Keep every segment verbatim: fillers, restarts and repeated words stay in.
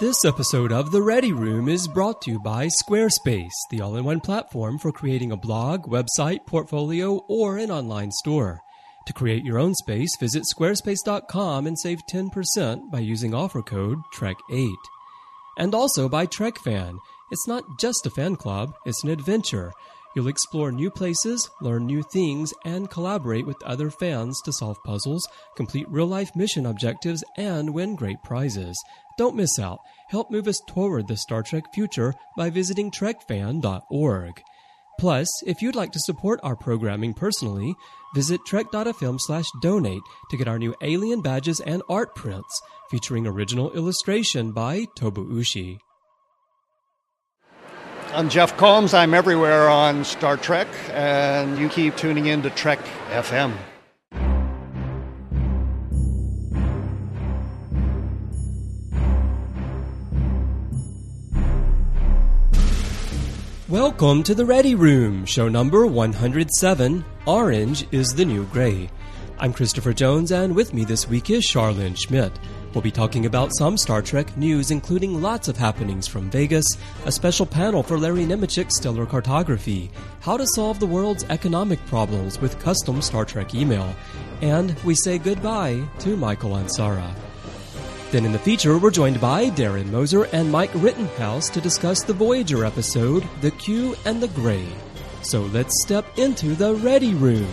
This episode of The Ready Room is brought to you by Squarespace, the all-in-one platform for creating a blog, website, portfolio, or an online store. To create your own space, visit squarespace dot com and save ten percent by using offer code Trek eight. And also by TrekFan. It's not just a fan club, it's an adventure. You'll explore new places, learn new things, and collaborate with other fans to solve puzzles, complete real-life mission objectives, and win great prizes. Don't miss out. Help move us toward the Star Trek future by visiting trek fan dot org. Plus, if you'd like to support our programming personally, visit trek dot f m slash donate to get our new alien badges and art prints, featuring original illustration by Tobu-Ushi. I'm Jeff Combs. I'm everywhere on Star Trek, and you keep tuning in to Trek F M. Welcome to The Ready Room, show number one hundred seven, Orange is the New Gray. I'm Christopher Jones, and with me this week is Charlene Schmidt. We'll be talking about some Star Trek news, including lots of happenings from Vegas, a special panel for Larry Nemechek's Stellar Cartography, how to solve the world's economic problems with custom Star Trek email, and we say goodbye to Michael Ansara. Then in the feature, we're joined by Darren Moser and Mike Rittenhouse to discuss the Voyager episode, The Q and the Gray. So let's step into the Ready Room.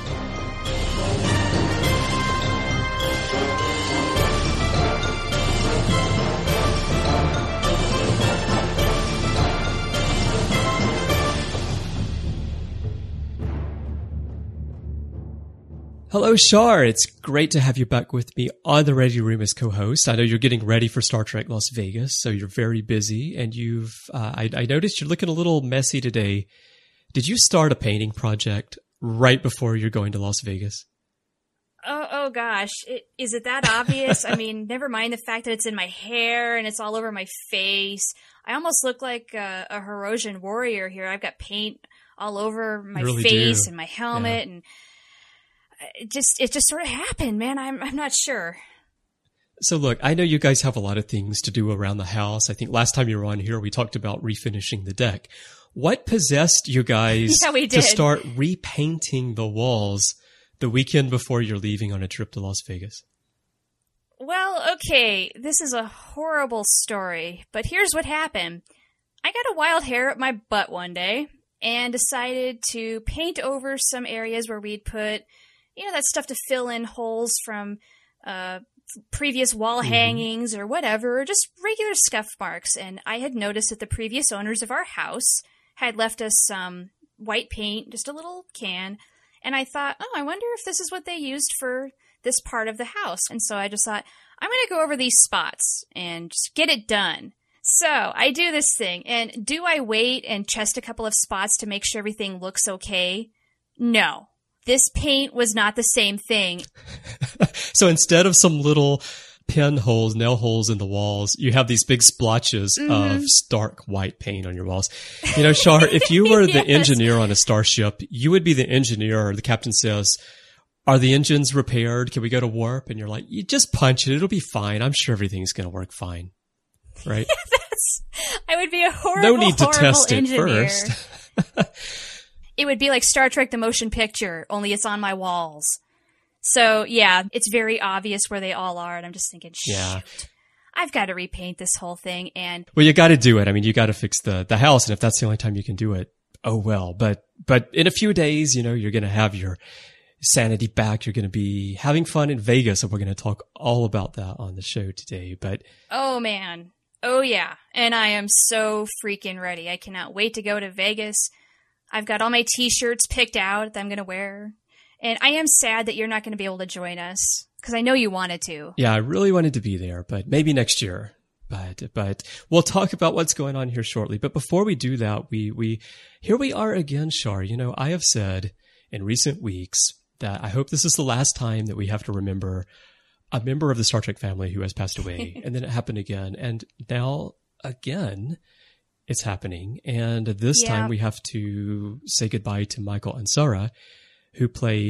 Hello, Shar. It's great to have you back with me on the Ready Room as co-host. I know you're getting ready for Star Trek Las Vegas, so you're very busy, and you've, uh, I, I noticed you're looking a little messy today. Did you start a painting project right before you're going to Las Vegas? Oh, oh gosh. It, is it that obvious? I mean, never mind the fact that it's in my hair and it's all over my face. I almost look like a, a Herosian warrior here. I've got paint all over my really face do. and my helmet, yeah. and It just it just sort of happened, man. I'm I'm not sure. So look, I know you guys have a lot of things to do around the house. I think last time you were on here, we talked about refinishing the deck. What possessed you guys yeah, we to did. start repainting the walls the weekend before you're leaving on a trip to Las Vegas? Well, okay, this is a horrible story, but here's what happened. I got a wild hair up my butt one day and decided to paint over some areas where we'd put, you know, that stuff to fill in holes from uh, previous wall mm-hmm. hangings or whatever, or just regular scuff marks. And I had noticed that the previous owners of our house had left us some white paint, just a little can. And I thought, oh, I wonder if this is what they used for this part of the house. And so I just thought, I'm going to go over these spots and just get it done. So I do this thing. And do I wait and test a couple of spots to make sure everything looks okay? No. This paint was not the same thing. So instead of some little pin holes, nail holes in the walls, you have these big splotches mm-hmm. of stark white paint on your walls. You know, Shar, if you were yes. the engineer on a starship, you would be the engineer. The captain says, are the engines repaired? Can we go to warp? And you're like, you just punch it. It'll be fine. I'm sure everything's going to work fine. Right? That's, I would be a horrible, no need to horrible test it engineer. first. It would be like Star Trek the Motion Picture, only it's on my walls. So, yeah, it's very obvious where they all are, and I'm just thinking, shoot, yeah. I've got to repaint this whole thing. And well, you got to do it. I mean, you got to fix the, the house, and if that's the only time you can do it, oh well. But but in a few days, you know, you're going to have your sanity back. You're going to be having fun in Vegas, and we're going to talk all about that on the show today. But oh, man. Oh, yeah. And I am so freaking ready. I cannot wait to go to Vegas. I've got all my t-shirts picked out that I'm going to wear. And I am sad that you're not going to be able to join us because I know you wanted to. Yeah, I really wanted to be there, but maybe next year. But but we'll talk about what's going on here shortly. But before we do that, we we here we are again, Shar. You know, I have said in recent weeks that I hope this is the last time that we have to remember a member of the Star Trek family who has passed away. And then it happened again. And now again, it's happening. And this yeah. time we have to say goodbye to Michael Ansara, who played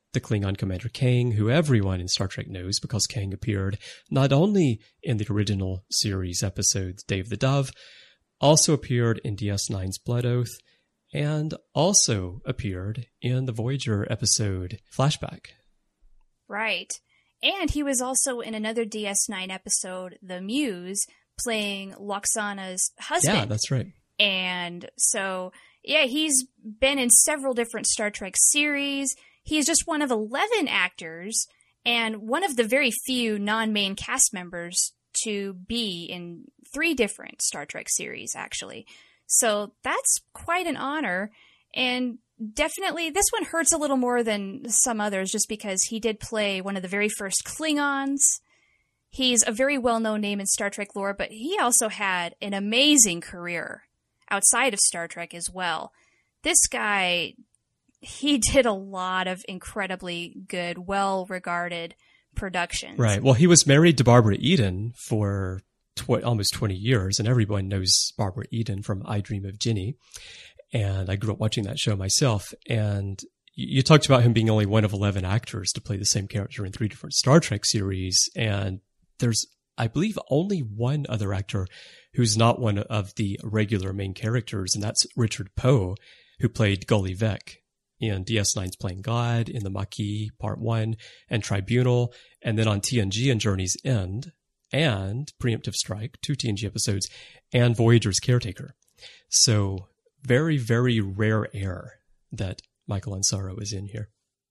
the Klingon Commander Kang, who everyone in Star Trek knows because Kang appeared not only in the original series episodes Day of the Dove, also appeared in D S nine's Blood Oath, and also appeared in the Voyager episode Flashback. Right. And he was also in another D S nine episode, The Muse, playing Loxana's husband. Yeah, that's right. And so, yeah, he's been in several different Star Trek series. He's just one of eleven actors and one of the very few non-main cast members to be in three different Star Trek series, actually. So that's quite an honor. And definitely, this one hurts a little more than some others just because he did play one of the very first Klingons. He's a very well-known name in Star Trek lore, but he also had an amazing career outside of Star Trek as well. This guy, he did a lot of incredibly good, well-regarded productions. Right. Well, he was married to Barbara Eden for tw- almost twenty years, and everyone knows Barbara Eden from I Dream of Jenny. And I grew up watching that show myself. And you talked about him being only one of eleven actors to play the same character in three different Star Trek series. And there's, I believe, only one other actor who's not one of the regular main characters, and that's Richard Poe, who played Gully Vec in D S nine's Playing God, in the Maquis Part one, and Tribunal, and then on T N G and Journey's End, and Preemptive Strike, two T N G episodes, and Voyager's Caretaker. So very, very rare air that Michael Ansara is in here.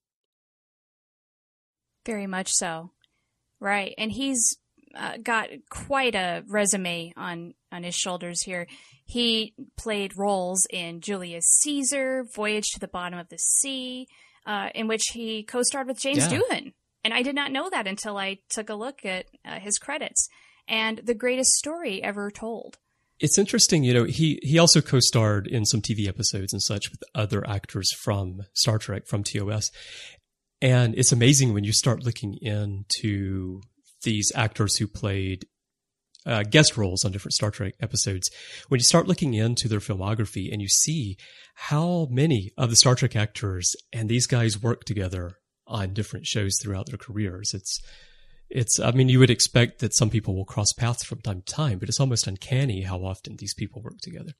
Very much so. Right. And he's uh, got quite a resume on, on his shoulders here. He played roles in Julius Caesar, Voyage to the Bottom of the Sea, uh, in which he co-starred with James Yeah. Doohan. And I did not know that until I took a look at uh, his credits. And The Greatest Story Ever Told. It's interesting, you know, he, he also co-starred in some T V episodes and such with other actors from Star Trek, from T O S. And it's amazing when you start looking into these actors who played uh, guest roles on different Star Trek episodes. When you start looking into their filmography and you see how many of the Star Trek actors and these guys work together on different shows throughout their careers, it's It's, I mean, you would expect that some people will cross paths from time to time, but it's almost uncanny how often these people work together.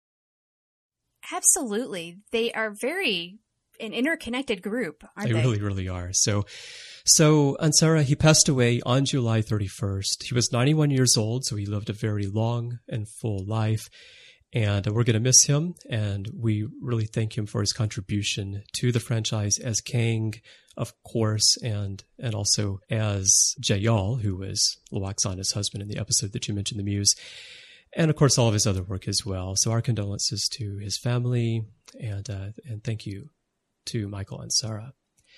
Absolutely. They are very an interconnected group, aren't They, they? really, really are. So, so Ansara, he passed away on July thirty-first. He was ninety-one years old, so he lived a very long and full life. And we're going to miss him, and we really thank him for his contribution to the franchise as Kang, of course, and and also as Jayal, who was Loxana's husband in the episode that you mentioned, The Muse, and of course all of his other work as well. So our condolences to his family, and uh, and thank you to Michael Ansara.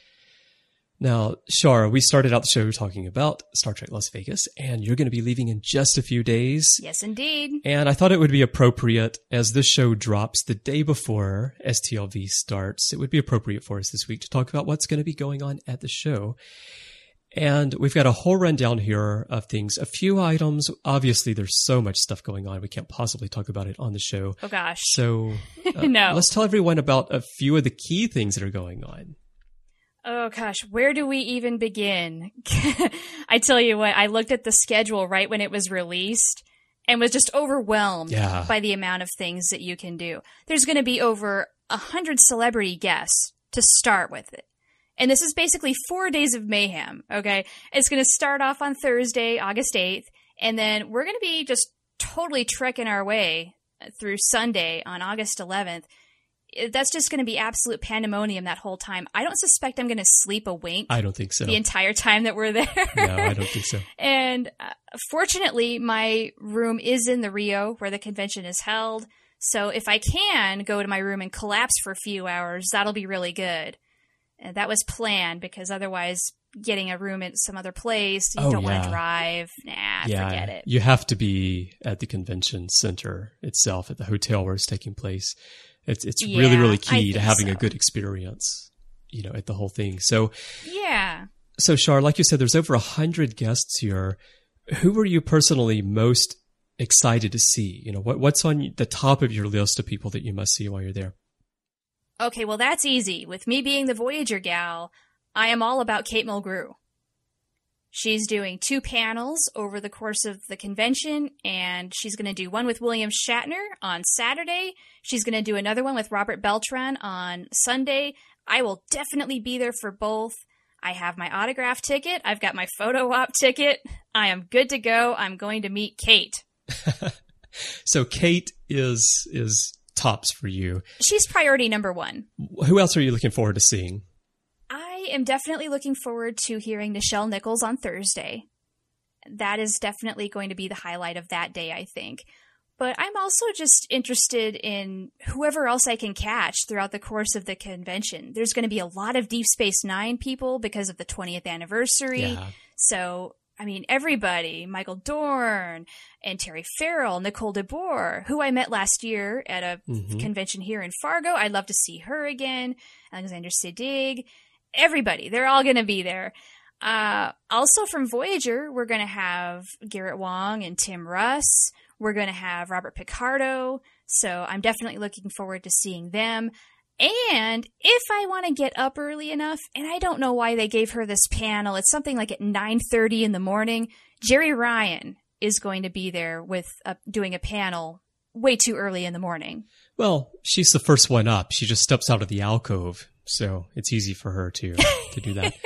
Now, Shara, we started out the show talking about Star Trek Las Vegas, and you're going to be leaving in just a few days. Yes, indeed. And I thought it would be appropriate, as this show drops the day before S T L V starts, it would be appropriate for us this week to talk about what's going to be going on at the show. And we've got a whole rundown here of things, a few items. Obviously, there's so much stuff going on, we can't possibly talk about it on the show. Oh, gosh. So uh, No. let's tell everyone about a few of the key things that are going on. Oh gosh, where do we even begin? I tell you what, I looked at the schedule right when it was released and was just overwhelmed Yeah. by the amount of things that you can do. There's going to be over a hundred celebrity guests to start with it. And this is basically four days of mayhem, okay? It's going to start off on Thursday, August eighth, and then we're going to be just totally trekking our way through Sunday on August eleventh. That's just going to be absolute pandemonium that whole time. I don't suspect I'm going to sleep a wink I don't think so. the entire time that we're there. No, I don't think so. And uh, fortunately, my room is in the Rio where the convention is held. So if I can go to my room and collapse for a few hours, that'll be really good. And that was planned because otherwise getting a room at some other place, you Oh, don't want yeah. to drive. Nah, Yeah, forget it. you have to be at the convention center itself, at the hotel where it's taking place. It's it's Yeah, really, really I key to think having a so. good experience, you know, at the whole thing. So, Yeah. so Shar, like you said, there's over a hundred guests here. Who were you personally most excited to see? You know, what what's on the top of your list of people that you must see while you're there? Okay, well, that's easy. With me being the Voyager gal, I am all about Kate Mulgrew. She's doing two panels over the course of the convention, and she's going to do one with William Shatner on Saturday. She's going to do another one with Robert Beltran on Sunday. I will definitely be there for both. I have my autograph ticket. I've got my photo op ticket. I am good to go. I'm going to meet Kate. So Kate is is tops for you. She's priority number one. Who else are you looking forward to seeing? I am definitely looking forward to hearing Nichelle Nichols on Thursday. That is definitely going to be the highlight of that day, I think. But I'm also just interested in whoever else I can catch throughout the course of the convention. There's going to be a lot of Deep Space Nine people because of the twentieth anniversary. Yeah. So, I mean, everybody, Michael Dorn and Terry Farrell, Nicole DeBoer, who I met last year at a Mm-hmm. convention here in Fargo. I'd love to see her again. Alexander Siddig. Everybody. They're all going to be there. Uh, also from Voyager, we're going to have Garrett Wang and Tim Russ. We're going to have Robert Picardo. So I'm definitely looking forward to seeing them. And if I want to get up early enough, and I don't know why they gave her this panel, it's something like at nine thirty in the morning, Jerry Ryan is going to be there with a, doing a panel way too early in the morning. Well, she's the first one up. She just steps out of the alcove, so it's easy for her to to do that.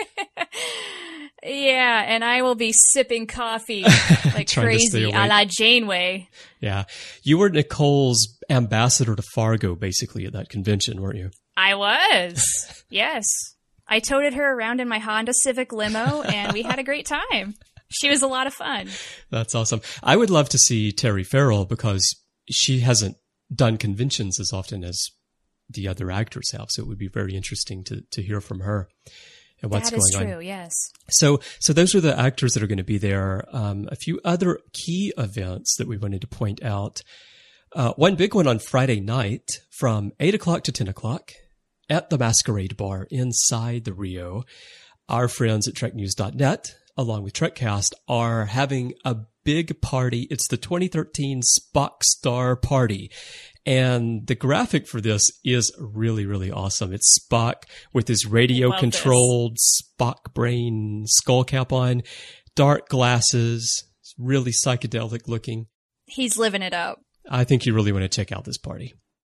Yeah, and I will be sipping coffee like Trying to stay crazy, awake. a la Janeway. Yeah. You were Nicole's ambassador to Fargo, basically, at that convention, weren't you? I was. Yes. I toted her around in my Honda Civic limo, and we had a great time. She was a lot of fun. That's awesome. I would love to see Terry Farrell because she hasn't done conventions as often as the other actors have, so it would be very interesting to, to hear from her. And what's That is going true, on. yes. So, so those are the actors that are going to be there. Um, a few other key events that we wanted to point out. Uh, one big one on Friday night from eight o'clock to ten o'clock at the Masquerade Bar inside the Rio. Our friends at Trek News dot net, along with TrekCast, are having a big party. It's the twenty thirteen Spock Star Party. And the graphic for this is really, really awesome. It's Spock with his radio-controlled Spock brain skull cap on, dark glasses, it's really psychedelic looking. He's living it up. I think you really want to check out this party.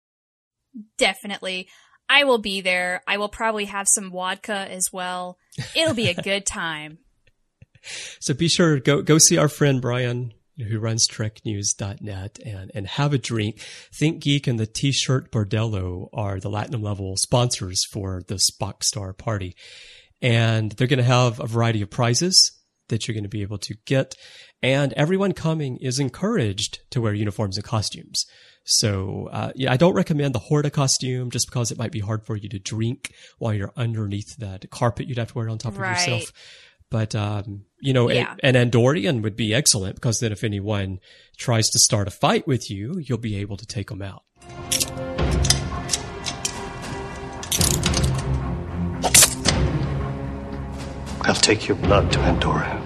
Definitely. I will be there. I will probably have some vodka as well. It'll be a good time. So be sure to go, go see our friend Brian, who runs Trek News dot net, and, and have a drink. Think Geek and the T-Shirt Bordello are the Latinum level sponsors for the Spock Star Party. And they're going to have a variety of prizes that you're going to be able to get. And everyone coming is encouraged to wear uniforms and costumes. So, uh, yeah, I don't recommend the Horta costume just because it might be hard for you to drink while you're underneath that carpet you'd have to wear on top Right. of yourself. But, um, you know, Yeah. an Andorian would be excellent because then if anyone tries to start a fight with you, you'll be able to take them out. I'll take your blood to Andorra.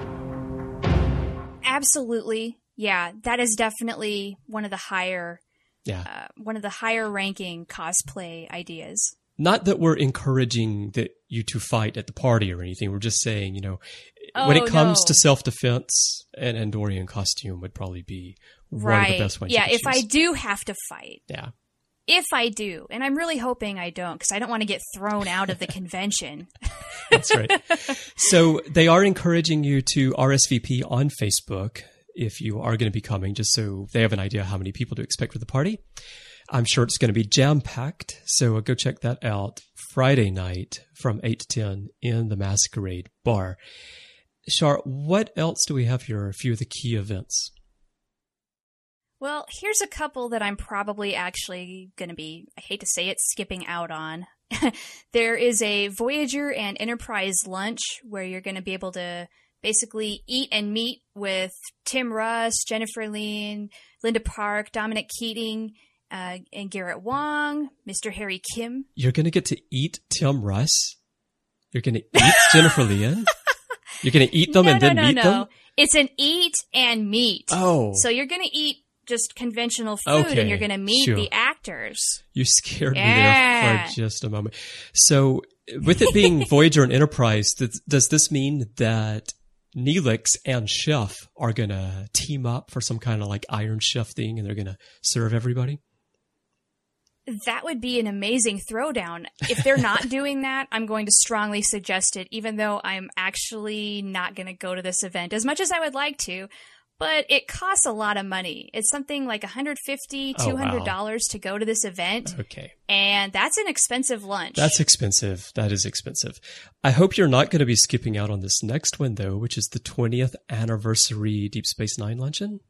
Absolutely. Yeah, that is definitely one of the higher, Yeah. uh, one of the higher ranking cosplay ideas. Not that we're encouraging that you to fight at the party or anything. We're just saying, you know, when Oh, it comes no. to self-defense, an Andorian costume would probably be one Right. of the best ones Yeah, you if could I choose. do have to fight. Yeah. If I do, and I'm really hoping I don't, because I don't want to get thrown out of the convention. That's right. So they are encouraging you to R S V P on Facebook if you are going to be coming, just so they have an idea how many people to expect for the party. I'm sure it's going to be jam-packed, so go check that out Friday night from eight to ten in the Masquerade Bar. Shar, what else do we have here? A few of the key events. Well, here's a couple that I'm probably actually going to be, I hate to say it, skipping out on. There is a Voyager and Enterprise lunch where you're going to be able to basically eat and meet with Tim Russ, Jennifer Lean, Linda Park, Dominic Keating, uh, and Garrett Wang, Mister Harry Kim. You're going to get to eat Tim Russ? You're going to eat Jennifer Lean? You're going to eat them no, and no, then no, meet no. them? It's an eat and meet. Oh. So you're going to eat just conventional food Okay, and you're going to meet sure. the actors. You scared me Yeah. there for just a moment. So with it being Voyager and Enterprise, does, does this mean that Neelix and Chef are going to team up for some kind of like Iron Chef thing and they're going to serve everybody? That would be an amazing throwdown. If they're not doing that, I'm going to strongly suggest it, even though I'm actually not going to go to this event as much as I would like to. But it costs a lot of money. It's something like one hundred fifty dollars, two hundred dollars oh, wow. to go to this event. Okay. And that's an expensive lunch. That's expensive. That is expensive. I hope you're not going to be skipping out on this next one, though, which is the twentieth anniversary Deep Space Nine luncheon.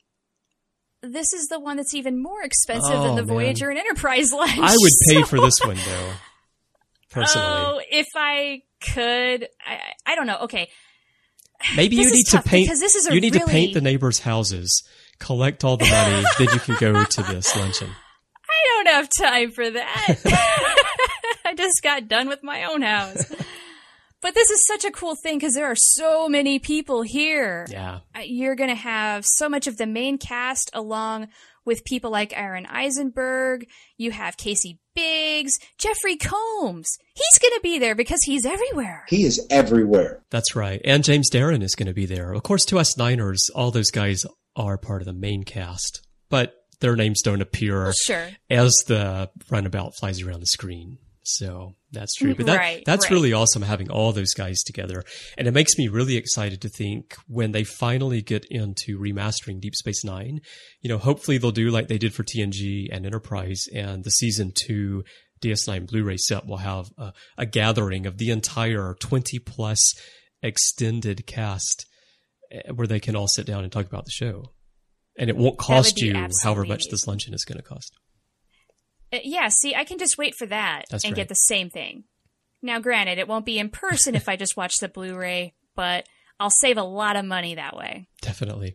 This is the one that's even more expensive oh, than the man. Voyager and Enterprise lunch. I would pay so... for this one, though, personally. Oh, if I could. I, I don't know. Okay. Maybe this you need to paint. This is a you need really... to paint the neighbors' houses, collect all the money, then you can go to this luncheon. I don't have time for that. I just got done with my own house. But this is such a cool thing because there are so many people here. Yeah. You're going to have so much of the main cast along with people like Aaron Eisenberg. You have Casey Biggs, Jeffrey Combs. He's going to be there because he's everywhere. He is everywhere. That's right. And James Darren is going to be there. Of course, to us Niners, all those guys are part of the main cast, but their names don't appear well, sure. as the runabout flies around the screen. So that's true. But that, right, that's right. really awesome having all those guys together. And it makes me really excited to think when they finally get into remastering Deep Space Nine, you know, hopefully they'll do like they did for T N G and Enterprise, and the season two D S nine Blu-ray set will have a, a gathering of the entire twenty plus extended cast where they can all sit down and talk about the show. And it won't cost you however much this luncheon is going to cost. Uh, yeah, see, I can just wait for that That's and right. get the same thing. Now, granted, it won't be in person if I just watch the Blu-ray, but I'll save a lot of money that way. Definitely.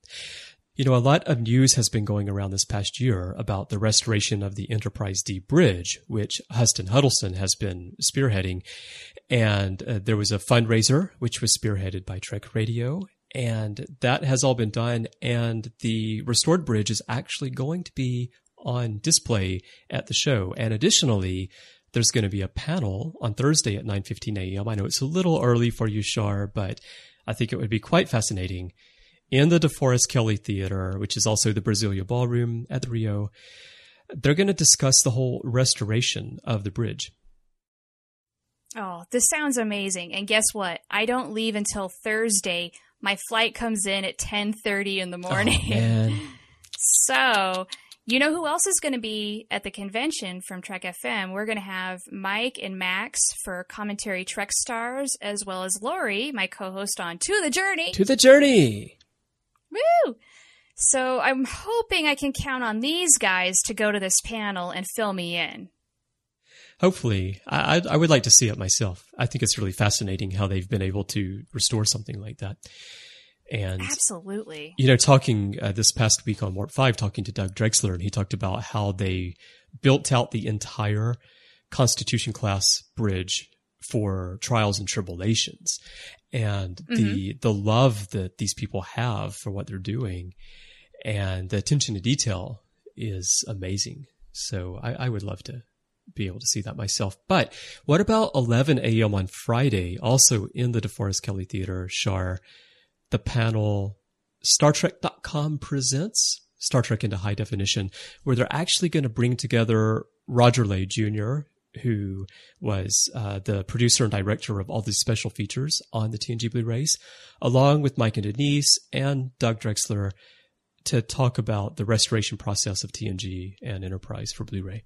You know, a lot of news has been going around this past year about the restoration of the Enterprise D bridge, which Huston Huddleston has been spearheading. And uh, there was a fundraiser, which was spearheaded by Trek Radio. And that has all been done. And the restored bridge is actually going to be on display at the show. And additionally, there's going to be a panel on Thursday at nine fifteen a.m. I know it's a little early for you, Shar, but I think it would be quite fascinating. In the DeForest Kelley Theater, which is also the Brasilia Ballroom at the Rio, they're going to discuss the whole restoration of the bridge. Oh, this sounds amazing. And guess what? I don't leave until Thursday. My flight comes in at ten thirty in the morning. Oh, man. So, you know who else is going to be at the convention from Trek F M? We're going to have Mike and Max for Commentary Trek Stars, as well as Lori, my co-host on To the Journey. To the Journey! Woo! So I'm hoping I can count on these guys to go to this panel and fill me in. Hopefully. I, I would like to see it myself. I think it's really fascinating how they've been able to restore something like that. And absolutely, you know, talking uh, this past week on Warp five, talking to Doug Drexler, and he talked about how they built out the entire Constitution class bridge for trials and tribulations, and mm-hmm. the the love that these people have for what they're doing, and the attention to detail is amazing. So I, I would love to be able to see that myself. But what about eleven a.m. on Friday, also in the DeForest Kelley Theater, Shar? The panel Star Trek dot com presents Star Trek into High Definition, where they're actually going to bring together Roger Lay Junior, who was uh, the producer and director of all these special features on the T N G Blu-rays, along with Mike and Denise and Doug Drexler, to talk about the restoration process of T N G and Enterprise for Blu-ray.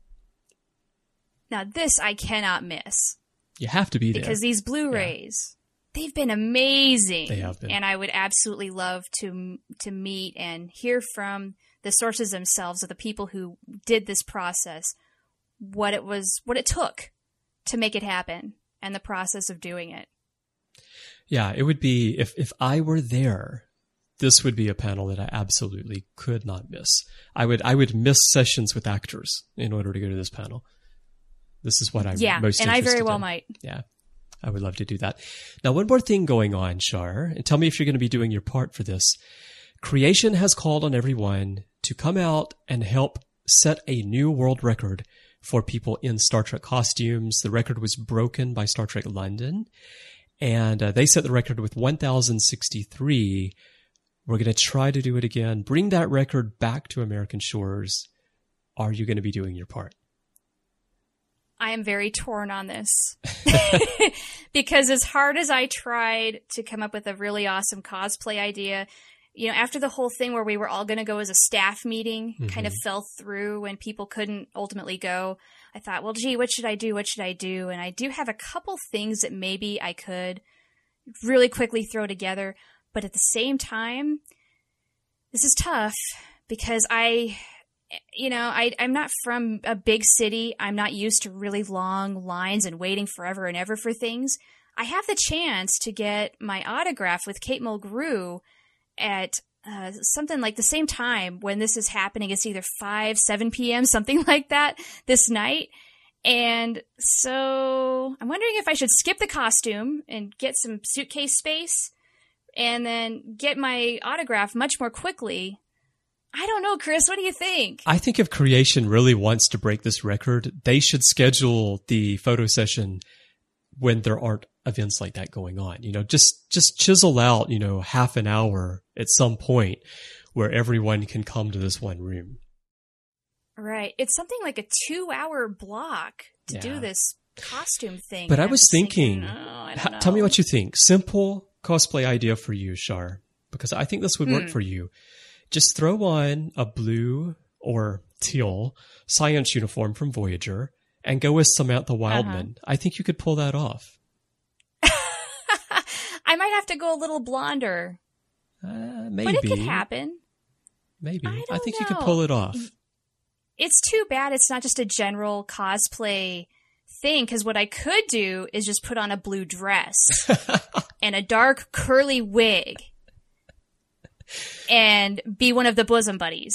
Now this I cannot miss. You have to be there. Because these Blu-rays... Yeah. They've been amazing. They have been. And I would absolutely love to to meet and hear from the sources themselves, of the people who did this process, what it was, what it took to make it happen, and the process of doing it. Yeah, it would be, if, if I were there, this would be a panel that I absolutely could not miss. I would I would miss sessions with actors in order to go to this panel. This is what I'm yeah, most interested in. Yeah, and I very well in. might. Yeah. I would love to do that. Now, one more thing going on, Shar, and tell me if you're going to be doing your part for this. Creation has called on everyone to come out and help set a new world record for people in Star Trek costumes. The record was broken by Star Trek London, and uh, they set the record with one thousand sixty-three. We're going to try to do it again, bring that record back to American shores. Are you going to be doing your part? I am very torn on this because as hard as I tried to come up with a really awesome cosplay idea, you know, after the whole thing where we were all going to go as a staff meeting mm-hmm. kind of fell through when people couldn't ultimately go, I thought, well, gee, what should I do? What should I do? And I do have a couple things that maybe I could really quickly throw together. But at the same time, this is tough because I... You know, I, I'm not from a big city. I'm not used to really long lines and waiting forever and ever for things. I have the chance to get my autograph with Kate Mulgrew at uh, something like the same time when this is happening. It's either five, seven p.m., something like that this night. And so I'm wondering if I should skip the costume and get some suitcase space and then get my autograph much more quickly. I don't know, Chris. What do you think? I think if Creation really wants to break this record, they should schedule the photo session when there aren't events like that going on. You know, just just chisel out, you know, half an hour at some point where everyone can come to this one room. Right. It's something like a two-hour block to yeah. do this costume thing. But I I'm was thinking, thinking oh, I ha- tell me what you think. Simple cosplay idea for you, Shar, because I think this would work hmm. for you. Just throw on a blue or teal science uniform from Voyager and go as Samantha Wildman. Uh-huh. I think you could pull that off. I might have to go a little blonder. Uh, maybe. But it could happen. Maybe. I, I think know. you could pull it off. It's too bad it's not just a general cosplay thing, because what I could do is just put on a blue dress and a dark curly wig. And be one of the bosom buddies.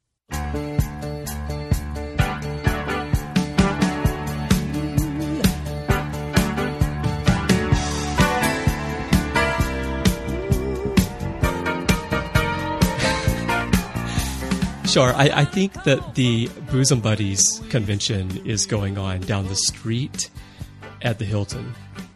Sure. I, I think that the Bosom Buddies convention is going on down the street at the Hilton.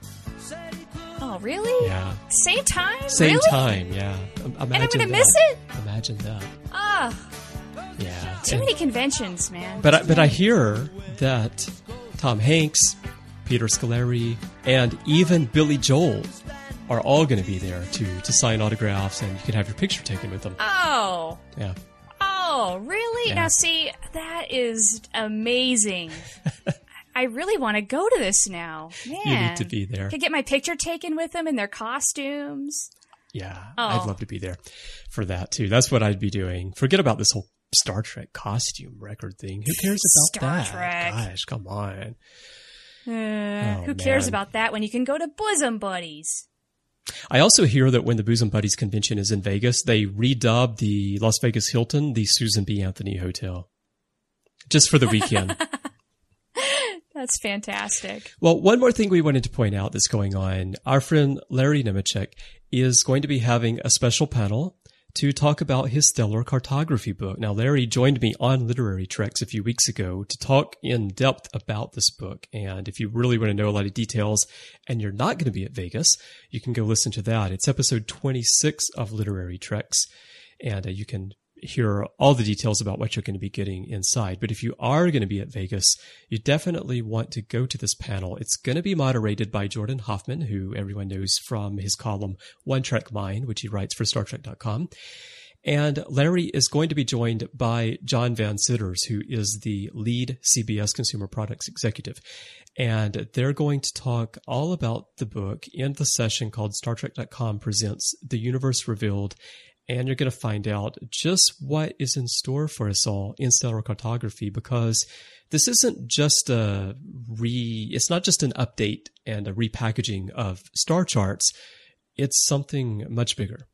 Oh, really? Yeah. Same time? Same really? time, yeah. Imagine and I'm going to that. miss it? Imagine that. Oh. Yeah. Too and, many conventions, man. But I, but I hear that Tom Hanks, Peter Scolari, and even Billy Joel are all going to be there to, to sign autographs, and you can have your picture taken with them. Oh. Yeah. Oh, really? Yeah. Now, see, that is amazing. I really want to go to this now. Man. You need to be there. Could get my picture taken with them in their costumes. Yeah, oh. I'd love to be there for that, too. That's what I'd be doing. Forget about this whole Star Trek costume record thing. Who cares about Star that? Trek. Gosh, come on. Uh, oh, who cares man. about that when you can go to Bosom Buddies? I also hear that when the Bosom Buddies convention is in Vegas, they redub the Las Vegas Hilton the Susan B. Anthony Hotel. Just for the weekend. That's fantastic. Well, one more thing we wanted to point out that's going on. Our friend Larry Nemechek is going to be having a special panel to talk about his stellar cartography book. Now, Larry joined me on Literary Treks a few weeks ago to talk in depth about this book. And if you really want to know a lot of details and you're not going to be at Vegas, you can go listen to that. It's episode twenty-six of Literary Treks. And uh, you can hear all the details about what you're going to be getting inside. But if you are going to be at Vegas, you definitely want to go to this panel. It's going to be moderated by Jordan Hoffman, who everyone knows from his column One Trek Mind, which he writes for Star Trek dot com. And Larry is going to be joined by John Van Sitters, who is the lead C B S Consumer Products executive. And they're going to talk all about the book in the session called Star Trek dot com Presents The Universe Revealed. And you're going to find out just what is in store for us all in stellar cartography, because this isn't just a re, it's not just an update and a repackaging of star charts. It's something much bigger.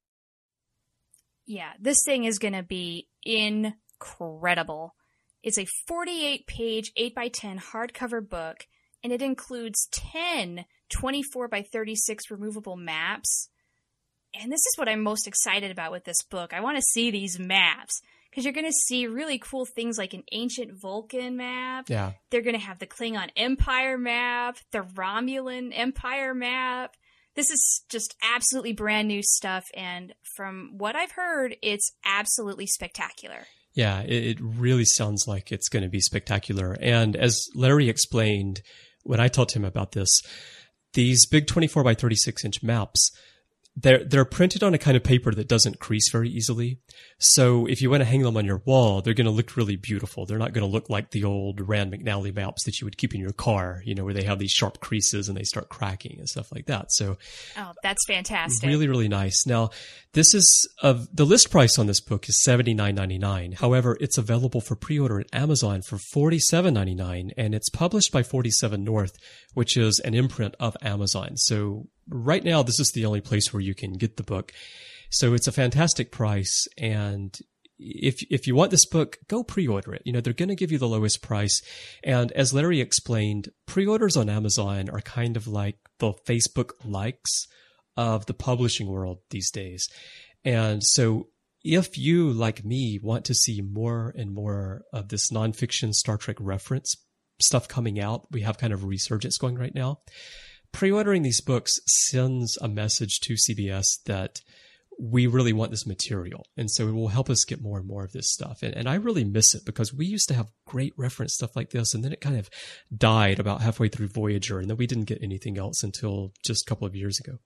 Yeah, this thing is going to be incredible. It's a forty-eight page, eight by ten hardcover book, and it includes ten twenty-four by thirty-six removable maps. And this is what I'm most excited about with this book. I want to see these maps, because you're going to see really cool things like an ancient Vulcan map. Yeah. They're going to have the Klingon Empire map, the Romulan Empire map. This is just absolutely brand new stuff, and from what I've heard, it's absolutely spectacular. Yeah, it, it really sounds like it's going to be spectacular. And as Larry explained, when I talked to him about this, these big twenty-four by thirty-six inch maps, they're, they're printed on a kind of paper that doesn't crease very easily. So if you want to hang them on your wall, they're going to look really beautiful. They're not going to look like the old Rand McNally maps that you would keep in your car, you know, where they have these sharp creases and they start cracking and stuff like that. So oh, that's fantastic. Really, really nice. Now, this is of the list price on this book is seventy-nine ninety-nine. However, it's available for pre-order at Amazon for forty-seven ninety-nine, and it's published by forty-seven North, which is an imprint of Amazon. So right now, this is the only place where you can get the book. So it's a fantastic price, and if if you want this book, go pre-order it. You know, they're going to give you the lowest price. And as Larry explained, pre-orders on Amazon are kind of like the Facebook likes of the publishing world these days. And so if you, like me, want to see more and more of this nonfiction Star Trek reference stuff coming out, we have kind of a resurgence going right now. Pre-ordering these books sends a message to C B S that we really want this material. And so it will help us get more and more of this stuff. And, and I really miss it because we used to have great reference stuff like this. And then it kind of died about halfway through Voyager. And then we didn't get anything else until just a couple of years ago.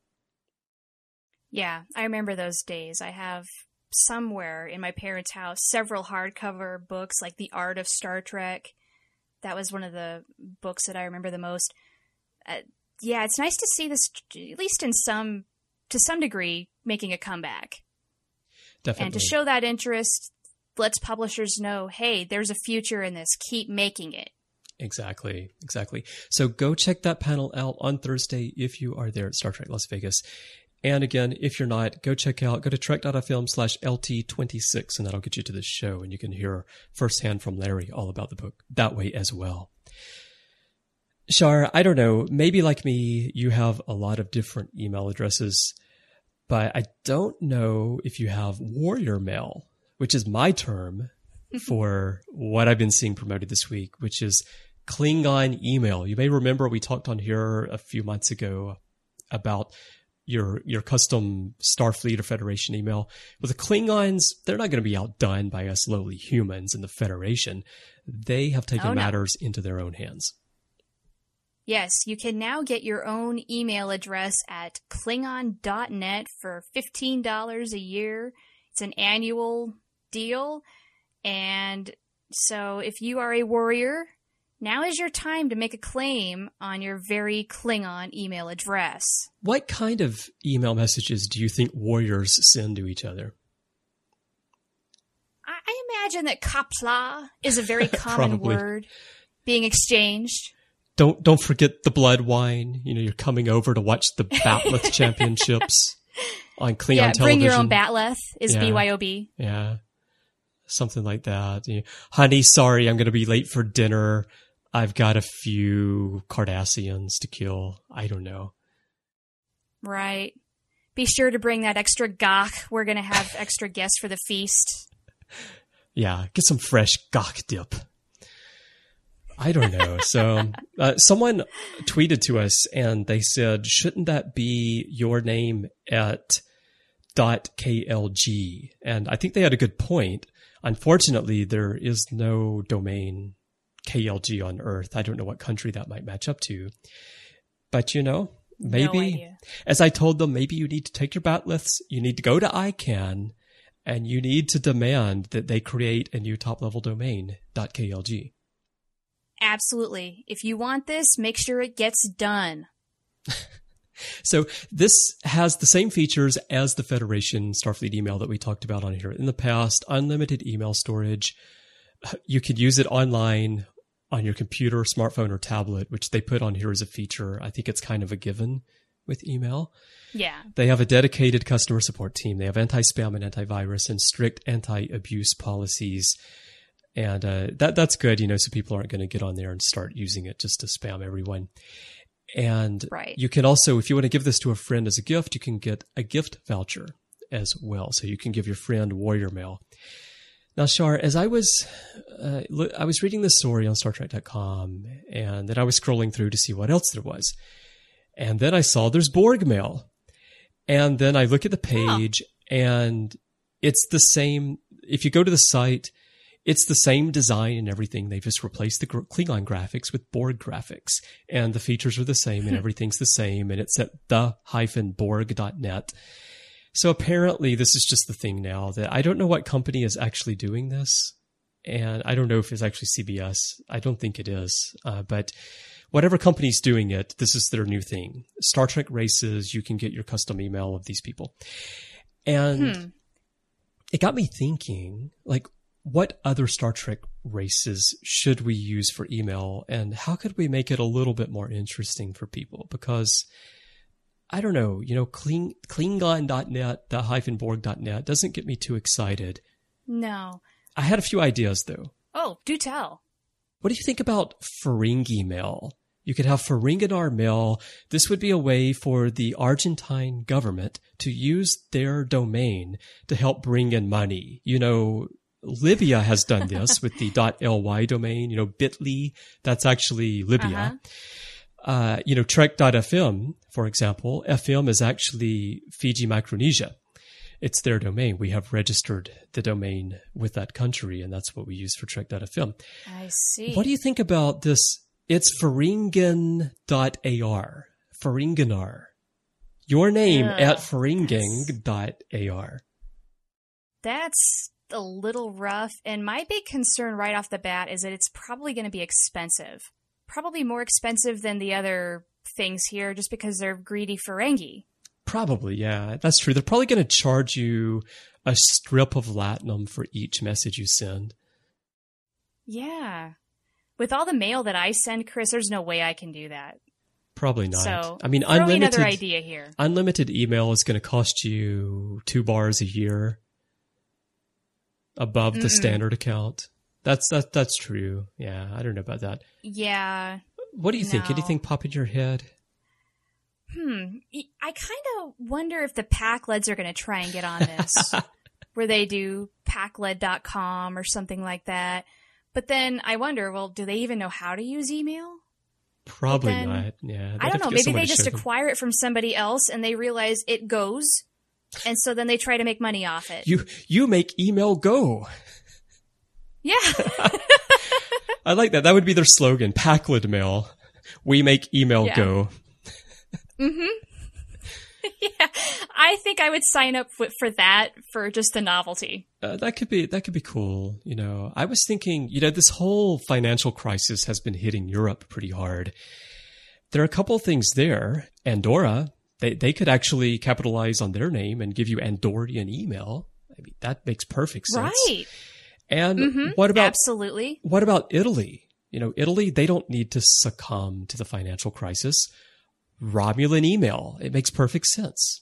Yeah, I remember those days. I have somewhere in my parents' house several hardcover books like The Art of Star Trek. That was one of the books that I remember the most. Uh, yeah, it's nice to see this, at least in some, to some degree, making a comeback. Definitely. And to show that interest lets publishers know, hey, there's a future in this. Keep making it. Exactly. Exactly. So go check that panel out on Thursday if you are there at Star Trek Las Vegas. And again, if you're not, go check out, go to trek.fm slash LT twenty-six, and that'll get you to this show, and you can hear firsthand from Larry all about the book that way as well. Shar, I don't know, maybe like me, you have a lot of different email addresses, but I don't know if you have Warrior Mail, which is my term for what I've been seeing promoted this week, which is Klingon email. You may remember we talked on here a few months ago about your your custom Starfleet or Federation email. Well, the Klingons, they're not going to be outdone by us lowly humans in the Federation. They have taken oh, no. matters into their own hands. Yes, you can now get your own email address at Klingon dot net for fifteen dollars a year. It's an annual deal. And so if you are a warrior, now is your time to make a claim on your very Klingon email address. What kind of email messages do you think warriors send to each other? I, I imagine that kapla is a very common word being exchanged. Don't don't forget the blood wine. You know, you're coming over to watch the Batleth Championships on Klingon yeah, television. Bring your own Batleth is yeah. B Y O B. Yeah, something like that. You know, honey, sorry, I'm going to be late for dinner. I've got a few Cardassians to kill. I don't know. Right. Be sure to bring that extra gach. We're going to have extra guests for the feast. Yeah, get some fresh gach dip. I don't know. So uh, someone tweeted to us and they said, shouldn't that be your name at .klg? And I think they had a good point. Unfortunately, there is no domain K L G on Earth. I don't know what country that might match up to. But, you know, maybe, no as I told them, maybe you need to take your Batleths, you need to go to I CANN, and you need to demand that they create a new top-level domain, .klg. Absolutely. If you want this, make sure it gets done. So this has the same features as the Federation Starfleet email that we talked about on here in the past. Unlimited email storage. You could use it online on your computer, smartphone, or tablet, which they put on here as a feature. I think it's kind of a given with email. Yeah. They have a dedicated customer support team. They have anti-spam and antivirus and strict anti-abuse policies. And uh, that that's good, you know, so people aren't going to get on there and start using it just to spam everyone. And right. You can also, if you want to give this to a friend as a gift, you can get a gift voucher as well. So you can give your friend Warrior Mail. Now, Shar, as I was, uh, look, I was reading this story on Star Trek dot com, and then I was scrolling through to see what else there was. And then I saw there's Borg mail. And then I look at the page, oh. and it's the same. If you go to the site, it's the same design and everything. They've just replaced the Klingon graphics with Borg graphics. And the features are the same, and everything's the same. And it's at the dash borg dot net. So apparently this is just the thing now that I don't know what company is actually doing this. And I don't know if it's actually C B S. I don't think it is. Uh, but whatever company's doing it, this is their new thing. Star Trek races, you can get your custom email of these people. And hmm. it got me thinking, like, what other Star Trek races should we use for email? And how could we make it a little bit more interesting for people? Because I don't know, you know, Kling, Klingon dot net, the hyphen Borg dot net doesn't get me too excited. No. I had a few ideas, though. Oh, do tell. What do you think about Ferengi mail? You could have Ferenginar mail. This would be a way for the Argentine government to use their domain to help bring in money. You know, Libya has done this with the .ly domain, you know, bit.ly. That's actually Libya. Uh-huh. Uh, you know, Trek dot f m, for example, F M is actually Fiji Micronesia. It's their domain. We have registered the domain with that country, and that's what we use for Trek dot f m. I see. What do you think about this? It's Ferengen dot a r. Ferenginar. Your name Ugh, at Ferengen dot a r. That's a little rough, and my big concern right off the bat is that it's probably going to be expensive. Probably more expensive than the other things here just because they're greedy Ferengi. Probably, yeah. That's true. They're probably going to charge you a strip of latinum for each message you send. Yeah. With all the mail that I send, Chris, there's no way I can do that. Probably not. So, I mean, throw me unlimited, another idea here. Unlimited email is going to cost you two bars a year above Mm-mm. the standard account. That's that. That's true. Yeah, I don't know about that. Yeah. What do you no. think? Anything pop in your head? Hmm. I kind of wonder if the Packleds are going to try and get on this, where they do packled dot com or something like that. But then I wonder, well, do they even know how to use email? Probably then, not. Yeah. I don't know. Maybe they just acquire it from somebody else and they realize it goes, and so then they try to make money off it. You you make email go. Yeah. I like that. That would be their slogan, Packled Mail. We make email yeah. go. Mm-hmm. Yeah. I think I would sign up for, for that for just the novelty. Uh, that could be, that could be cool. You know, I was thinking, you know, this whole financial crisis has been hitting Europe pretty hard. There are a couple of things there. Andorra, they, they could actually capitalize on their name and give you Andorrian email. I mean, that makes perfect sense. Right. And mm-hmm. what about, absolutely. What about Italy? You know, Italy, they don't need to succumb to the financial crisis. Romulan email. It makes perfect sense.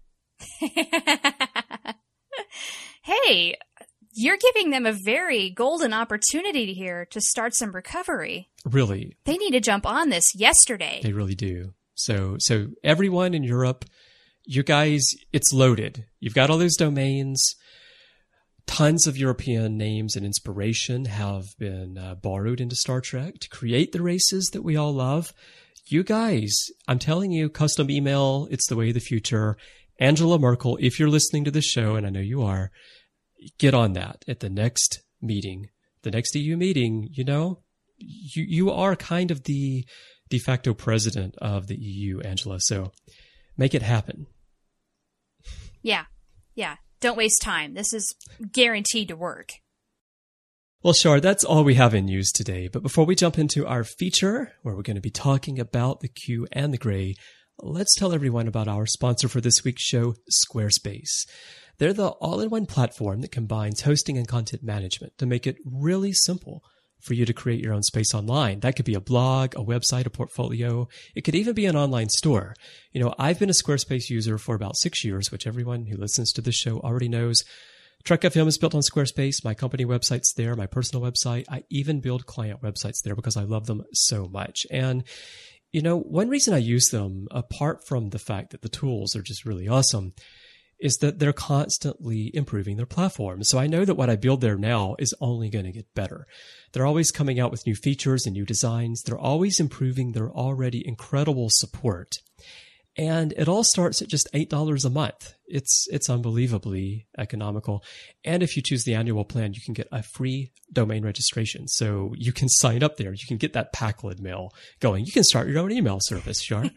Hey, you're giving them a very golden opportunity here to start some recovery. Really? They need to jump on this yesterday. They really do. So, so everyone in Europe, you guys, it's loaded. You've got all those domains. Tons of European names and inspiration have been uh, borrowed into Star Trek to create the races that we all love. You guys, I'm telling you, custom email, it's the way of the future. Angela Merkel, if you're listening to this show, and I know you are, get on that at the next meeting. The next E U meeting, you know, you, you are kind of the de facto president of the E U, Angela, so make it happen. Yeah, yeah. Don't waste time. This is guaranteed to work. Well, sure, that's all we have in news today. But before we jump into our feature, where we're going to be talking about the Q and the Gray, let's tell everyone about our sponsor for this week's show, Squarespace. They're the all-in-one platform that combines hosting and content management to make it really simple for you to create your own space online. That could be a blog, a website, a portfolio. It could even be an online store. You know, I've been a Squarespace user for about six years, which everyone who listens to this show already knows. Trek F M is built on Squarespace. My company website's there, my personal website. I even build client websites there because I love them so much. And, you know, one reason I use them, apart from the fact that the tools are just really awesome, is that they're constantly improving their platform. So I know that what I build there now is only going to get better. They're always coming out with new features and new designs. They're always improving their already incredible support. And it all starts at just eight dollars a month. It's it's unbelievably economical. And if you choose the annual plan, you can get a free domain registration. So you can sign up there. You can get that Packlid mail going. You can start your own email service, Shar.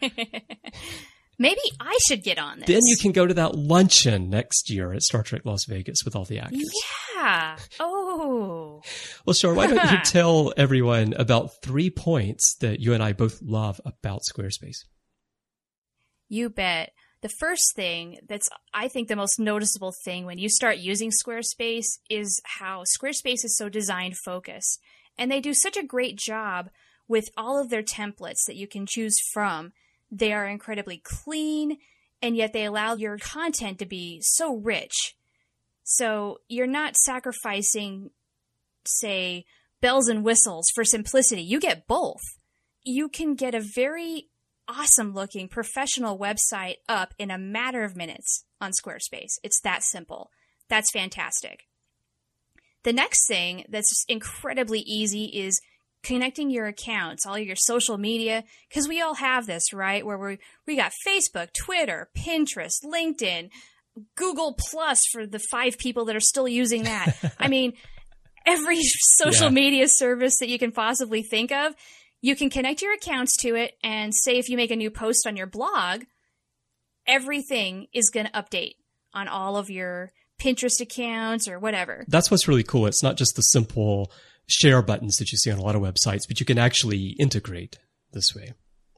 Maybe I should get on this. Then you can go to that luncheon next year at Star Trek Las Vegas with all the actors. Yeah. Oh. Well, Shar, why don't you tell everyone about three points that you and I both love about Squarespace? You bet. The first thing that's, I think, the most noticeable thing when you start using Squarespace is how Squarespace is so design focused. And they do such a great job with all of their templates that you can choose from. They are incredibly clean, and yet they allow your content to be so rich. So you're not sacrificing, say, bells and whistles for simplicity. You get both. You can get a very awesome looking professional website up in a matter of minutes on Squarespace. It's that simple. That's fantastic. The next thing that's just incredibly easy is connecting your accounts, all your social media, because we all have this, right? Where we we got Facebook, Twitter, Pinterest, LinkedIn, Google Plus for the five people that are still using that. I mean, every social yeah. media service that you can possibly think of. You can connect your accounts to it, and say if you make a new post on your blog, everything is going to update on all of your Pinterest accounts or whatever. That's what's really cool. It's not just the simple share buttons that you see on a lot of websites, but you can actually integrate this way.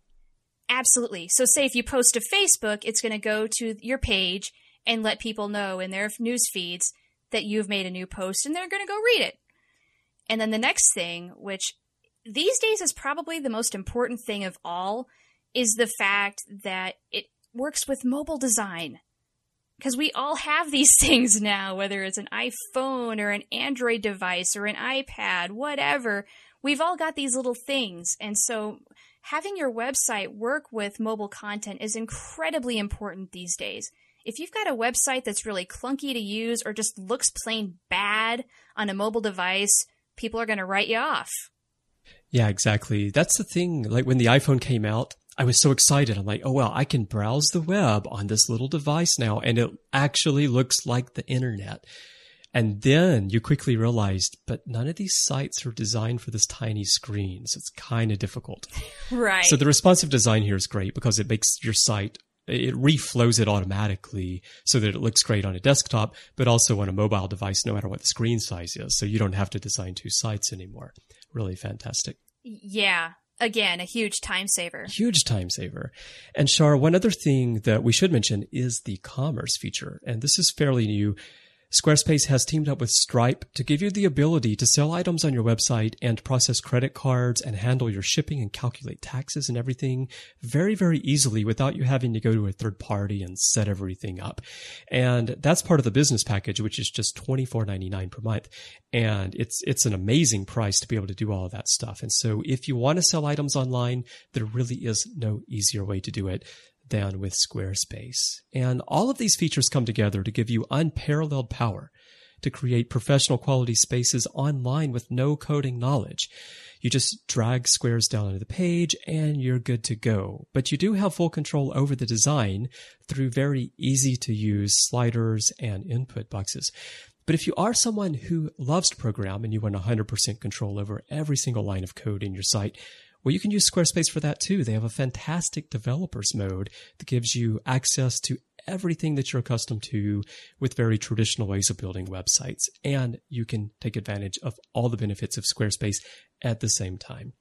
Absolutely. So say if you post to Facebook, it's going to go to your page and let people know in their news feeds that you've made a new post, and they're going to go read it. And then the next thing, which these days is probably the most important thing of all, is the fact that it works with mobile design. Because we all have these things now, whether it's an iPhone or an Android device or an iPad, whatever. We've all got these little things. And so having your website work with mobile content is incredibly important these days. If you've got a website that's really clunky to use or just looks plain bad on a mobile device, people are going to write you off. Yeah, exactly. That's the thing. Like when the iPhone came out, I was so excited. I'm like, oh, well, I can browse the web on this little device now, and it actually looks like the internet. And then you quickly realized, but none of these sites are designed for this tiny screen, so it's kind of difficult. Right. So the responsive design here is great because it makes your site, it reflows it automatically so that it looks great on a desktop, but also on a mobile device, no matter what the screen size is. So you don't have to design two sites anymore. Really fantastic. Yeah. Again, a huge time saver. Huge time saver. And Shar, one other thing that we should mention is the commerce feature. And this is fairly new. Squarespace has teamed up with Stripe to give you the ability to sell items on your website and process credit cards and handle your shipping and calculate taxes and everything very, very easily without you having to go to a third party and set everything up. And that's part of the business package, which is just twenty-four ninety-nine per month. And it's it's an amazing price to be able to do all of that stuff. And so if you want to sell items online, there really is no easier way to do it than with Squarespace. And all of these features come together to give you unparalleled power to create professional quality spaces online with no coding knowledge. You just drag squares down onto the page and you're good to go. But you do have full control over the design through very easy to use sliders and input boxes. But if you are someone who loves to program and you want one hundred percent control over every single line of code in your site, well, you can use Squarespace for that too. They have a fantastic developers mode that gives you access to everything that you're accustomed to with very traditional ways of building websites. And you can take advantage of all the benefits of Squarespace at the same time.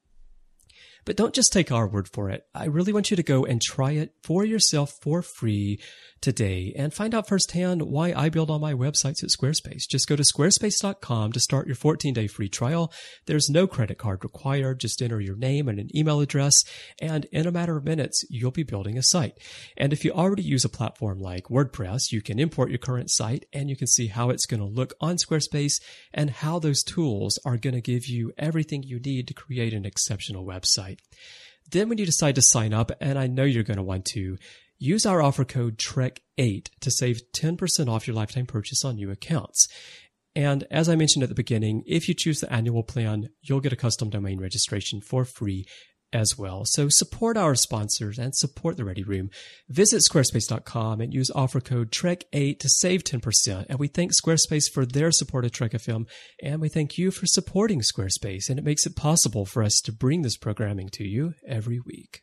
But don't just take our word for it. I really want you to go and try it for yourself for free today and find out firsthand why I build all my websites at Squarespace. Just go to squarespace dot com to start your fourteen-day free trial. There's no credit card required. Just enter your name and an email address, and in a matter of minutes, you'll be building a site. And if you already use a platform like WordPress, you can import your current site, and you can see how it's going to look on Squarespace and how those tools are going to give you everything you need to create an exceptional website. Then when you decide to sign up, and I know you're going to want to, use our offer code Trek eight to save ten percent off your lifetime purchase on new accounts. And as I mentioned at the beginning, if you choose the annual plan, you'll get a custom domain registration for free as well. So support our sponsors and support the Ready Room. Visit squarespace dot com and use offer code Trek eight to save ten percent. And we thank Squarespace for their support of Trek F M, and we thank you for supporting Squarespace, and it makes it possible for us to bring this programming to you every week.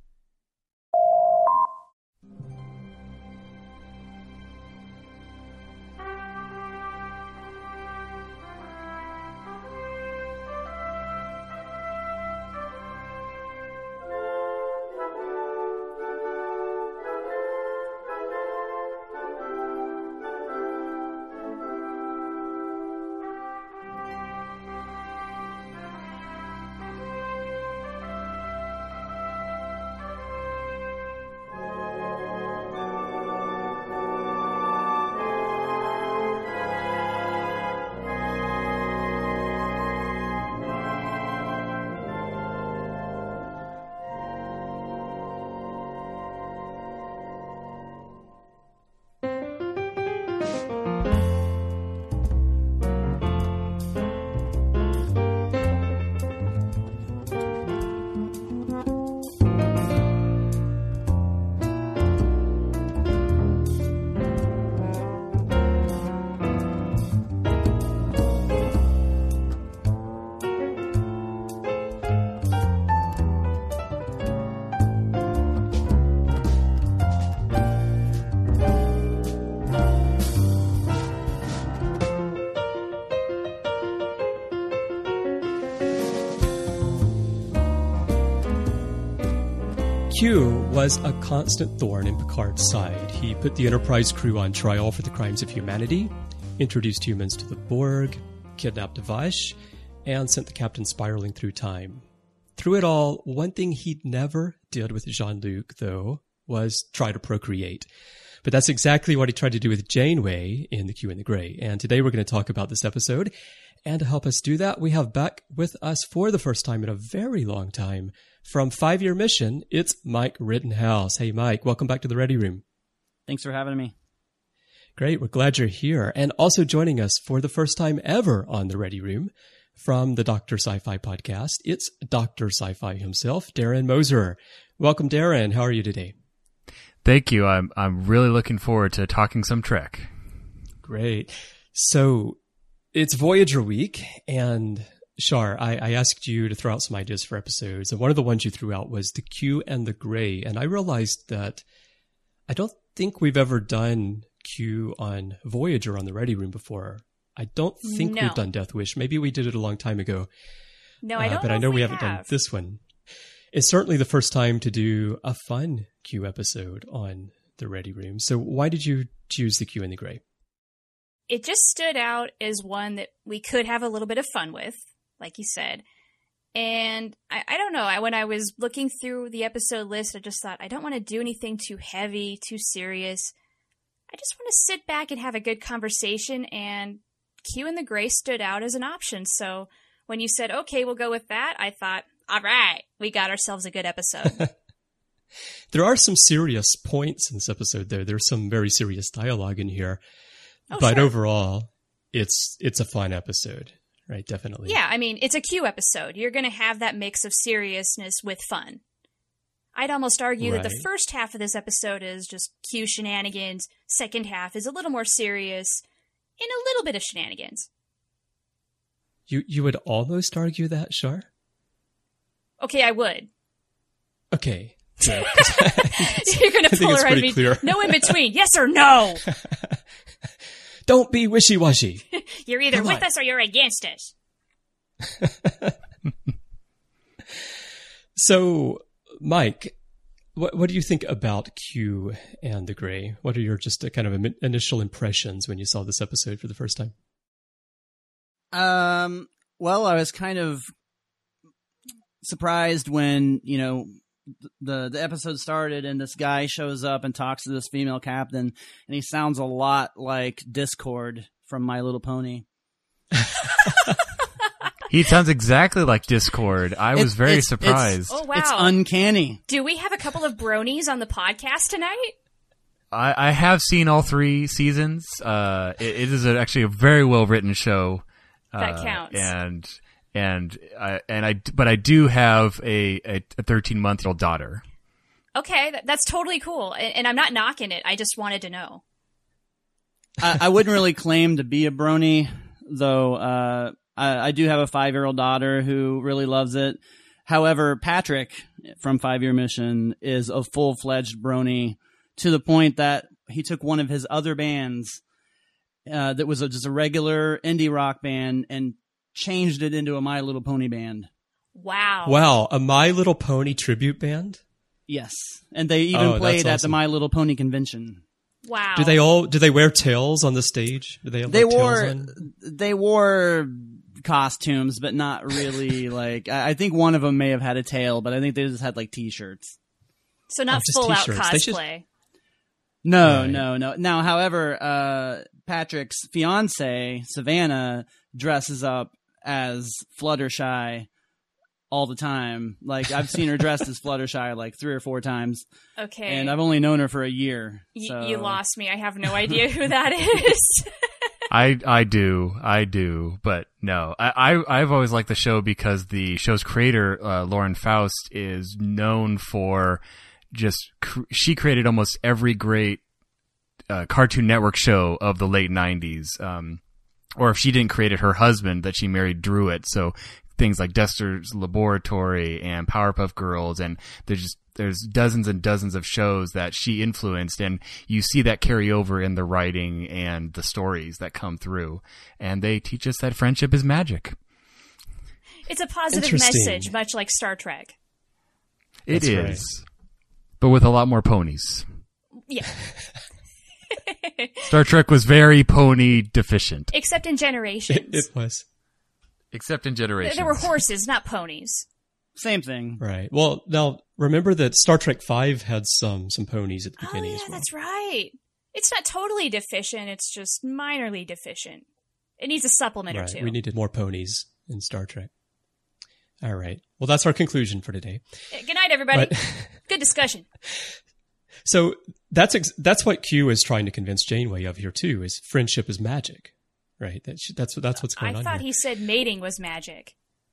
Q was a constant thorn in Picard's side. He put the Enterprise crew on trial for the crimes of humanity, introduced humans to the Borg, kidnapped Vash, and sent the captain spiraling through time. Through it all, one thing he never did with Jean-Luc, though, was try to procreate. But that's exactly what he tried to do with Janeway in The Q and the Grey. And today we're going to talk about this episode. And to help us do that, we have back with us for the first time in a very long time, from Five Year Mission, it's Mike Rittenhouse. Hey, Mike, welcome back to the Ready Room. Thanks for having me. Great, we're glad you're here. And also joining us for the first time ever on the Ready Room, from the Doctor Sci-Fi podcast, it's Doctor Sci-Fi himself, Darren Moser. Welcome, Darren. How are you today? Thank you. I'm I'm really looking forward to talking some Trek. Great. So it's Voyager week, and Shar, I, I asked you to throw out some ideas for episodes, and one of the ones you threw out was The Q and the Grey, and I realized that I don't think we've ever done Q on Voyager on the Ready Room before. I don't think no. we've done Death Wish. Maybe we did it a long time ago. No, I don't uh, But know I know if we we haven't have. done this one. It's certainly the first time to do a fun Q episode on the Ready Room. So why did you choose The Q and the Grey? It just stood out as one that we could have a little bit of fun with, like you said. And I, I don't know, I, when I was looking through the episode list, I just thought, I don't want to do anything too heavy, too serious. I just want to sit back and have a good conversation, and Q and the Grey stood out as an option. So when you said, okay, we'll go with that, I thought, all right, we got ourselves a good episode. There are some serious points in this episode, though. There's some very serious dialogue in here. Oh, but sure. overall, it's it's a fun episode, right? Definitely. Yeah, I mean, it's a Q episode. You're going to have that mix of seriousness with fun. I'd almost argue that the Right. first half of this episode is just Q shenanigans. Second half is a little more serious and a little bit of shenanigans. You you would almost argue that, Shar? Okay, I would. Okay. Good. You're going I to think it's polarize pretty me. clear. No in between. Yes or no. Don't be wishy-washy. You're either Come with on. us or you're against us. So, Mike, what what do you think about Q and the Grey? What are your just uh, kind of im- initial impressions when you saw this episode for the first time? Um, well, I was kind of surprised when, you know, the the episode started and this guy shows up and talks to this female captain, and he sounds a lot like Discord from My Little Pony. He sounds exactly like Discord. I was It's- very it's- surprised. Oh, wow. It's uncanny. Do we have a couple of bronies on the podcast tonight? I, I have seen all three seasons. Uh, it, it is a, actually a very well written show. That uh, counts. And and I and I but I do have a a thirteen month old daughter. Okay, that, that's totally cool. And, and I'm not knocking it. I just wanted to know. I, I wouldn't really claim to be a brony, though. Uh, I, I do have a five-year-old daughter who really loves it. However, Patrick from Five Year Mission is a full-fledged brony to the point that he took one of his other bands uh, that was a, just a regular indie rock band and changed it into a My Little Pony band. Wow. Wow, a My Little Pony tribute band? Yes, and they even Oh, that's played at the awesome. My Little Pony convention. Wow. Do they all do they wear tails on the stage? Do they have They like, wore tails on? they wore costumes, but not really like. I I think one of them may have had a tail, but I think they just had like t-shirts. So not Oh, just full out t-shirts. They should- cosplay. No, Right. no, no. Now, however, uh, Patrick's fiance Savannah dresses up as Fluttershy all the time. Like I've seen her dressed as Fluttershy like three or four times, Okay. and I've only known her for a year. Y- so. You lost me. I have no idea who that is. I I do I do, but no, I, I I've always liked the show because the show's creator uh, Lauren Faust is known for just cr- she created almost every great uh, Cartoon Network show of the late nineties. Um, or if she didn't create it, her husband that she married drew it. So things like Dexter's Laboratory and Powerpuff Girls, and there's just there's dozens and dozens of shows that she influenced, and you see that carry over in the writing and the stories that come through, and they teach us that friendship is magic. It's a positive Interesting. message, much like Star Trek. It That's right. is, but with a lot more ponies. Yeah. Star Trek was very pony deficient, Except in Generations. It, it was. except in There- Generations. there were horses, not ponies. Same thing. Right. Well, now remember that Star Trek Five had some some ponies at the Oh, beginning yeah, as well. that's right. It's not totally deficient. It's just minorly deficient. It needs a supplement Right. or two. We needed more ponies in Star Trek. All right. Well, that's our conclusion for today. Uh, Good night, everybody. But Good discussion. so that's ex- that's what Q is trying to convince Janeway of here too. Is friendship is magic, right? That sh- that's that's what's going I on thought here. he said mating was magic.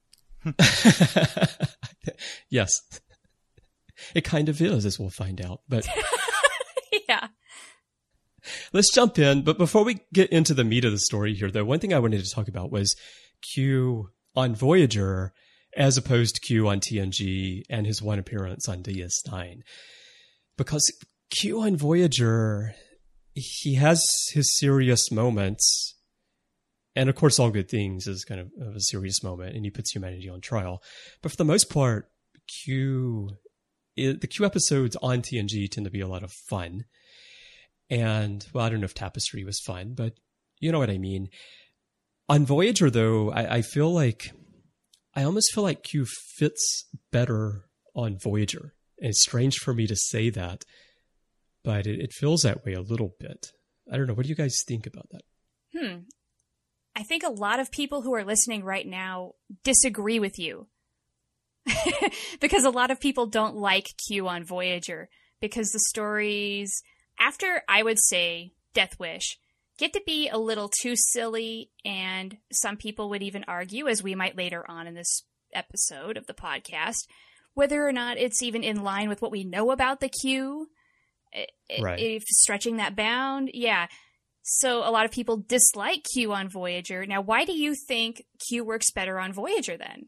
Yes, it kind of is, as we'll find out. But Yeah. let's jump in. But before we get into the meat of the story here, though, one thing I wanted to talk about was Q on Voyager as opposed to Q on T N G and his one appearance on D S nine. Because Q on Voyager, he has his serious moments. And of course, All Good Things is kind of, of a serious moment, and he puts humanity on trial. But for the most part, Q, it, the Q episodes on T N G tend to be a lot of fun. And, well, I don't know if Tapestry was fun, but you know what I mean. On Voyager, though, I, I feel like, I almost feel like Q fits better on Voyager. And it's strange for me to say that, but it, it feels that way a little bit. I don't know. What do you guys think about that? Hmm. I think a lot of people who are listening right now disagree with you. Because a lot of people don't like Q on Voyager. Because the stories, after, I would say, Death Wish, get to be a little too silly, and some people would even argue, as we might later on in this episode of the podcast, whether or not it's even in line with what we know about the Q. I- Right. If stretching that bound, yeah. So a lot of people dislike Q on Voyager. Now, why do you think Q works better on Voyager then?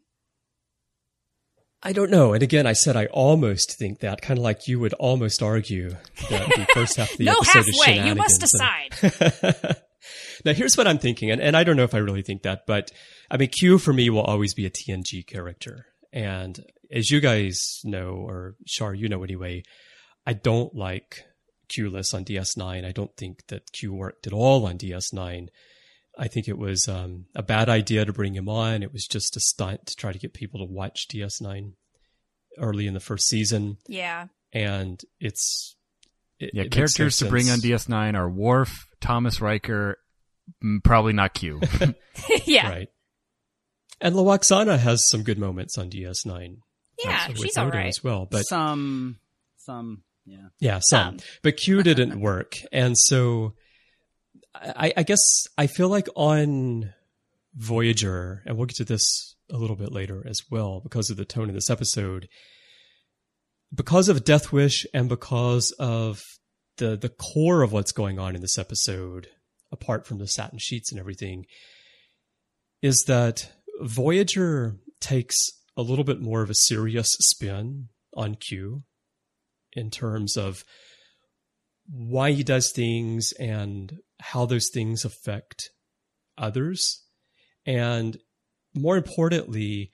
I don't know. And again, I said I almost think that, kind of like you would almost argue that the first half of the No episode is halfway. You must decide. Now, here's what I'm thinking, and, and I don't know if I really think that, but I mean, Q for me will always be a T N G character. And as you guys know, or Shar, you know anyway, I don't like Q-less on D S nine. I don't think that Q worked at all on D S nine. I think it was um, a bad idea to bring him on. It was just a stunt to try to get people to watch D S nine early in the first season. Yeah. And it's... It, Yeah, it makes characters no to bring on sense. D S nine are Worf, Thomas Riker, mm, probably not Q. Yeah. Right. And Lwaxana has some good moments on D S nine. Yeah, also with she's Odo all right. as well. But some, some, yeah. yeah, some. Some. But Q didn't work. And so I, I guess I feel like on Voyager, and we'll get to this a little bit later as well because of the tone of this episode, because of Death Wish and because of the the core of what's going on in this episode, apart from the satin sheets and everything, is that Voyager takes a little bit more of a serious spin on Q in terms of why he does things and how those things affect others. And more importantly,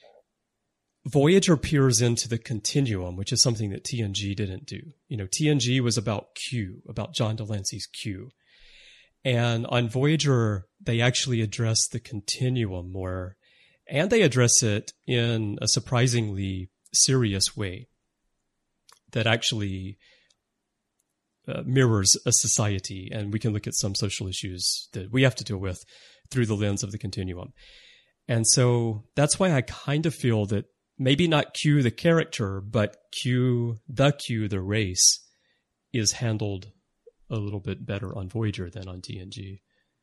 Voyager peers into the continuum, which is something that T N G didn't do. You know, T N G was about Q, about John Delancey's Q. And on Voyager, they actually address the continuum more, and they address it in a surprisingly serious way that actually uh, mirrors a society. And we can look at some social issues that we have to deal with through the lens of the continuum. And so that's why I kind of feel that maybe not Q the character, but Q, the Q, the race, is handled a little bit better on Voyager than on T N G.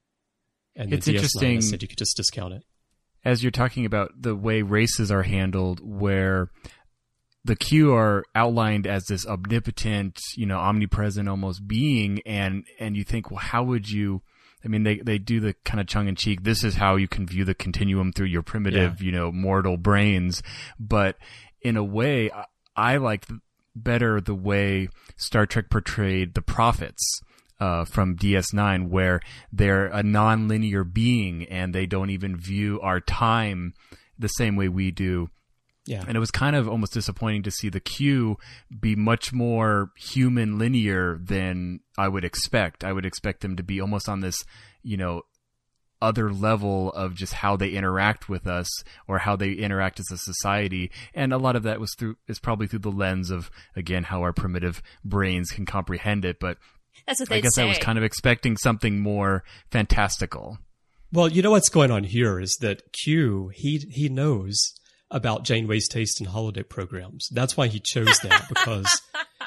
And It's the D S nine, interesting- I said you could just discount it. As you're talking about the way races are handled, where the Q are outlined as this omnipotent, you know, omnipresent almost being, and and you think, well, how would you? I mean, they they do the kind of tongue in cheek. This is how you can view the continuum through your primitive, Yeah. you know, mortal brains. But in a way, I, I liked better the way Star Trek portrayed the prophets. Uh, from D S nine, where they're a non-linear being and they don't even view our time the same way we do. Yeah. And it was kind of almost disappointing to see the Q be much more human linear than I would expect. I would expect them to be almost on this, you know, other level of just how they interact with us or how they interact as a society. And a lot of that was through, is probably through the lens of, again, how our primitive brains can comprehend it. But That's what they I guess say. I was kind of expecting something more fantastical. Well, you know what's going on here is that Q, he he knows about Janeway's taste in holodeck programs. That's why he chose that, because,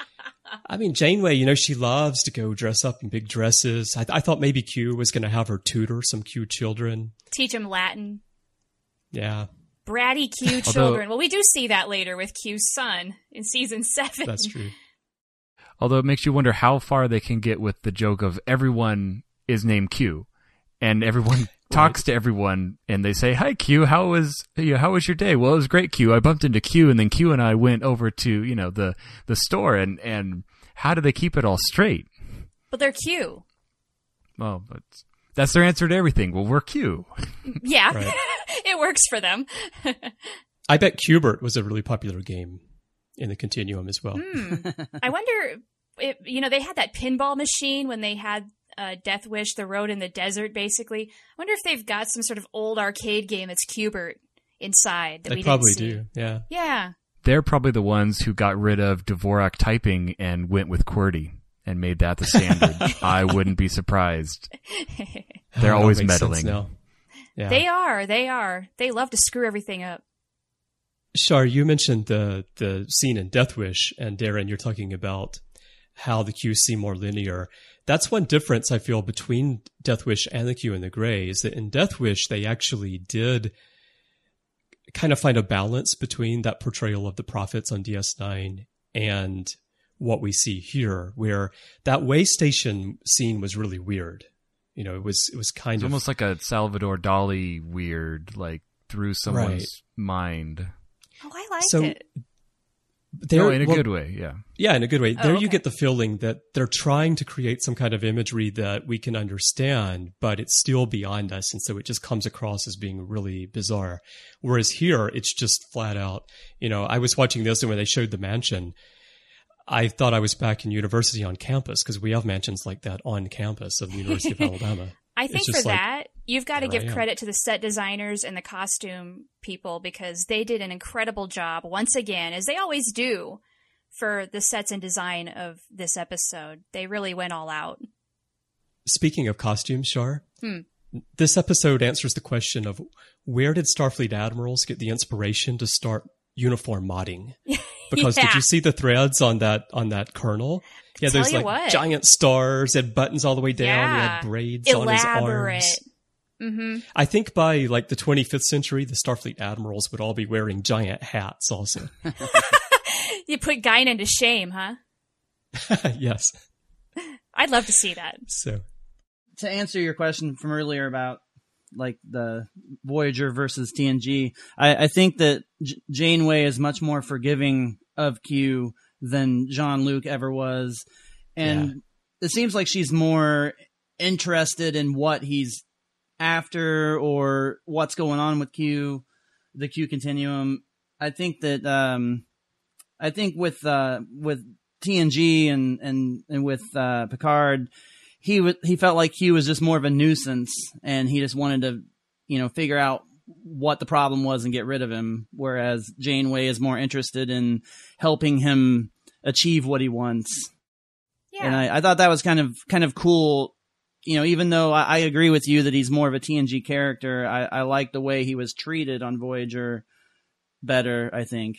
I mean, Janeway, you know, she loves to go dress up in big dresses. I, I thought maybe Q was going to have her tutor some Q children. Teach them Latin. Yeah, Bratty Q Although- children. Well, we do see that later with Q's son in season seven. that's true. Although it makes you wonder how far they can get with the joke of everyone is named Q, and everyone talks to everyone, and they say, "Hi Q, how was you know, how was your day?" Well, it was great, Q. I bumped into Q, and then Q and I went over to you know the the store, and and how do they keep it all straight? But they're Q. Well, but that's their answer to everything. Well, we're Q. Yeah, Right. it works for them. I bet Qbert was a really popular game in the continuum as well. Hmm. I wonder if, you know, they had that pinball machine when they had uh, Death Wish, the road in the desert, basically. I wonder if they've got some sort of old arcade game that's Qbert inside that They we probably didn't see. do. Yeah. Yeah. They're probably the ones who got rid of Dvorak typing and went with QWERTY and made that the standard. I wouldn't be surprised. They're Oh, that always makes sense meddling. now. Yeah. They are. They are. They love to screw everything up. Shar, you mentioned the the scene in Death Wish, and Darren, you're talking about how the Q seem more linear. That's one difference I feel between Death Wish and the Q and the Gray, is that in Death Wish they actually did kind of find a balance between that portrayal of the prophets on D S nine and what we see here, where that way station scene was really weird. You know, it was it was kind It's of almost like a Salvador Dali weird, like through someone's mind. Oh, I liked So- it. there No, in a well, good way, yeah. Yeah, in a good way. Oh, There you okay. get the feeling that they're trying to create some kind of imagery that we can understand, but it's still beyond us. And so it just comes across as being really bizarre. Whereas here, it's just flat out, you know, I was watching this and when they showed the mansion, I thought I was back in university on campus because we have mansions like that on campus of the University of Alabama. I think It's for just like, that, you've got to there I give am. credit to the set designers and the costume people because they did an incredible job once again, as they always do, for the sets and design of this episode. They really went all out. Speaking of costumes, Shar, Hmm. this episode answers the question of where did Starfleet admirals get the inspiration to start uniform modding? Because Yeah. did you see the threads on that on that colonel? He had Tell those you like what. giant stars, had buttons all the way down. He Yeah. had braids on his Elaborate. arms. Mm-hmm. I think by like the twenty-fifth century, the Starfleet admirals would all be wearing giant hats also. You put Guinan to shame, huh? Yes. I'd love to see that. So To answer your question from earlier about like the Voyager versus T N G, I, I think that J- Janeway is much more forgiving of Q than Jean-Luc ever was. And Yeah. it seems like she's more interested in what he's after or what's going on with Q, the Q continuum. I think that, um, I think with, uh, with T N G and, and, and with, uh, Picard, he w- he felt like Q was just more of a nuisance and he just wanted to, you know, figure out what the problem was and get rid of him. Whereas Janeway is more interested in helping him achieve what he wants. Yeah. And I, I thought that was kind of, kind of cool. You know, even though I, I agree with you that he's more of a T N G character, I, I like the way he was treated on Voyager better, I think.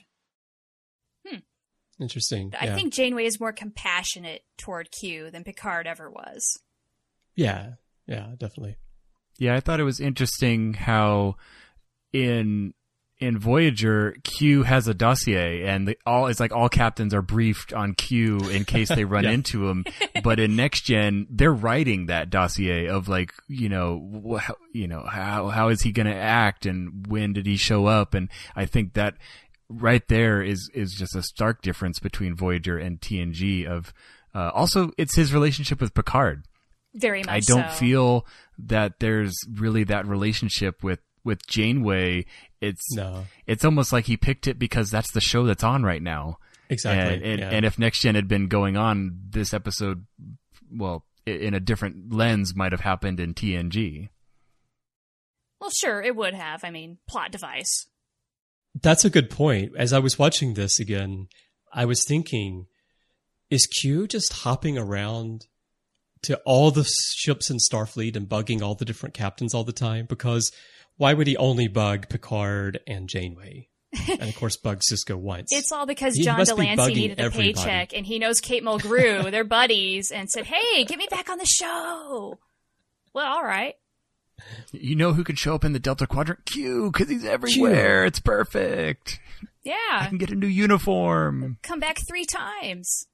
interesting. I Yeah. think Janeway is more compassionate toward Q than Picard ever was. Yeah. Yeah, definitely. Yeah, I thought it was interesting how in in Voyager, Q has a dossier, and the, all it's like all captains are briefed on Q in case they run Yeah. into him. But in Next Gen, they're writing that dossier of like, you know, wh- you know, how how is he going to act, and when did he show up? And I think that right there is is just a stark difference between Voyager and T N G. Of uh, also, it's his relationship with Picard. Very much I don't so. feel that there's really that relationship with, with Janeway. It's No. it's almost like he picked it because that's the show that's on right now. Exactly. And, and, yeah. and if Next Gen had been going on, this episode, well, i- in a different lens, might have happened in T N G. Well, sure, it would have. I mean, plot device. That's a good point. As I was watching this again, I was thinking, is Q just hopping around to all the ships in Starfleet and bugging all the different captains all the time? Because why would he only bug Picard and Janeway? And of course, bug Sisko once. It's all because He John must be Delancey bugging needed a everybody. paycheck, and he knows Kate Mulgrew, they're buddies, and said, hey, get me back on the show. Well, all right. You know who could show up in the Delta Quadrant? Q, because he's everywhere. It's perfect. I Yeah, can get a new uniform. come back three times.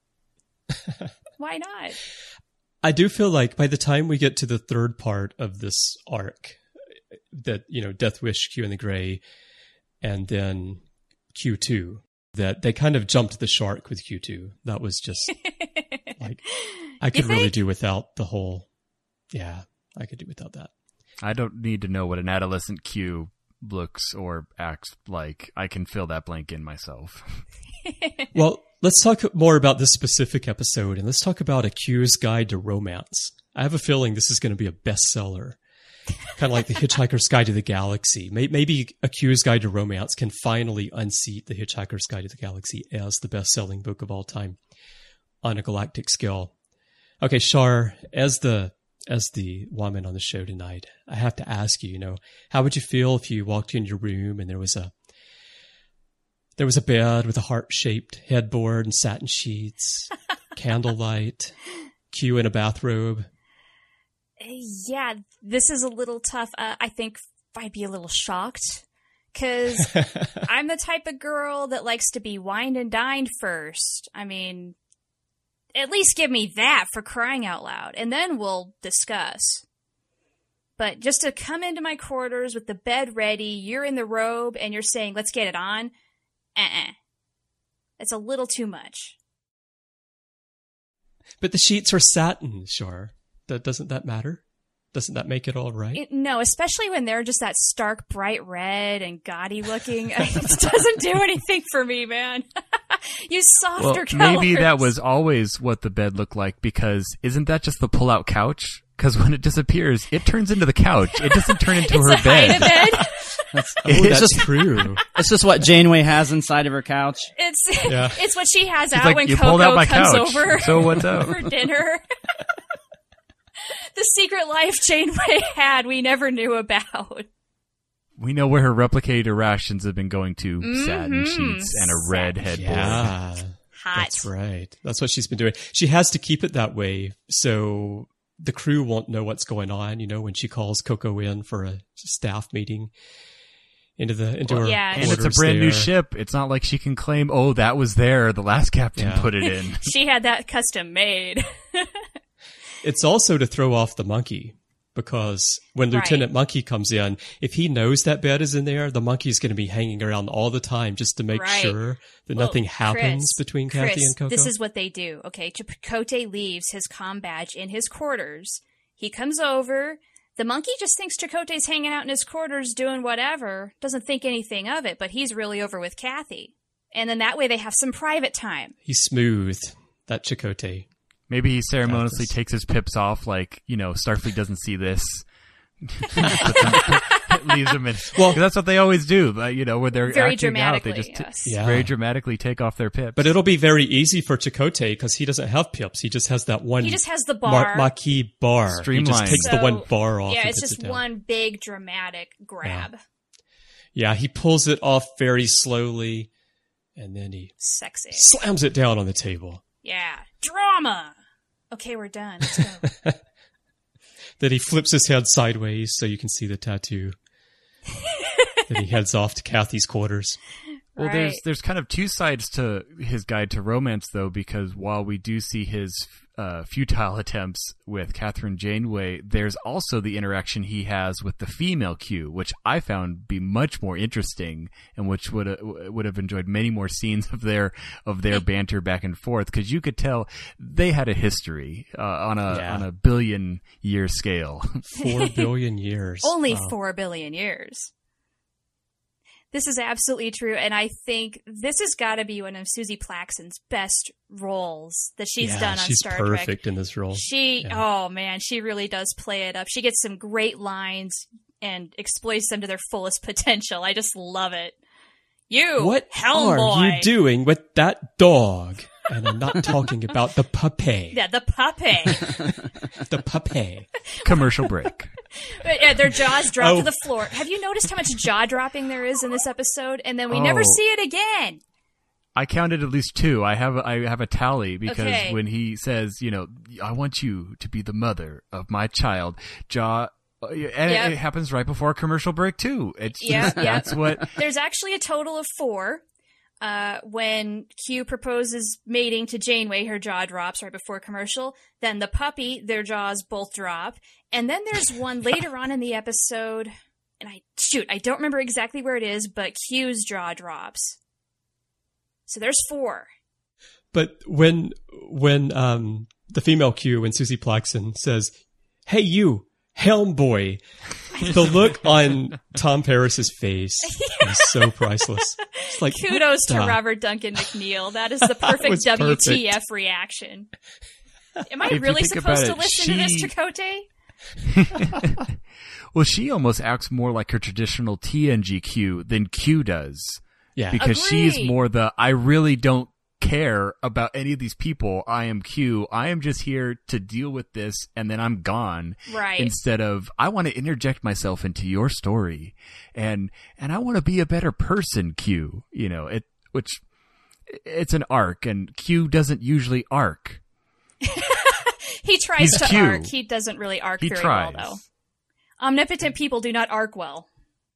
Why not? I do feel like by the time we get to the third part of this arc, that, you know, Death Wish, Q and the Grey, and then Q two, that they kind of jumped the shark with Q two. That was just like, I could really think? do without the whole, yeah, I could do without that. I don't need to know what an adolescent Q looks or acts like. I can fill that blank in myself. Well, let's talk more about this specific episode, and let's talk about A Q's Guide to Romance. I have a feeling this is going to be a bestseller. Kind of like The Hitchhiker's Guide to the Galaxy. May- Maybe A Q's Guide to Romance can finally unseat The Hitchhiker's Guide to the Galaxy as the best-selling book of all time on a galactic scale. Okay, Shar, as the as the woman on the show tonight, I have to ask you, you know, how would you feel if you walked in your room and there was a There was a bed with a heart-shaped headboard and satin sheets, candlelight, Q in a bathrobe? Yeah, this is a little tough. Uh, I think I'd be a little shocked because I'm the type of girl that likes to be wined and dined first. I mean, at least give me that, for crying out loud, and then we'll discuss. But just to come into my quarters with the bed ready, you're in the robe, and you're saying, let's get it on, uh-uh. It's a little too much. But the sheets are satin, Shar. That, doesn't that matter? Doesn't that make it all right? It, no, especially when they're just that stark bright red and gaudy looking. It doesn't do anything for me, man. Use softer Well, colors. maybe that was always what the bed looked like, because isn't that just the pull-out couch? Because when it disappears, it turns into the couch. It doesn't turn into it's her a hide bed. bed. That's, Oh, it's that's just true. it's just what Janeway has inside of her couch. It's Yeah. it's what she has It's out like, when you Coco pulled out my comes couch. over So what's up? for dinner. the secret life Janeway had we never knew about. We know where her replicator rations have been going to. Mm-hmm. Satin sheets and a red headboard. Yeah. Hot. That's right. That's what she's been doing. She has to keep it that way so the crew won't know what's going on, you know, when she calls Coco in for a staff meeting into the into Well, her yeah. And it's a brand there. new ship. It's not like she can claim, oh, that was there. The last captain Yeah. put it in. She had that custom made. It's also to throw off the monkey, because when Right. Lieutenant Monkey comes in, if he knows that bed is in there, the monkey's going to be hanging around all the time just to make Right. sure that Well, nothing happens Chris, between Chris, Kathy and Coco. This is what they do. Okay, Chakotay leaves his comm badge in his quarters. He comes over. The monkey just thinks Chakotay's hanging out in his quarters doing whatever, doesn't think anything of it, but he's really over with Kathy. And then that way they have some private time. He's smooth, that Chakotay. Maybe he ceremoniously Got this. takes his pips off, like, you know, Starfleet doesn't see this. Puts them- leaves them in. Well- 'Cause that's what they always do, but, you know, when they're Very acting out, they dramatically, just t- yes. Yeah. very dramatically take off their pips. But it'll be very easy for Chakotay because he doesn't have pips. He just has that one He just has the mar- bar. marquee bar. He Streamlined. just takes the So, one bar off yeah, and it's puts just it down. one big dramatic grab. Yeah, he pulls it off very slowly, and then he Sexy. slams it down on the table. Yeah. Drama! Okay, we're done. Let's go. Then he flips his head sideways so you can see the tattoo. Then he heads off to Kathy's quarters. Well, Right. there's there's kind of two sides to his guide to romance, though, because while we do see his uh, futile attempts with Catherine Janeway, there's also the interaction he has with the female Q, which I found be much more interesting, and which would uh, would have enjoyed many more scenes of their of their banter back and forth, because you could tell they had a history uh, on a Yeah. on a billion year scale. Four billion years. Only Wow. four billion years. This is absolutely true, and I think this has got to be one of Susie Plaxton's best roles that she's Yeah, done on she's Star perfect Trek. in this role. She, Yeah. oh man, she really does play it up. She gets some great lines and exploits them to their fullest potential. I just love it. You, What Helm are boy. you doing with that dog? And I'm not talking about the puppy. Yeah, the puppy. The puppy. Commercial break. Yeah, their jaws drop Oh. to the floor. Have you noticed how much jaw dropping there is in this episode? And then we never Oh. see it again. I counted at least two. I have I have a tally because Okay. when he says, you know, I want you to be the mother of my child, jaw, and Yep. it, it happens right before commercial break too. It's Yep, just, yep. that's what. There's actually a total of four. Uh, when Q proposes mating to Janeway, her jaw drops right before commercial. Then the puppy, their jaws both drop. And then there's one later on in the episode, and I, shoot, I don't remember exactly where it is, but Q's jaw drops. So there's four. But when when um the female Q, when Susie Plaxton says, "Hey you, Helm boy," the look on Tom Paris's face is so priceless. It's like, Kudos to what the- Robert Duncan McNeil. That is the perfect was W T F reaction. Am I If you really think supposed about to it, listen to this, she- Chakotay? Well, she almost acts more like her traditional T N G Q than Q does. Yeah. Because she's Agreed. more the, I really don't care about any of these people. I am Q. I am just here to deal with this and then I'm gone. Right. Instead of, I want to interject myself into your story and, and I want to be a better person, Q. You know, it, which, it's an arc and Q doesn't usually arc. He tries He's to Q. arc. He doesn't really arc He very tries. well, though. Omnipotent people do not arc well.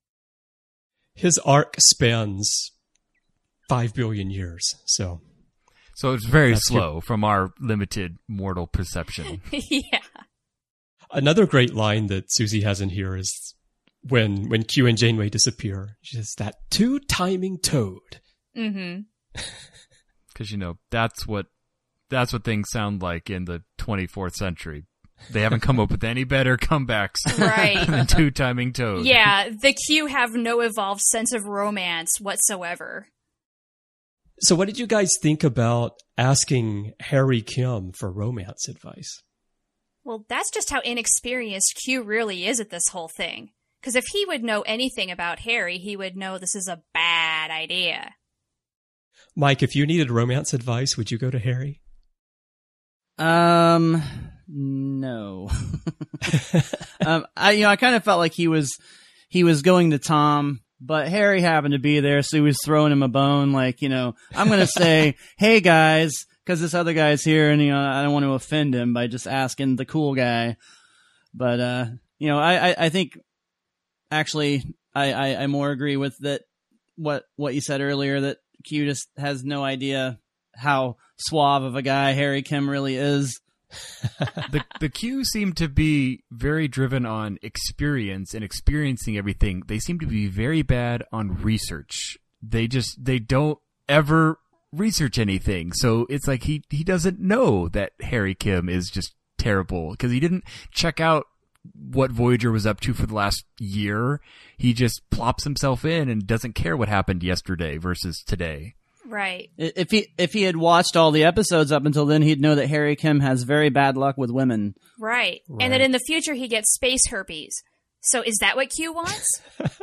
His arc spans five billion years. So So it's very That's slow from our limited mortal perception. Yeah. another great line that Susie has in here is when when Q and Janeway disappear. She says, "That two-timing toad." Mm-hmm. Cause you know, that's what, that's what things sound like in the twenty-fourth century. They haven't come up with any better comebacks Right. than two-timing toad. Yeah, the Q have no evolved sense of romance whatsoever. So what did you guys think about asking Harry Kim for romance advice? Well, that's just how inexperienced Q really is at this whole thing. Because if he would know anything about Harry, he would know this is a bad idea. Mike, if you needed romance advice, would you go to Harry? Um, No. um, I, you know, I kind of felt like he was, he was going to Tom, but Harry happened to be there, so he was throwing him a bone. Like, you know, I'm going to say, hey guys, because this other guy's here, and you know, I don't want to offend him by just asking the cool guy. But uh, you know, I, I, I think actually, I, I, I more agree with that. What what you said earlier, that Q just has no idea how suave of a guy Harry Kim really is. the the Q seem to be very driven on experience and experiencing everything. They seem to be very bad on research. They just they don't ever research anything. So it's like he he doesn't know that Harry Kim is just terrible because he didn't check out what Voyager was up to for the last year. He just plops himself in and doesn't care what happened yesterday versus today. Right. If he if he had watched all the episodes up until then, he'd know that Harry Kim has very bad luck with women. Right. Right. And that in the future he gets space herpes. So is that what Q wants?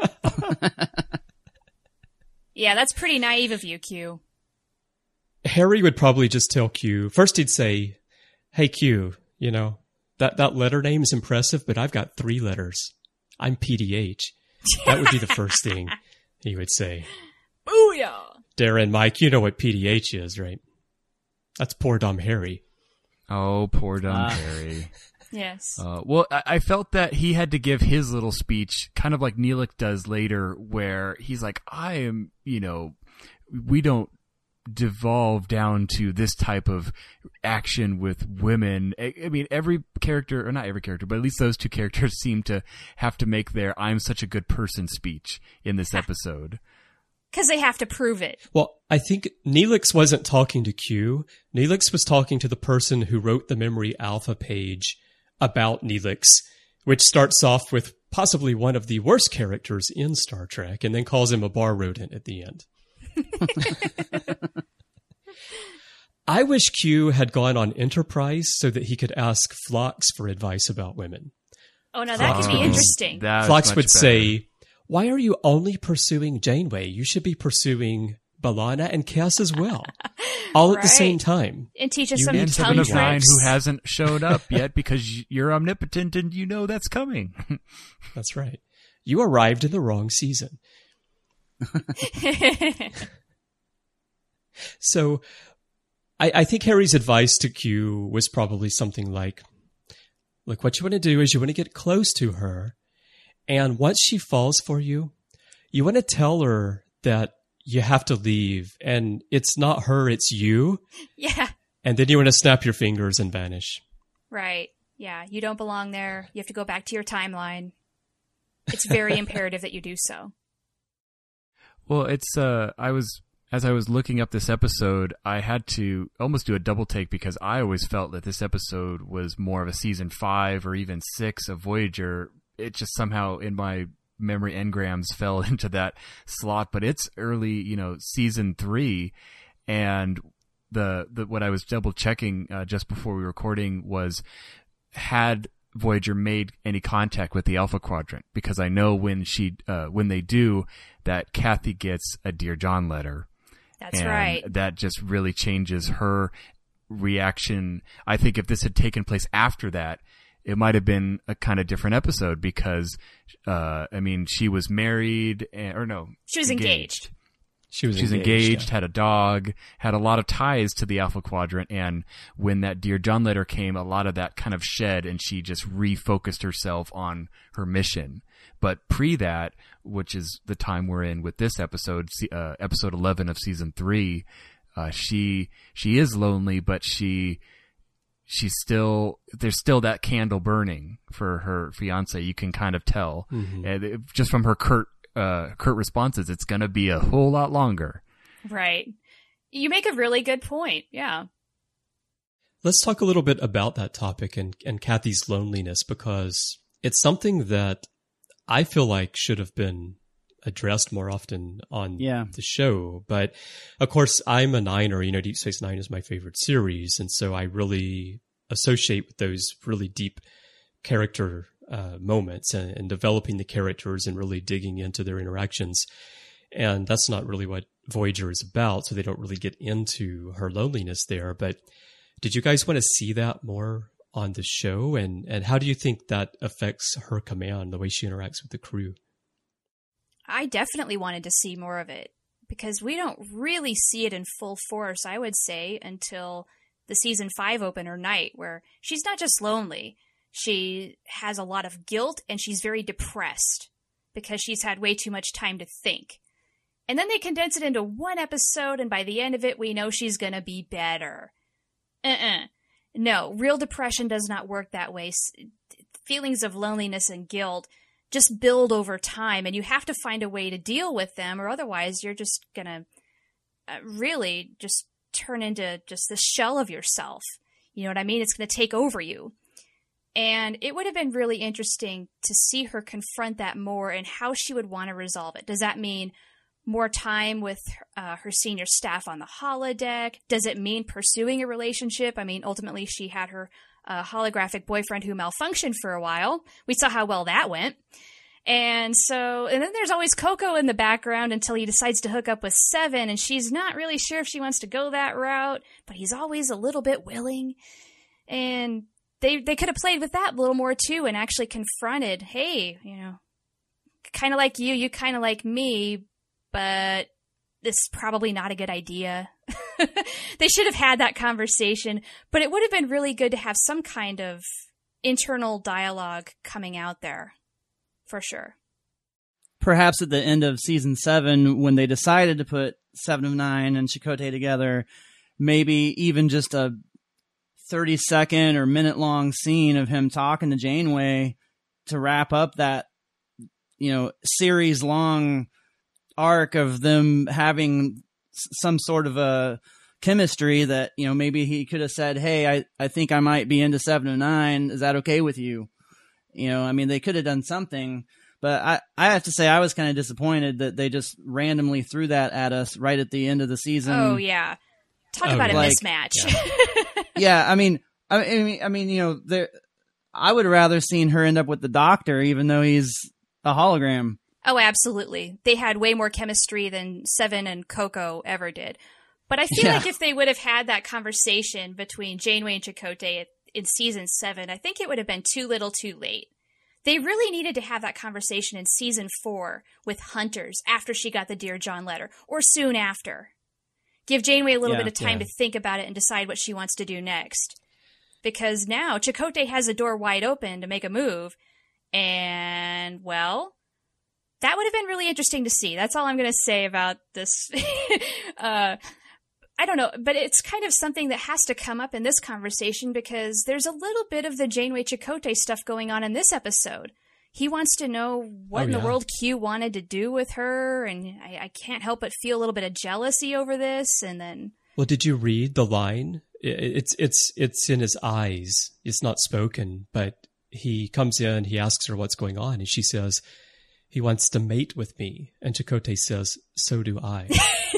Yeah, that's pretty naive of you, Q. Harry would probably just tell Q. First he'd say, hey, Q, you know, that, that letter name is impressive, but I've got three letters. I'm P D H. That would be the first thing he would say. Booyah! Darren, Mike, you know what P D H is, right? That's poor dumb Harry. Oh, poor dumb Ah. Harry. Yes. Uh, well, I, I felt that he had to give his little speech, kind of like Neelix does later, where he's like, I am, you know, we don't devolve down to this type of action with women. I, I mean, every character, or not every character, but at least those two characters seem to have to make their I'm such a good person speech in this episode. Because they have to prove it. Well, I think Neelix wasn't talking to Q. Neelix was talking to the person who wrote the Memory Alpha page about Neelix, which starts off with possibly one of the worst characters in Star Trek and then calls him a bar rodent at the end. I wish Q had gone on Enterprise so that he could ask Phlox for advice about women. Oh, now that Phlox could be would- interesting. That's Phlox much would better. say, why are you only pursuing Janeway? You should be pursuing B'Elanna and Cass as well. All at the same Right. time. And teach us You some need And some tongue Seven of Nine tricks. who hasn't showed up yet because y- you're omnipotent and you know that's coming. That's right. You arrived in the wrong season. So I, I think Harry's advice to Q was probably something like, look, what you want to do is you want to get close to her. And once she falls for you, you want to tell her that you have to leave and it's not her, it's you. Yeah. And then you want to snap your fingers and vanish. Right. Yeah. You don't belong there. You have to go back to your timeline. It's very imperative that you do so. Well, it's, uh, I was, as I was looking up this episode, I had to almost do a double take because I always felt that this episode was more of a season five or even six of Voyager. It just somehow in my memory engrams fell into that slot, but it's early, you know, season three. And the, the, what I was double checking, uh, just before we were recording was had Voyager made any contact with the Alpha Quadrant, because I know when she, uh, when they do that, Kathy gets a Dear John letter. That's and right. that just really changes her reaction. I think if this had taken place after that, it might have been a kind of different episode because, uh, I mean, she was married, and, or no. She was engaged. She was She's engaged, engaged, yeah. had a dog, had a lot of ties to the Alpha Quadrant, and when that Dear John letter came, a lot of that kind of shed, and she just refocused herself on her mission. But pre that, which is the time we're in with this episode, se- uh, episode eleven of season three, uh, she she is lonely, but she she's still there's still that candle burning for her fiance. You can kind of tell, Mhm. and it- just from her curt uh, curt responses, it's going to be a whole lot longer. Right. You make a really good point. Yeah. Let's talk a little bit about that topic and, and Kathy's loneliness, because it's something that I feel like should have been addressed more often on Yeah. the show. But of course, I'm a Niner. You know, Deep Space Nine is my favorite series. And so I really associate with those really deep character uh, moments and, and developing the characters and really digging into their interactions. And that's not really what Voyager is about. So they don't really get into her loneliness there. But did you guys want to see that more on the show, and, and how do you think that affects her command, the way she interacts with the crew? I definitely wanted to see more of it, because we don't really see it in full force, I would say, until the season five opener night, where she's not just lonely. She has a lot of guilt, and she's very depressed because she's had way too much time to think. And then they condense it into one episode, and by the end of it, we know she's going to be better. Uh-uh. No, real depression does not work that way. Feelings of loneliness and guilt just build over time, and you have to find a way to deal with them, or otherwise you're just going to uh, really just turn into just the shell of yourself. You know what I mean? It's going to take over you. And it would have been really interesting to see her confront that more and how she would want to resolve it. Does that mean more time with uh, her senior staff on the holodeck? Does it mean pursuing a relationship? I mean, ultimately she had her uh, holographic boyfriend who malfunctioned for a while. We saw how well that went. And so, and then there's always Coco in the background until he decides to hook up with Seven, and she's not really sure if she wants to go that route, but he's always a little bit willing. And they they could have played with that a little more too, and actually confronted, hey, you know, kind of like you, you kind of like me, but this is probably not a good idea. They should have had that conversation, but it would have been really good to have some kind of internal dialogue coming out there. For sure. Perhaps at the end of season seven, when they decided to put Seven of Nine and Chakotay together, maybe even just a thirty second or minute long scene of him talking to Janeway to wrap up that, you know, series long arc of them having some sort of a chemistry that, you know, maybe he could have said, hey, I, I think I might be into Seven of Nine. Is that okay with you? You know, I mean, they could have done something, but I, I have to say I was kind of disappointed that they just randomly threw that at us right at the end of the season. Oh, yeah. Talk Oh, about like, a mismatch. Yeah, yeah I mean, I mean, I mean, you know, there, I would have rather seen her end up with the Doctor, even though he's a hologram. Oh, absolutely. They had way more chemistry than Seven and Coco ever did. But I feel Yeah. like if they would have had that conversation between Janeway and Chakotay in season seven, I think it would have been too little too late. They really needed to have that conversation in season four with Hunters after she got the Dear John letter, or soon after. Give Janeway a little Yeah, bit of time yeah. to think about it and decide what she wants to do next. Because now Chakotay has the door wide open to make a move, and, well, that would have been really interesting to see. That's all I'm going to say about this. uh, I don't know, but it's kind of something that has to come up in this conversation because there's a little bit of the Janeway Chakotay stuff going on in this episode. He wants to know what Oh, in the yeah. world Q wanted to do with her, and I, I can't help but feel a little bit of jealousy over this. And then, Well, did you read the line? I- It's it's it's in his eyes. It's not spoken, but he comes in, he asks her what's going on, and she says he wants to mate with me, and Chakotay says, "So do I."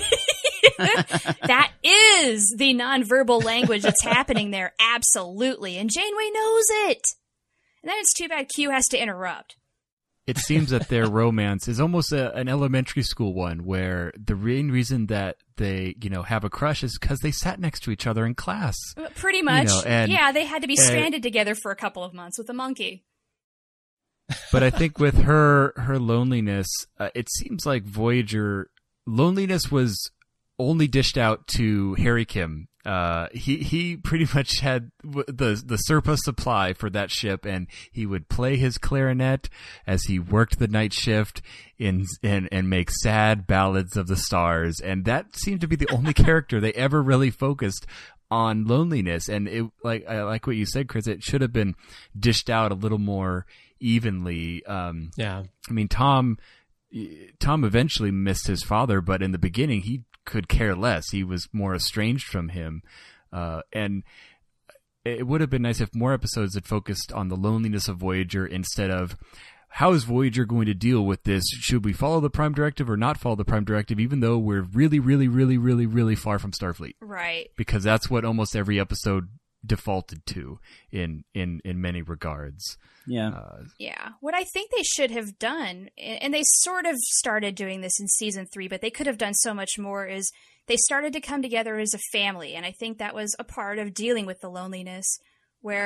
that is the nonverbal language that's happening there, absolutely. And Janeway knows it. And then it's too bad Q has to interrupt. It seems that their romance is almost a, an elementary school one, where the main reason that they, you know, have a crush is because they sat next to each other in class. Pretty much. know, and- yeah, they had to be and- stranded together for a couple of months with a monkey. But I think with her her loneliness, uh, it seems like Voyager loneliness was only dished out to Harry Kim. Uh, he he pretty much had w- the the surplus supply for that ship, and he would play his clarinet as he worked the night shift in and and make sad ballads of the stars, and that seemed to be the only character they ever really focused on loneliness. And it like I like what you said, Chris. It should have been dished out a little more evenly. Um, Yeah. I mean, Tom Tom eventually missed his father, but in the beginning he could care less. He was more estranged from him. Uh, and it would have been nice if more episodes had focused on the loneliness of Voyager instead of how is Voyager going to deal with this? Should we follow the Prime Directive or not follow the Prime Directive, even though we're really, really, really, really, really far from Starfleet? Right. Because that's what almost every episode defaulted to in, in, in many regards. Yeah. Uh, Yeah. What I think they should have done, and they sort of started doing this in season three, but they could have done so much more, is they started to come together as a family. And I think that was a part of dealing with the loneliness, where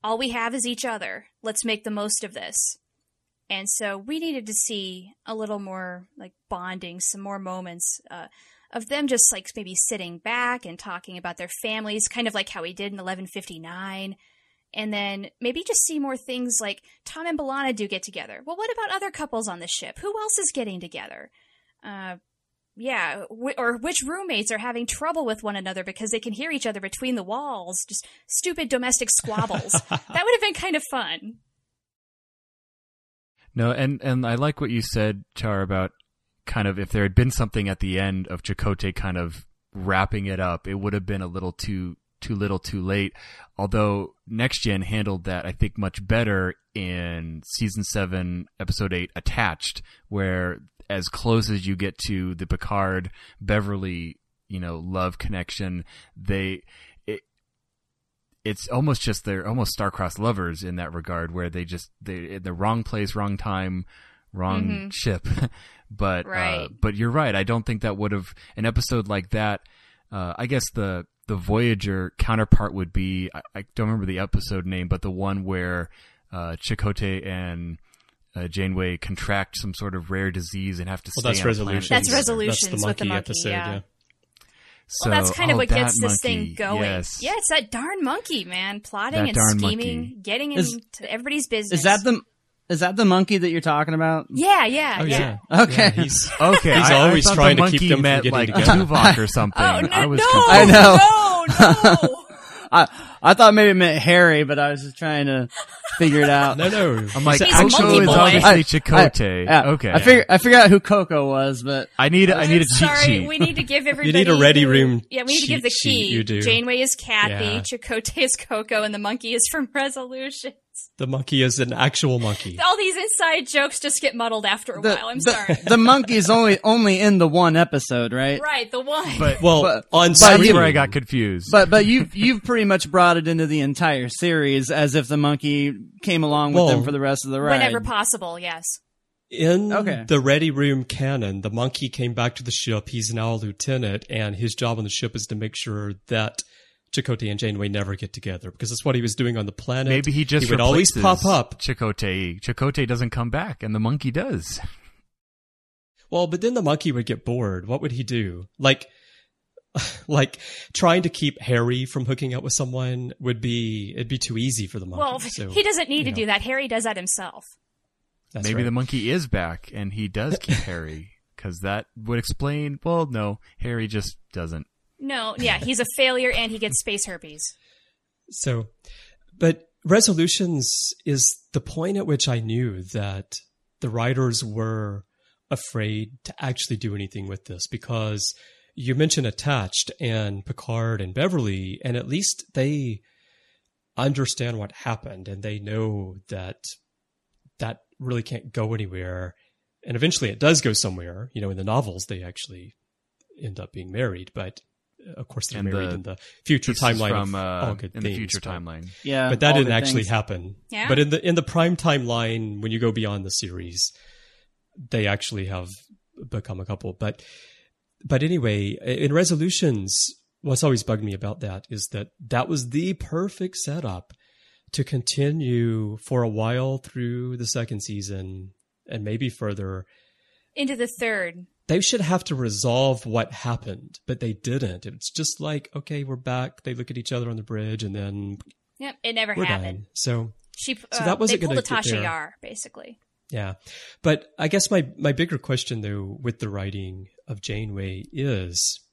all we have is each other. Let's make the most of this. And so we needed to see a little more like bonding, some more moments uh, of them just like maybe sitting back and talking about their families, kind of like how we did in eleven fifty-nine. And then maybe just see more things like Tom and B'Elanna do get together. Well, what about other couples on the ship? Who else is getting together? Uh, yeah, w- or which roommates are having trouble with one another because they can hear each other between the walls. Just stupid domestic squabbles. That would have been kind of fun. No, and, and I like what you said, Char, about kind of if there had been something at the end of Chakotay kind of wrapping it up, it would have been a little too too little too late. Although Next Gen handled that, I think, much better in season seven, episode eight, Attached, where as close as you get to the Picard Beverly, you know, love connection, they it it's almost just they're almost star-crossed lovers in that regard, where they just they in the wrong place, wrong time, wrong Mm-hmm. ship. But Right. uh, but you're right. I don't think that would have an episode like that. Uh, I guess the the Voyager counterpart would be I, I don't remember the episode name, but the one where uh, Chakotay and uh, Janeway contract some sort of rare disease and have to Well, stay that's on a planet Resolutions. That's together. Resolutions That's the with the monkey monkey, episode, yeah. yeah. So, Well, that's kind of oh, what that gets this monkey, thing going. Yes. Yeah, it's that darn monkey, man. Plotting That and darn scheming, monkey. getting Is- into everybody's business. Is that the is that the monkey that you're talking about? Yeah, yeah, Oh, yeah. yeah. Okay. Yeah, he's, Okay, He's I, always I thought trying the to keep monkey them from meant getting like together. Tuvok or something. Oh, no, I was no, I know. no, no. I I thought maybe it meant Harry, but I was just trying to figure it out. no, no. I'm like, He's a Coco monkey is boy. obviously I- Chakotay. yeah, Okay, I figured I figured out who Coco was, but I need I need a cheat Sorry, sheet. we need to give everybody. need a ready who- room Yeah, we need to give the cheat sheet, key. you do. Janeway is Kathy, Yeah. Chakotay is Coco, and the monkey is from Resolutions. The monkey is an actual monkey. All these inside jokes just get muddled after a the while. I'm the, sorry. the monkey's only only in the one episode, right? Right, the one. But Well, But- on but screen, that's where I got confused. But but you've you've pretty much brought it into the entire series as if the monkey came along with Well, them for the rest of the ride. Whenever possible, yes. in Okay. the Ready Room canon, the monkey came back to the ship. He's now a lieutenant, and his job on the ship is to make sure that Chakotay and Janeway never get together, because that's what he was doing on the planet. maybe he just he would always replaces pop up. Chakotay. Chakotay doesn't come back, and the monkey does. Well, but then the monkey would get bored. What would he do? Like, like trying to keep Harry from hooking up with someone would be it'd be too easy for the monkey. Well, so, he doesn't need to you know, do that. Harry does that himself. that's Maybe right. the monkey is back, and he does keep Harry, because that would explain. Well, no, Harry just doesn't. No, yeah, he's a failure and he gets space herpes. So, but Resolutions is the point at which I knew that the writers were afraid to actually do anything with this, because you mentioned Attached and Picard and Beverly, and at least they understand what happened and they know that that really can't go anywhere. And eventually it does go somewhere. You know, in the novels, they actually end up being married, but of course they're And married the in the future This is timeline from of uh, all good in things, the future but- timeline. yeah, but that all didn't good actually things. happen. Yeah. But in the in the prime timeline, when you go beyond the series, they actually have become a couple. But but anyway, in Resolutions, what's always bugged me about that is that that was the perfect setup to continue for a while through the second season and maybe further. Into the third. They should have to resolve what happened, but they didn't. It's just like, okay, we're back. They look at each other on the bridge, and then Yep, it never we're happened. done. So She, So uh, that wasn't they pulled a gonna get Tasha there. Yar, basically. yeah. But I guess my, my bigger question, though, with the writing of Janeway is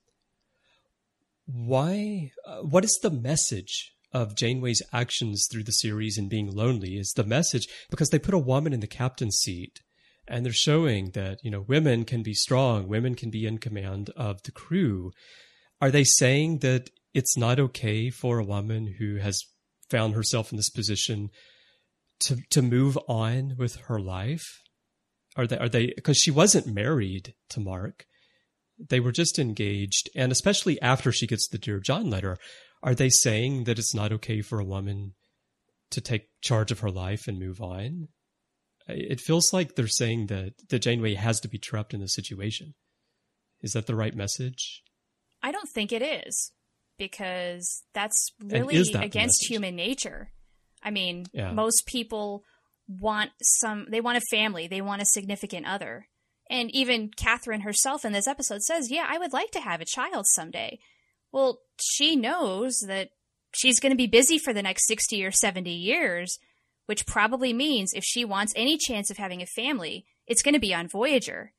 why, uh, what is the message of Janeway's actions through the series and being lonely? Is the message, because they put a woman in the captain's seat and they're showing that, you know, women can be strong, women can be in command of the crew. Are they saying that it's not okay for a woman who has found herself in this position to to move on with her life? Are they are they because she wasn't married to Mark. They were just engaged, and especially after she gets the Dear John letter, are they saying that it's not okay for a woman to take charge of her life and move on? It feels like they're saying that, that Janeway has to be trapped in this situation. Is that the right message? I don't think it is, because that's And really is that the against message? human nature. I mean, Yeah. most people want some, they want a family, they want a significant other. And even Catherine herself in this episode says, yeah, I would like to have a child someday. Well, she knows that she's going to be busy for the next sixty or seventy years, which probably means if she wants any chance of having a family, it's going to be on Voyager.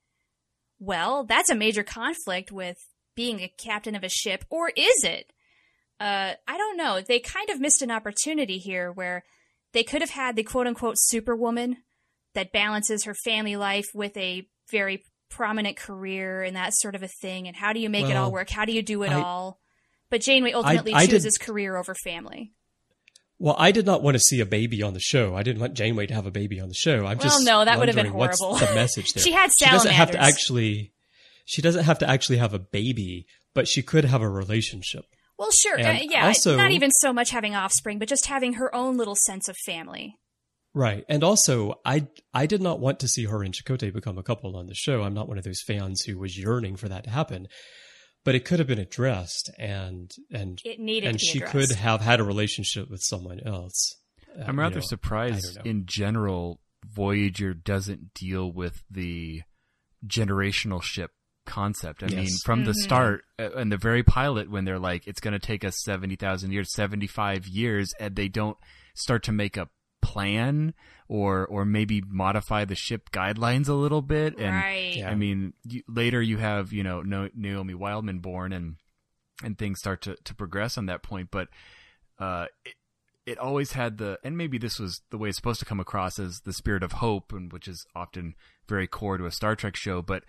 Well, that's a major conflict with being a captain of a ship, or is it? Uh, I don't know. They kind of missed an opportunity here where they could have had the quote-unquote superwoman that balances her family life with a very prominent career and that sort of a thing. And how do you make it all Well, work? How do you do it I- all? But Janeway ultimately I did- chooses career over family. Well, I did not want to see a baby on the show. I didn't want Janeway to have a baby on the show. I'm Well, just no, that would have been wondering what's horrible. the message there. She had She doesn't have to salamanders. actually. She doesn't have to actually have a baby, but she could have a relationship. Well, sure. And Uh, yeah, also- not even so much having offspring, but just having her own little sense of family. Right. And also, I I did not want to see her and Chakotay become a couple on the show. I'm not one of those fans who was yearning for that to happen. But it could have been addressed, and and It needed and to be she addressed. could have had a relationship with someone else. Uh, I'm you rather know, I surprised don't know. in general Voyager doesn't deal with the generational ship concept. I Yes. mean, from the Mhm. start, uh, and the very pilot, when they're like, it's going to take us seventy thousand years, seventy-five years, and they don't start to make a plan or or maybe modify the ship guidelines a little bit. And Right. Yeah. I mean, you, later you have, you know, no, Naomi Wildman born, and and things start to, to progress on that point. But uh, it, it always had the, and maybe this was the way it's supposed to come across as the spirit of hope, and which is often very core to a Star Trek show. But,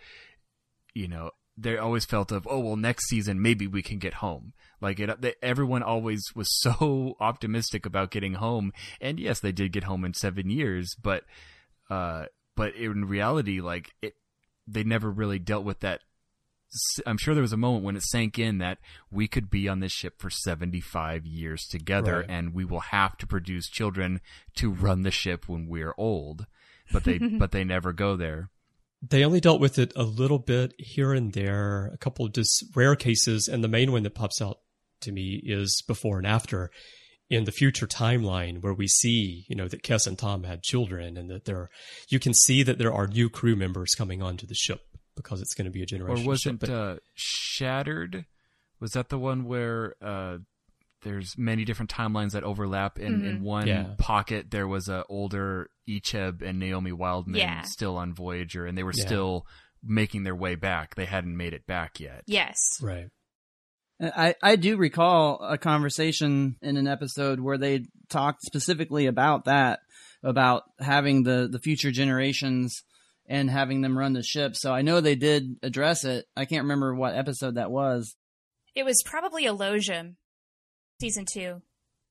you know, they always felt of, oh, well, next season, maybe we can get home. Like it, they, everyone always was so optimistic about getting home. And yes, they did get home in seven years, but, uh, but in reality, like it, they never really dealt with that. I'm sure there was a moment when it sank in that we could be on this ship for seventy-five years together, Right. and we will have to produce children to run the ship when we're old. But they, but they never go there. They only dealt with it a little bit here and there, a couple of just rare cases, and the main one that pops out to me is before and after in the future timeline, where we see, you know, that Kes and Tom had children, and that there, you can see that there are new crew members coming onto the ship because it's going to be a Or generation wasn't ship. But uh, Shattered? Was that the one where uh, there's many different timelines that overlap? In, in one Yeah. pocket, there was a older Icheb and Naomi Wildman Yeah. still on Voyager, and they were Yeah. still making their way back. They hadn't made it back yet. Yes. right. I, I do recall a conversation in an episode where they talked specifically about that, about having the, the future generations and having them run the ship. So I know they did address it. I can't remember what episode that was. It was probably Elogium, season two.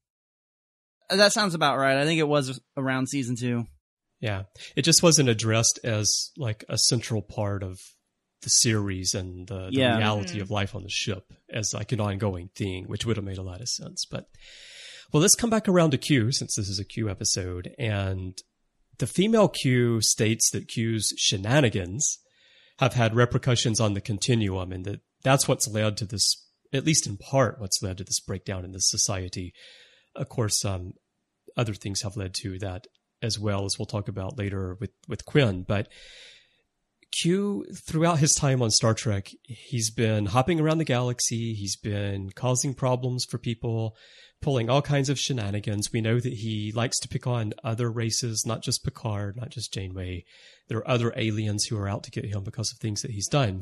Uh, That sounds about right. I think it was around season two. Yeah. It just wasn't addressed as like a central part of the series and the, the Yeah. reality Mhm. of life on the ship as like an ongoing thing, which would have made a lot of sense. But, well, let's come back around to Q, since this is a Q episode. And the female Q states that Q's shenanigans have had repercussions on the continuum, and that that's what's led to this, at least in part, what's led to this breakdown in this society. Of course, um, other things have led to that as well, as we'll talk about later with, with Quinn. But Q, throughout his time on Star Trek, he's been hopping around the galaxy. He's been causing problems for people, pulling all kinds of shenanigans. We know that he likes to pick on other races, not just Picard, not just Janeway. There are other aliens who are out to get him because of things that he's done.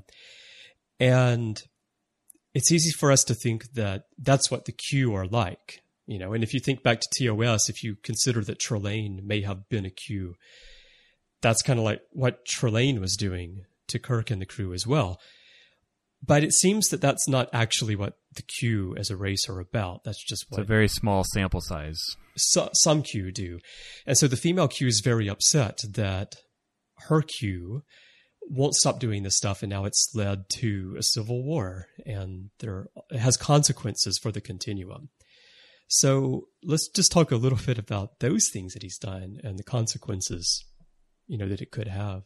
And it's easy for us to think that that's what the Q are like, you know. And if you think back to T O S, if you consider that Trelane may have been a Q, that's kind of like what Trelane was doing to Kirk and the crew as well. But it seems that that's not actually what the Q as a race are about. That's just It's what a very small sample size. so, some Q do. And so the female Q is very upset that her Q won't stop doing this stuff, and now it's led to a civil war, and there it has consequences for the continuum. So let's just talk a little bit about those things that he's done and the consequences, you know, that it could have.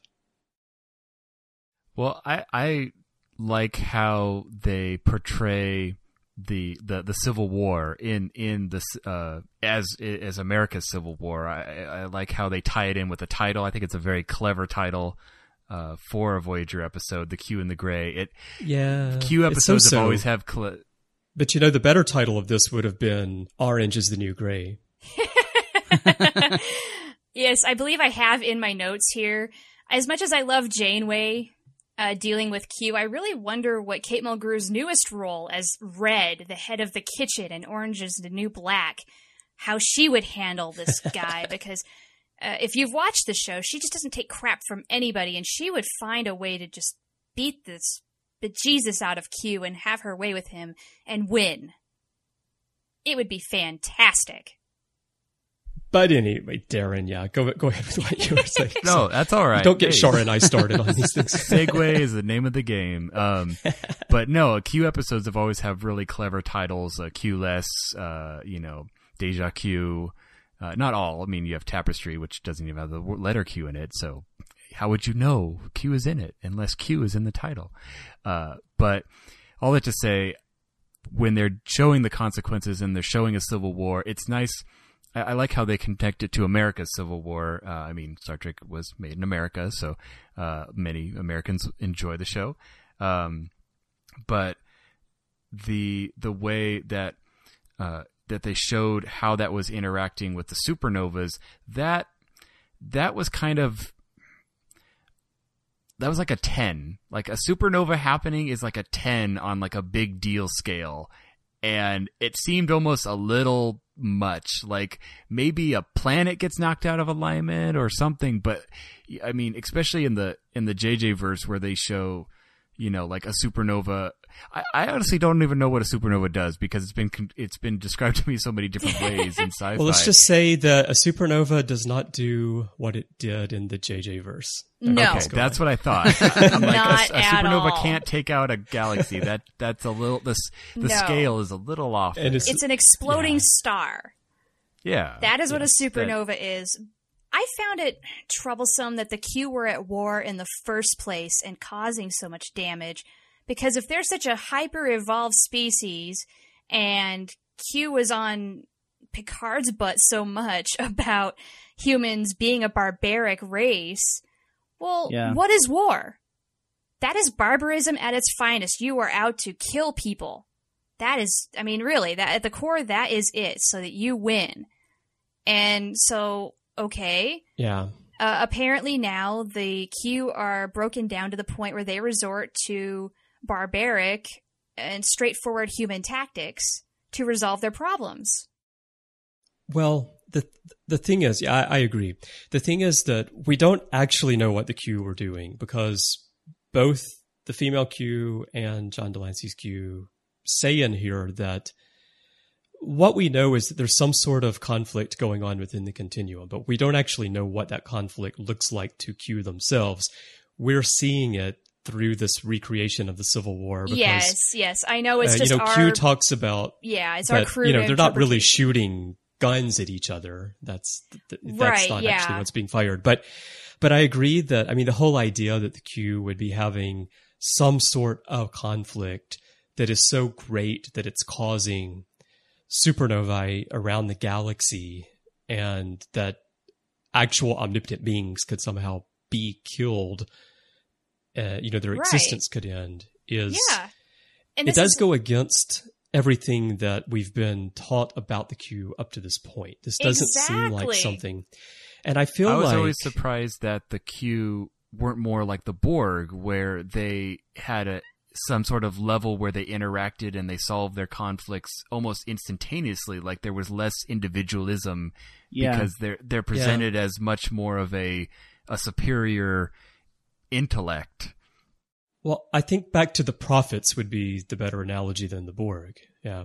Well, I, I like how they portray the, the the Civil War in in this uh, as as America's Civil War. I, I like how they tie it in with the title. I think it's a very clever title uh, for a Voyager episode, The Q and the Gray. It Yeah. Q episodes so-so. have always have. Cl- But you know, the better title of this would have been Orange is the New Gray. Yes, I believe I have in my notes here. As much as I love Janeway uh, dealing with Q, I really wonder what Kate Mulgrew's newest role as Red, the head of the kitchen, and Orange is the New Black, how she would handle this guy. Because uh, if you've watched the show, she just doesn't take crap from anybody, and she would find a way to just beat this bejesus out of Q and have her way with him and win. It would be fantastic. But anyway, Darren, yeah, go go ahead with what you were saying. no, So, that's all right. don't get Hey. Shara and I started on these things. Segue is the name of the game. Um, but no, Q episodes have always have really clever titles. Uh, Q-less, uh, you know, Deja Q. Uh, not all. I mean, you have Tapestry, which doesn't even have the letter Q in it. So how would you know Q is in it unless Q is in the title? Uh, but all that to say, when they're showing the consequences and they're showing a civil war, it's nice. I, I like how they connect it to America's Civil War. Uh, I mean, Star Trek was made in America, so uh, many Americans enjoy the show. Um, but the the way that uh, that they showed how that was interacting with the supernovas, that that was kind of that was like a ten. Like a supernova happening is like a ten on like a big deal scale. And it seemed almost a little much. Like maybe a planet gets knocked out of alignment or something. But I mean, especially in the in the J J verse where they show, you know, like a supernova. I, I honestly don't even know what a supernova does because it's been it's been described to me so many different ways in sci-fi. Well, let's just say that a supernova does not do what it did in the J J verse. No. Okay, that's what I thought. I'm like, Not a, a at supernova all. can't take out a galaxy. That that's a little the the No. scale is a little off. And it's, It's an exploding yeah. star. yeah, That is what yes, a supernova is. I found it troublesome that the Q were at war in the first place and causing so much damage. Because if they're such a hyper-evolved species and Q was on Picard's butt so much about humans being a barbaric race, well, Yeah. what is war? That is barbarism at its finest. You are out to kill people. That is, I mean, really, that at the core, that is it, so that you win. And so, okay. yeah. Uh, apparently now the Q are broken down to the point where they resort to barbaric and straightforward human tactics to resolve their problems. Well, the the thing is, yeah, I, I agree. The thing is that we don't actually know what the Q were doing because both the female Q and John Delancey's Q say in here that what we know is that there's some sort of conflict going on within the continuum, but we don't actually know what that conflict looks like to Q themselves. We're seeing it through this recreation of the Civil War. Because, Yes, yes. I know it's uh, just you know, our... Q talks about yeah, it's our that, crude you know, they're not really interpretation. shooting guns at each other. That's th- that's Right, not yeah. actually what's being fired. But but I agree that, I mean, the whole idea that the Q would be having some sort of conflict that is so great that it's causing supernovae around the galaxy and that actual omnipotent beings could somehow be killed, uh, you know, their Right. existence could end is... Yeah. And It this does is, go against everything that we've been taught about the Q up to this point. This doesn't seem like Exactly. something. And I feel I was like always surprised that the Q weren't more like the Borg, where they had a some sort of level where they interacted and they solved their conflicts almost instantaneously. Like there was less individualism Yeah. because they're they're presented as much more of a a superior intellect. well, I think back to the prophets would be the better analogy than the Borg. Yeah.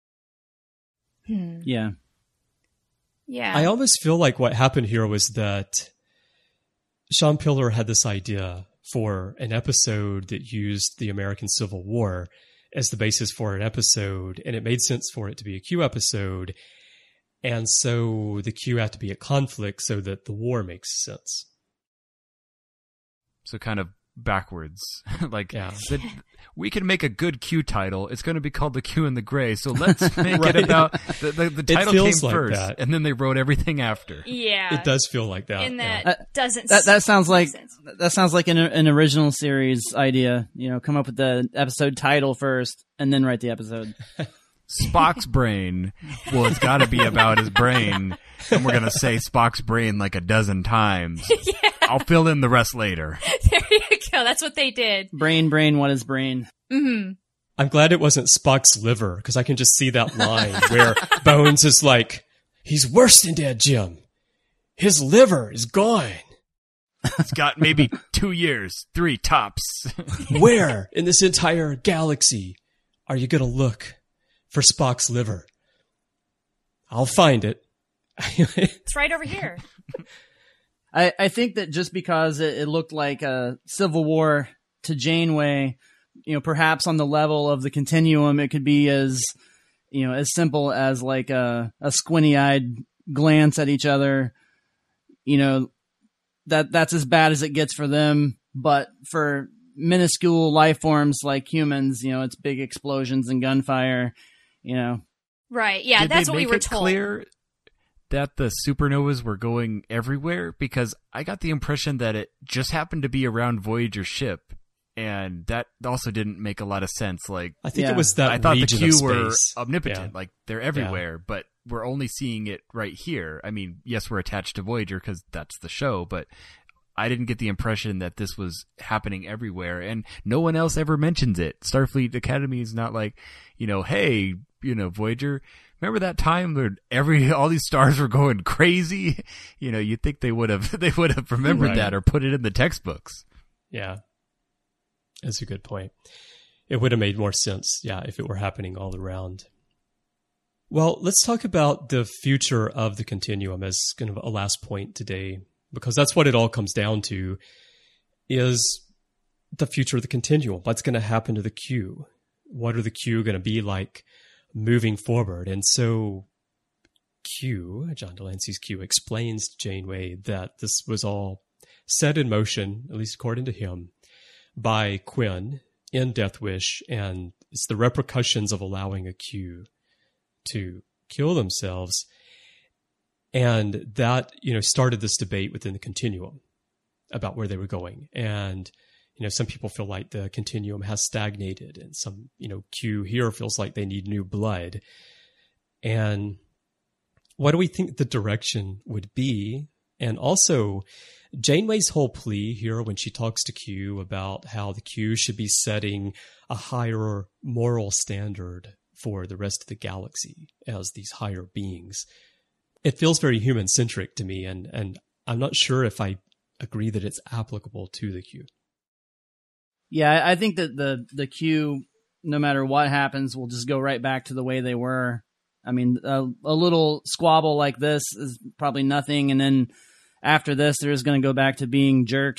Hmm. Yeah. Yeah. I almost feel like what happened here was that Sean Piller had this idea for an episode that used the American Civil War as the basis for an episode, and it made sense for it to be a Q episode. And so the Q had to be at conflict so that the war makes sense. So kind of backwards. Like, Yeah. the, we can make a good Q title. It's going to be called The Q and the Gray. So let's make Right. it about the, the, the title came feels like first, that. and then they wrote everything after. Yeah. It does feel like that. And yeah. that Uh, doesn't That that sounds like make sense. that sounds like an an original series idea. You know, come up with the episode title first, and then write the episode. Spock's brain. Well, it's got to be about his brain, and we're going to say Spock's brain like a dozen times. Yeah. I'll fill in the rest later. There you go. That's what they did. Brain, brain, what is brain? Hmm. I'm glad it wasn't Spock's liver, because I can just see that line where Bones is like, he's worse than dead, Jim. His liver is gone. It's got maybe two years, three tops. Where in this entire galaxy are you going to look for Spock's liver? I'll find it. It's right over here. I, I think that just because it, it looked like a Civil War to Janeway, you know, perhaps on the level of the continuum, it could be as, you know, as simple as like a, a squinty-eyed glance at each other. You know, that that's as bad as it gets for them. But for minuscule life forms like humans, you know, it's big explosions and gunfire, you know. Right. Yeah, Did that's they what we make were it told. clear that the supernovas were going everywhere? Because I got the impression that it just happened to be around Voyager's ship, and that also didn't make a lot of sense. Like, I think Yeah. it was that I thought the region Q of were space. omnipotent, Yeah. like they're everywhere, but we're only seeing it right here. I mean, yes, we're attached to Voyager because that's the show, but I didn't get the impression that this was happening everywhere, and no one else ever mentions it. Starfleet Academy is not like, you know, hey, you know, Voyager, remember that time where every all these stars were going crazy? You know, you'd think they would have they would have remembered Right. that or put it in the textbooks. Yeah. That's a good point. It would have made more sense, yeah, if it were happening all around. Well, let's talk about the future of the continuum as kind of a last point today, because that's what it all comes down to, is the future of the continuum. What's going to happen to the Q? What are the Q going to be like moving forward? And so Q, John Delancey's Q, explains to Janeway that this was all set in motion, at least according to him, by Quinn in Death Wish, and it's the repercussions of allowing a Q to kill themselves. And that, you know, started this debate within the continuum about where they were going. And, you know, some people feel like the continuum has stagnated, and some, you know, Q here feels like they need new blood. And what do we think the direction would be? And also, Janeway's whole plea here when she talks to Q about how the Q should be setting a higher moral standard for the rest of the galaxy as these higher beings, it feels very human-centric to me, and, and I'm not sure if I agree that it's applicable to the Q. Yeah, I think that the the Q, no matter what happens, will just go right back to the way they were. I mean, a, a little squabble like this is probably nothing, and then after this, they're just going to go back to being jerks.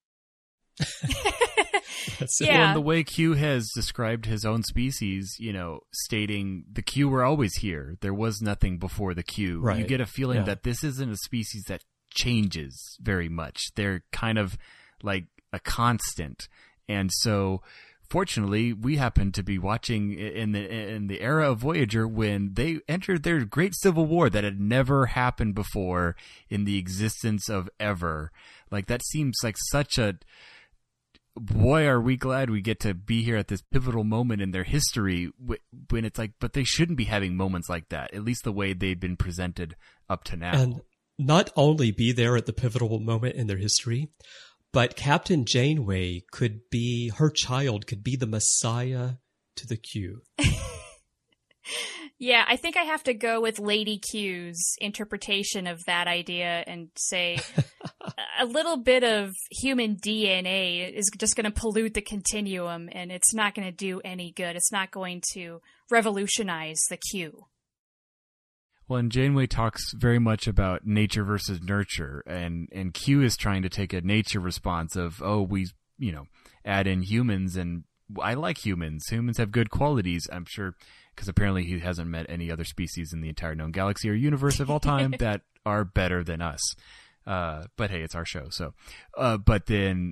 That's it. Yeah. Well, and the way Q has described his own species, you know, stating the Q were always here. There was nothing before the Q. Right. You get a feeling Yeah. that this isn't a species that changes very much. They're kind of like a constant. And so, fortunately, we happen to be watching in the in the era of Voyager when they entered their great civil war that had never happened before in the existence of ever. Like, that seems like such a... Boy, are we glad we get to be here at this pivotal moment in their history when it's like, but they shouldn't be having moments like that, at least the way they've been presented up to now. And not only be there at the pivotal moment in their history, but Captain Janeway could be, her child could be the Messiah to the Q. Yeah, I think I have to go with Lady Q's interpretation of that idea and say a little bit of human D N A is just going to pollute the continuum, and it's not going to do any good. It's not going to revolutionize the Q. Well, and Janeway talks very much about nature versus nurture, and, and Q is trying to take a nature response of, oh, we, you know, add in humans, and I like humans. Humans have good qualities, I'm sure, because apparently he hasn't met any other species in the entire known galaxy or universe of all time that are better than us. Uh, but hey, it's our show, so. Uh, but then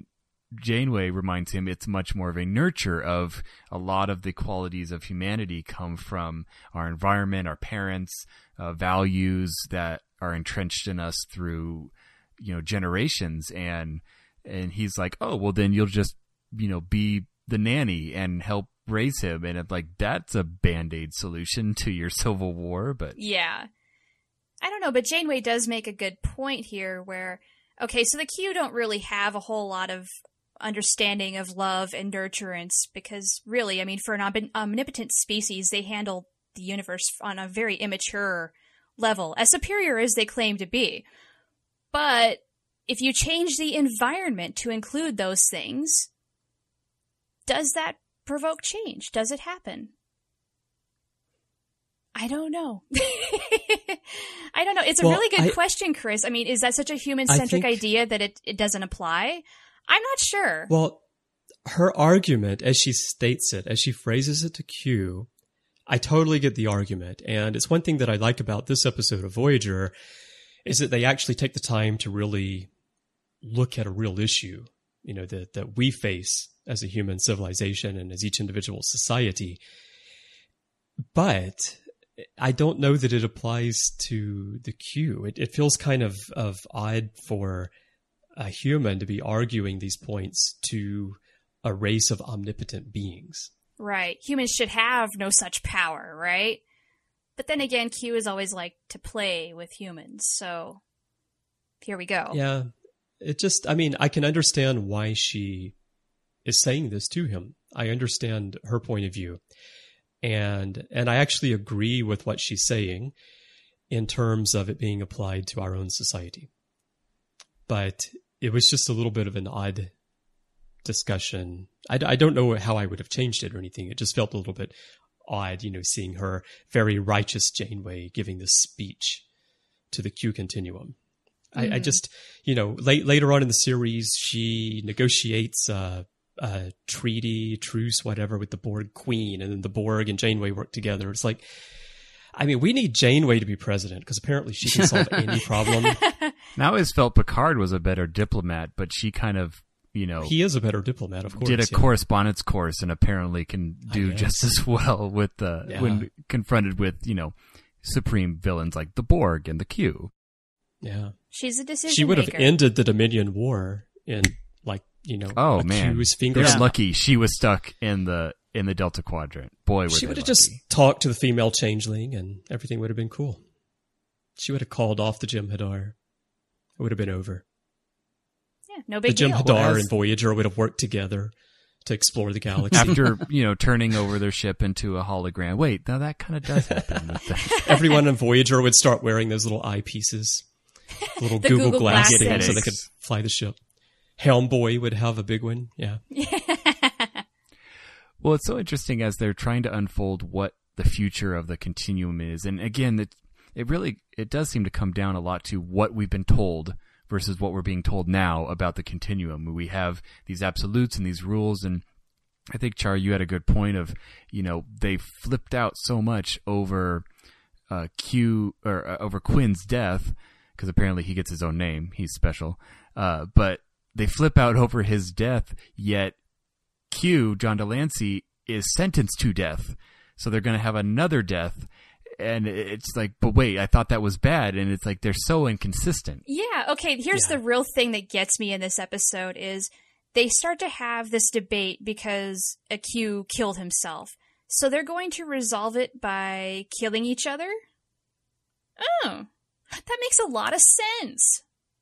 Janeway reminds him it's much more of a nurture of a lot of the qualities of humanity come from our environment, our parents, uh, values that are entrenched in us through, you know, generations. And, and he's like, oh, well then you'll just, you know, be the nanny and help raise him. And it's like, that's a Band-Aid solution to your Civil War. But yeah, I don't know, but Janeway does make a good point here where, okay, so the Q don't really have a whole lot of understanding of love and nurturance because really, I mean, for an omni- omnipotent species, they handle the universe on a very immature level, as superior as they claim to be. But if you change the environment to include those things, does that provoke change? Does it happen? I don't know. I don't know. It's a Well, really good I, question, Chris. I mean, is that such a human-centric think, idea that it, it doesn't apply? I'm not sure. Well, her argument, as she states it, as she phrases it to Q, I totally get the argument. And it's one thing that I like about this episode of Voyager is that they actually take the time to really look at a real issue, you know, that, that we face as a human civilization and as each individual society. But I don't know that it applies to the Q. It, it feels kind of, of odd for a human to be arguing these points to a race of omnipotent beings. Right. Humans should have no such power, right? But then again, Q is always like to play with humans, so here we go. Yeah. It just, I mean, I can understand why she is saying this to him. I understand her point of view. And and I actually agree with what she's saying in terms of it being applied to our own society. But it was just a little bit of an odd discussion. I, I don't know how I would have changed it or anything. It just felt a little bit odd, you know, seeing her very righteous Janeway giving this speech to the Q continuum. Mm-hmm. I, I just, you know, late, later on in the series, she negotiates a, a treaty, truce, whatever, with the Borg Queen, and then the Borg and Janeway work together. It's like, I mean, we need Janeway to be president because apparently she can solve any problem. Now, I always felt Picard was a better diplomat, but she kind of, you know, he is a better diplomat, of course. Did a yeah. correspondence course and apparently can do just as well with the yeah. when confronted with, you know, supreme villains like the Borg and the Q. Yeah, she's a decision She would maker. have ended the Dominion War in like you know, oh a man, Q's fingers. they're lucky she was stuck in the in the Delta Quadrant. Boy, were she they would have lucky. just talked to the female changeling, and everything would have been cool. She would have called off the Jim Hadar. It would have been over. Yeah, no big the Jim deal. Hadar Well, as- and Voyager would have worked together to explore the galaxy. After, you know, turning over their ship into a hologram. Wait, now that kind of does happen. With the- Everyone on Voyager would start wearing those little eyepieces, little The Google, Google glasses, glasses. so they could fly the ship. Helm Boy would have a big one. Yeah. Well, it's so interesting as they're trying to unfold what the future of the continuum is. And again, it, it really, it does seem to come down a lot to what we've been told versus what we're being told now about the continuum. We have these absolutes and these rules. And I think, Char, you had a good point of, you know, they flipped out so much over uh, Q or uh, over Quinn's death, because apparently he gets his own name. He's special. Uh, but they flip out over his death, yet Q, John Delancey, is sentenced to death. So they're going to have another death. And it's like, but wait, I thought that was bad. And it's like, they're so inconsistent. Yeah, okay, here's Yeah. the real thing that gets me in this episode is they start to have this debate because a Q killed himself. So they're going to resolve it by killing each other? Oh, that makes a lot of sense.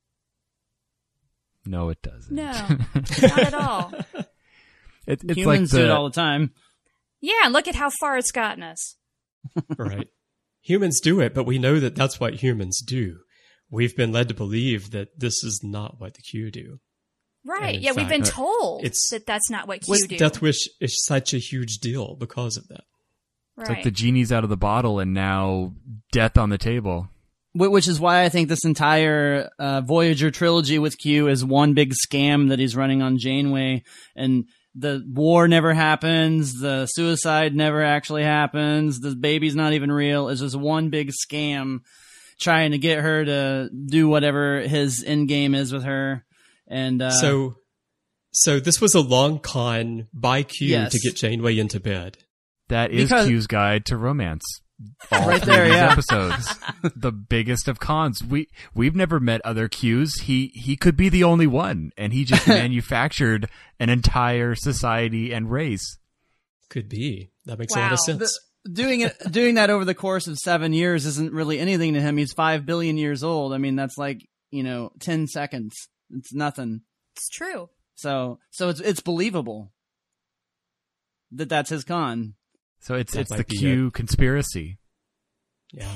No, it doesn't. No, not at all. It, it's Humans like the, do it all the time. Yeah, and look at how far it's gotten us. Right. Humans do it, but we know that that's what humans do. We've been led to believe that this is not what the Q do. Right, in yeah, we've fact, been uh, told it's- that that's not what Q do. Death Wish is such a huge deal because of that. It's Right. like the genie's out of the bottle and now death on the table. Wh- Which is why I think this entire uh, Voyager trilogy with Q is one big scam that he's running on Janeway, and the war never happens, the suicide never actually happens, the baby's not even real. It's just one big scam trying to get her to do whatever his end game is with her. And uh, So, So this was a long con by Q Yes. to get Janeway into bed. That is Because- Q's guide to romance. All Right three there, of these yeah. episodes. The biggest of cons. We we've never met other Qs. He he could be the only one, and he just manufactured an entire society and race. Could be. That makes a lot of Wow. sense. Doing it, doing that over the course of seven years isn't really anything to him. He's five billion years old. I mean, that's like, you know, ten seconds. It's nothing. It's true. So, so it's it's believable that that's his con. So it's That it's might the be Q conspiracy. Yeah.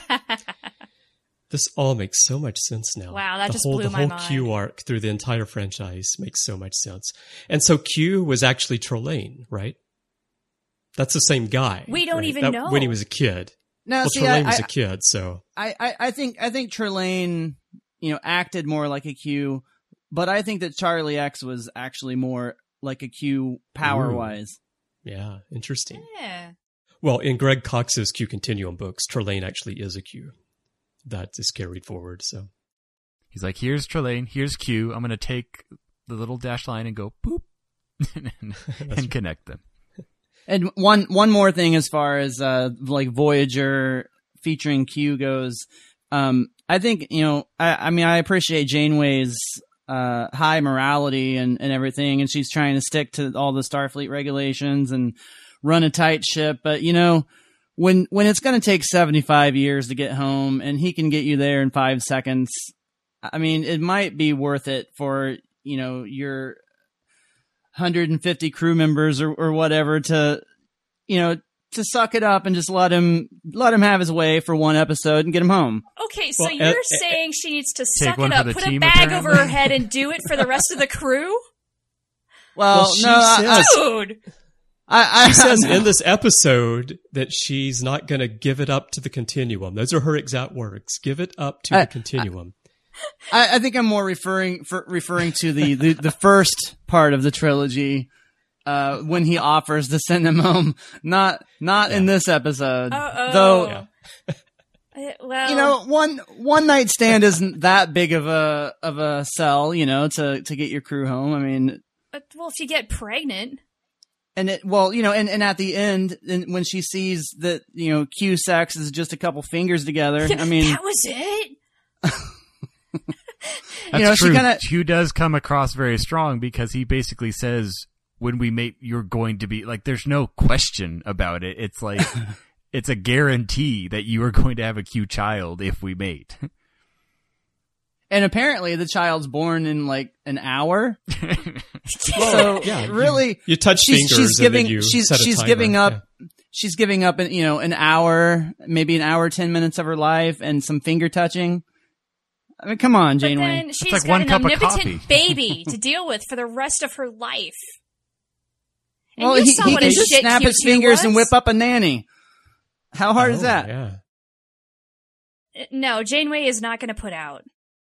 This all makes so much sense now. Wow, that the just whole, blew the my whole mind. Q arc through the entire franchise makes so much sense. And so Q was actually Trelane, right? That's the same guy. We don't right? even That- know. when he was a kid. Now, Well, see, Trelane I, was I, a kid, so I, I, I think I think Trelane, you know, acted more like a Q, but I think that Charlie X was actually more like a Q power wise. yeah, interesting. Yeah. Well, in Greg Cox's Q Continuum books, Trelane actually is a Q. That is carried forward. So He's like, here's Trelane, here's Q. I'm going to take the little dash line and go boop and, and connect them. And one one more thing as far as uh like Voyager featuring Q goes, um, I think, you know, I, I mean I appreciate Janeway's uh high morality and, and everything, and she's trying to stick to all the Starfleet regulations and run a tight ship, but you know, when when it's gonna take seventy five years to get home and he can get you there in five seconds, I mean it might be worth it for, you know, your one hundred fifty crew members or, or whatever to, you know, to suck it up and just let him let him have his way for one episode and get him home. Okay, so Well, you're uh, uh, saying she needs to Take suck one it for up, the put a team, bag apparently. over her head, and do it for the rest of the crew? Well, Well, she no, I, says- Dude! I, I, she says I, in this episode that she's not going to give it up to the continuum. Those are her exact words. Give it up to I- the continuum. I, I think I'm more referring for, referring to the, the, the first part of the trilogy uh, when he offers to send him home. Not not in this episode, Uh-oh. though. Yeah. Uh, well, You know, one one night stand isn't that big of a of a sell, you know, to to get your crew home. I mean, but, well, if you get pregnant, and it well, you know, and, and at the end, and when she sees that, you know, Q sex is just a couple fingers together. I mean, that was it. That's you know, she true. kinda- Q does come across very strong because he basically says, when we mate, you're going to be, like, there's no question about it. It's like, it's a guarantee that you are going to have a Q child if we mate. and apparently the child's born in like an hour. So Oh, yeah, you- really, You touch she's, fingers she's giving and then you she's set a she's timer. giving up Yeah. she's giving up you know an hour, maybe an hour ten minutes of her life and some finger touching. I mean, come on, But Janeway. then she's like got one an cup of omnipotent coffee. baby to deal with for the rest of her life. And well, you he, saw he what can a just shit snap Q his Q fingers was. and whip up a nanny. How hard Oh, is that? Yeah. No, Janeway is not going to put out.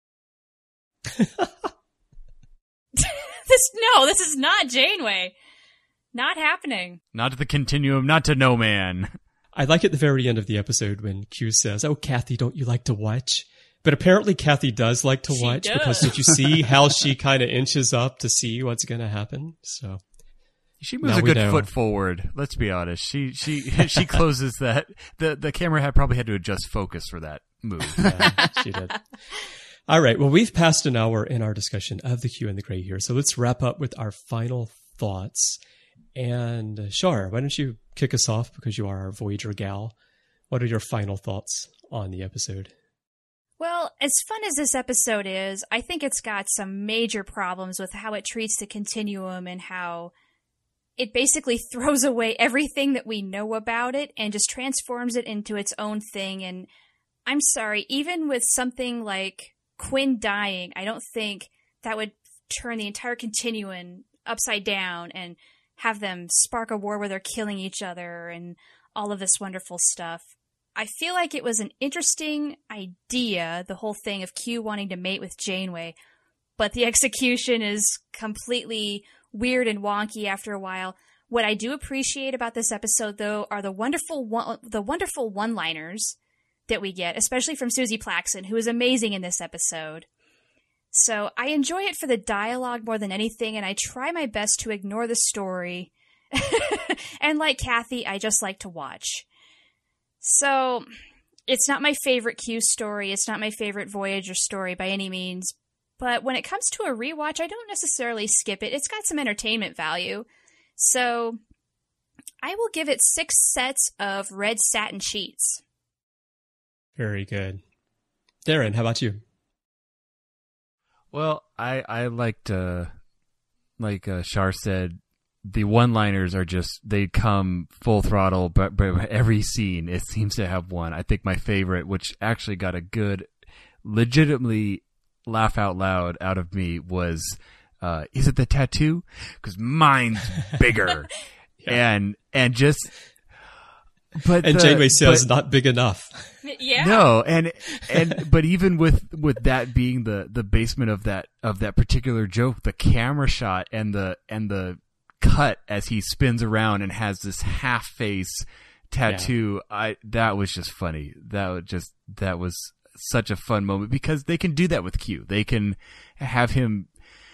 this no, this is not Janeway. Not happening. Not to the continuum, not to no man. I like at the very end of the episode when Q says, "Oh, Kathy, don't you like to watch?" But apparently Kathy does like to She watch does. because did you see how she kind of inches up to see what's going to happen? So She moves Now a we good know. foot forward. Let's be honest. She she she closes that. The the camera had probably had to adjust focus for that move. yeah, she did. All right. Well, we've passed an hour in our discussion of the Q and the Gray here. So let's wrap up with our final thoughts. And uh, Shar, why don't you kick us off because you are our Voyager gal? What are your final thoughts on the episode? Well, as fun as this episode is, I think it's got some major problems with how it treats the continuum and how it basically throws away everything that we know about it and just transforms it into its own thing. And I'm sorry, even with something like Quinn dying, I don't think that would turn the entire continuum upside down and have them spark a war where they're killing each other and all of this wonderful stuff. I feel like it was an interesting idea, the whole thing of Q wanting to mate with Janeway, but the execution is completely weird and wonky after a while. What I do appreciate about this episode, though, are the wonderful one- the wonderful one-liners that we get, especially from Susie Plaxton, who is amazing in this episode. So I enjoy it for the dialogue more than anything, and I try my best to ignore the story. And like Kathy, I just like to watch. So it's not my favorite Q story. It's not my favorite Voyager story by any means. But when it comes to a rewatch, I don't necessarily skip it. It's got some entertainment value. So I will give it six sets of red satin sheets. Very good. Darren, how about you? Well, I I liked uh, like uh, Shar said, the one-liners are just, they come full throttle, but, but every scene it seems to have one. I think my favorite, which actually got a good, legitimately laugh out loud out of me, was uh, is it the tattoo? Because mine's bigger. Yeah. And and just, but and the, Janeway says but, not big enough. Yeah. No, and and but even with with that being the the basement of that of that particular joke, the camera shot and the and the cut as he spins around and has this half face tattoo, yeah. I that was just funny. That was just that was such a fun moment because they can do that with Q. They can have him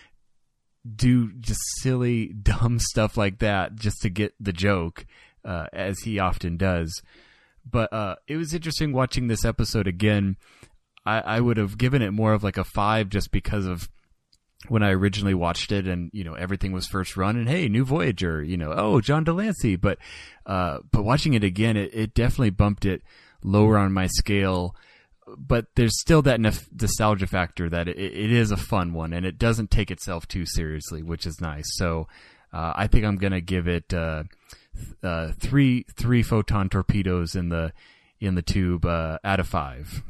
do just silly, dumb stuff like that just to get the joke, uh, as he often does. But uh, it was interesting watching this episode again. I, I would have given it more of like a five just because of when I originally watched it and, you know, everything was first run and, hey, new Voyager, you know, oh, John Delancey. But uh, but watching it again, it, it definitely bumped it lower on my scale. But there's still that nostalgia factor that it, it is a fun one and it doesn't take itself too seriously, which is nice. So uh, I think I'm going to give it uh, uh, three three photon torpedoes in the in the tube uh, out of five.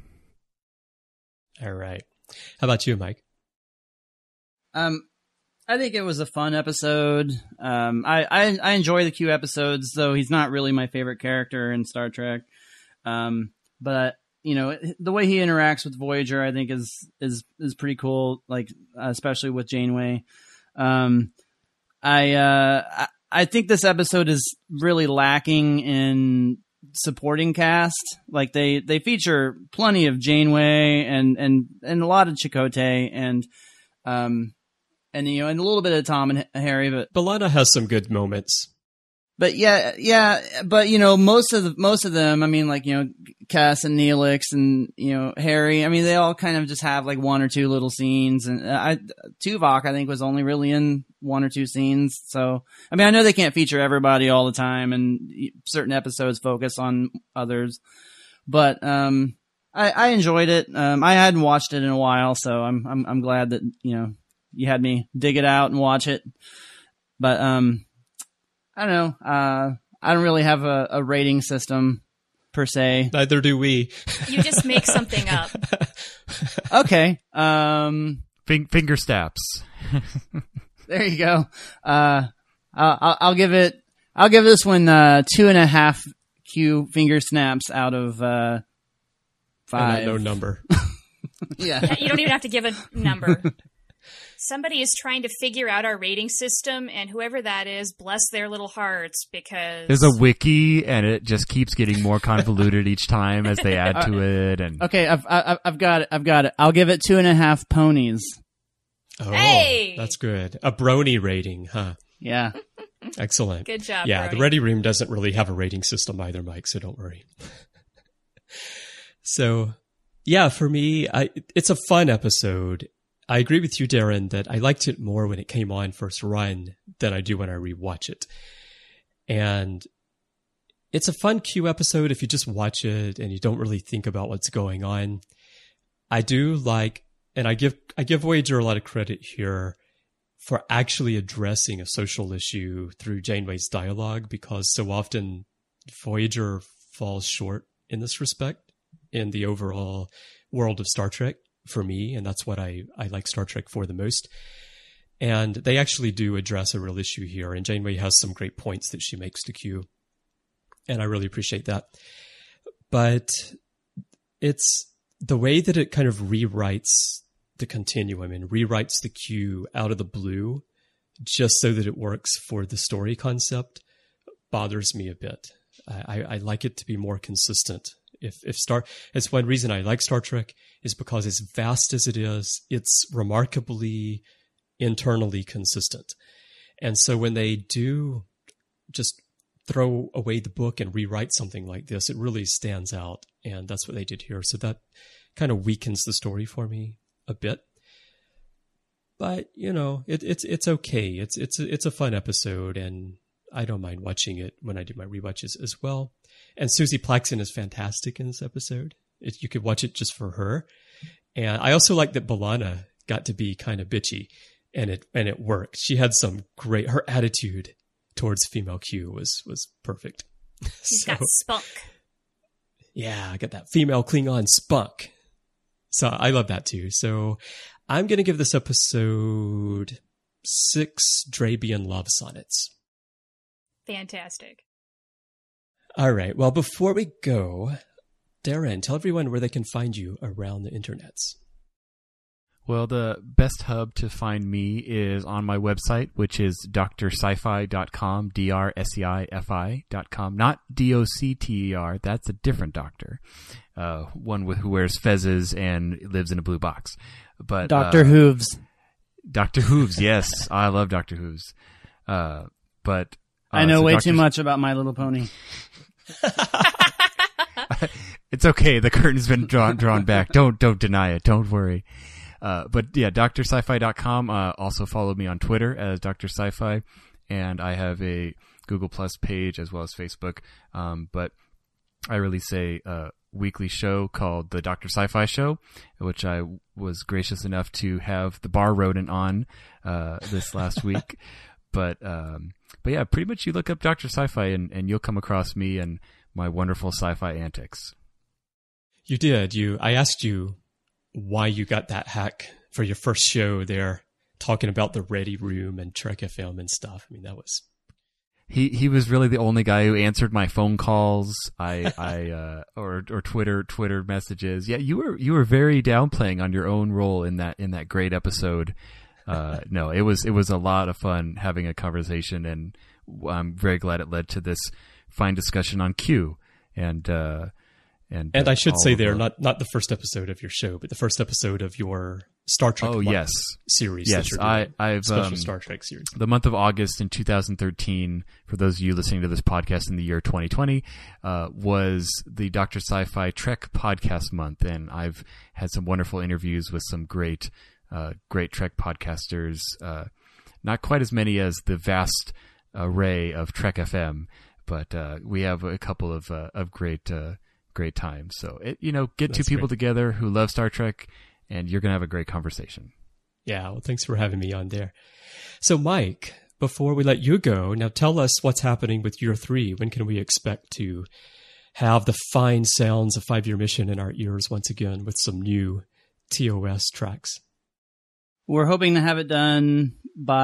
All right. How about you, Mike? Um, I think it was a fun episode. Um, I, I I enjoy the Q episodes, though he's not really my favorite character in Star Trek. Um, but you know, the way he interacts with Voyager, I think is is is pretty cool. Like especially with Janeway. Um, I uh I, I think this episode is really lacking in supporting cast. Like they they feature plenty of Janeway and and and a lot of Chakotay and um. And, you know, and a little bit of Tom and Harry, but B'Elanna has some good moments. But yeah, yeah, but you know, most of the, most of them, I mean, like, you know, Cass and Neelix and, you know, Harry, I mean, they all kind of just have like one or two little scenes. And I, Tuvok, I think, was only really in one or two scenes. So, I mean, I know they can't feature everybody all the time and certain episodes focus on others, but, um, I, I enjoyed it. Um, I hadn't watched it in a while, so I'm, I'm, I'm glad that, you know, you had me dig it out and watch it. But, um, I don't know. Uh, I don't really have a, a rating system per se. Neither do we. You just make something up. Okay. Um, Fing- finger snaps. There you go. Uh, I'll, I'll give it, I'll give this one, uh, two and a half Q finger snaps out of, uh, five. No number. Yeah. You don't even have to give a number. Somebody is trying to figure out our rating system, and whoever that is, bless their little hearts, because there's a wiki, and it just keeps getting more convoluted each time as they add to it. And okay, I've I've, I've got it. I've got it. I'll give it two and a half ponies. Oh, hey! That's good. A brony rating, huh? Yeah. Excellent. Good job. Yeah, Brony. the Ready Room doesn't really have a rating system either, Mike, so don't worry. So, yeah, for me, I, it's a fun episode. I agree with you, Darren, that I liked it more when it came on first run than I do when I rewatch it. And it's a fun Q episode if you just watch it and you don't really think about what's going on. I do like, and I give I give Voyager a lot of credit here for actually addressing a social issue through Janeway's dialogue, because so often Voyager falls short in this respect in the overall world of Star Trek. For me, and that's what I, I like Star Trek for the most. And they actually do address a real issue here, and Janeway has some great points that she makes to Q, and I really appreciate that. But it's the way that it kind of rewrites the continuum and rewrites the Q out of the blue just so that it works for the story concept bothers me a bit. I, I like it to be more consistent If if Star, it's one reason I like Star Trek is because as vast as it is, it's remarkably internally consistent. And so when they do just throw away the book and rewrite something like this, it really stands out. And that's what they did here. So that kind of weakens the story for me a bit. But, you know, it, it's it's okay. It's it's it's a fun episode, and I don't mind watching it when I do my rewatches as well. And Susie Plaxton is fantastic in this episode. It, you could watch it just for her. And I also like that B'Elanna got to be kind of bitchy, and it and it worked. She had some great, her attitude towards female Q was was perfect. She's So, got spunk. yeah, I got that female Klingon spunk. So I love that too. So I'm going to give this episode six Drabian love sonnets. Fantastic. All right. Well, before we go, Darren, tell everyone where they can find you around the internets. Well, the best hub to find me is on my website, which is d r sci fi dot com, D R S E I F I dot com. Not D O C T E R. That's a different doctor. Uh, one with, who wears fezzes and lives in a blue box. But Doctor uh, Hooves. Doctor Hooves, yes. I love Doctor Hooves. Uh, but uh, I know so way Doctor too much about My Little Pony. It's okay. The curtain's been drawn drawn back. Don't don't deny it. Don't worry. Uh, but yeah, D R sci fi dot com. Uh, also follow me on Twitter as Doctor Sci-Fi, and I have a Google Plus page as well as Facebook. Um, but I release a uh, weekly show called the Doctor Sci-Fi Show, which I was gracious enough to have the bar rodent on uh, this last week. But um, but yeah, pretty much you look up Doctor Sci-Fi and, and you'll come across me and my wonderful sci-fi antics. You did. You. I asked you why you got that hack for your first show there, talking about the Ready Room and Trek F M and stuff. I mean, that was... He he was really the only guy who answered my phone calls, I I uh, or or Twitter Twitter messages. Yeah, you were you were very downplaying on your own role in that in that great episode. Uh, no, it was it was a lot of fun having a conversation, and I'm very glad it led to this fine discussion on Q. And uh, and And uh, I should all say of there, the- not not the first episode of your show, but the first episode of your Star Trek Oh, month yes. series. Yes, that you're I doing. I've special um, Star Trek series. the month of August in two thousand thirteen, for those of you listening to this podcast in the year twenty twenty, uh, was the Doctor Sci-Fi Trek podcast month, and I've had some wonderful interviews with some great, uh, great Trek podcasters. Uh, not quite as many as the vast array of Trek F M, but uh, we have a couple of uh, of great, uh, great times. So it, you know, get That's two people great. together who love Star Trek, and you're gonna have a great conversation. Yeah, well, thanks for having me on there. So, Mike, before we let you go, now tell us what's happening with year three. When can we expect to have the fine sounds of Five Year Mission in our ears once again with some new T O S tracks? We're hoping to have it done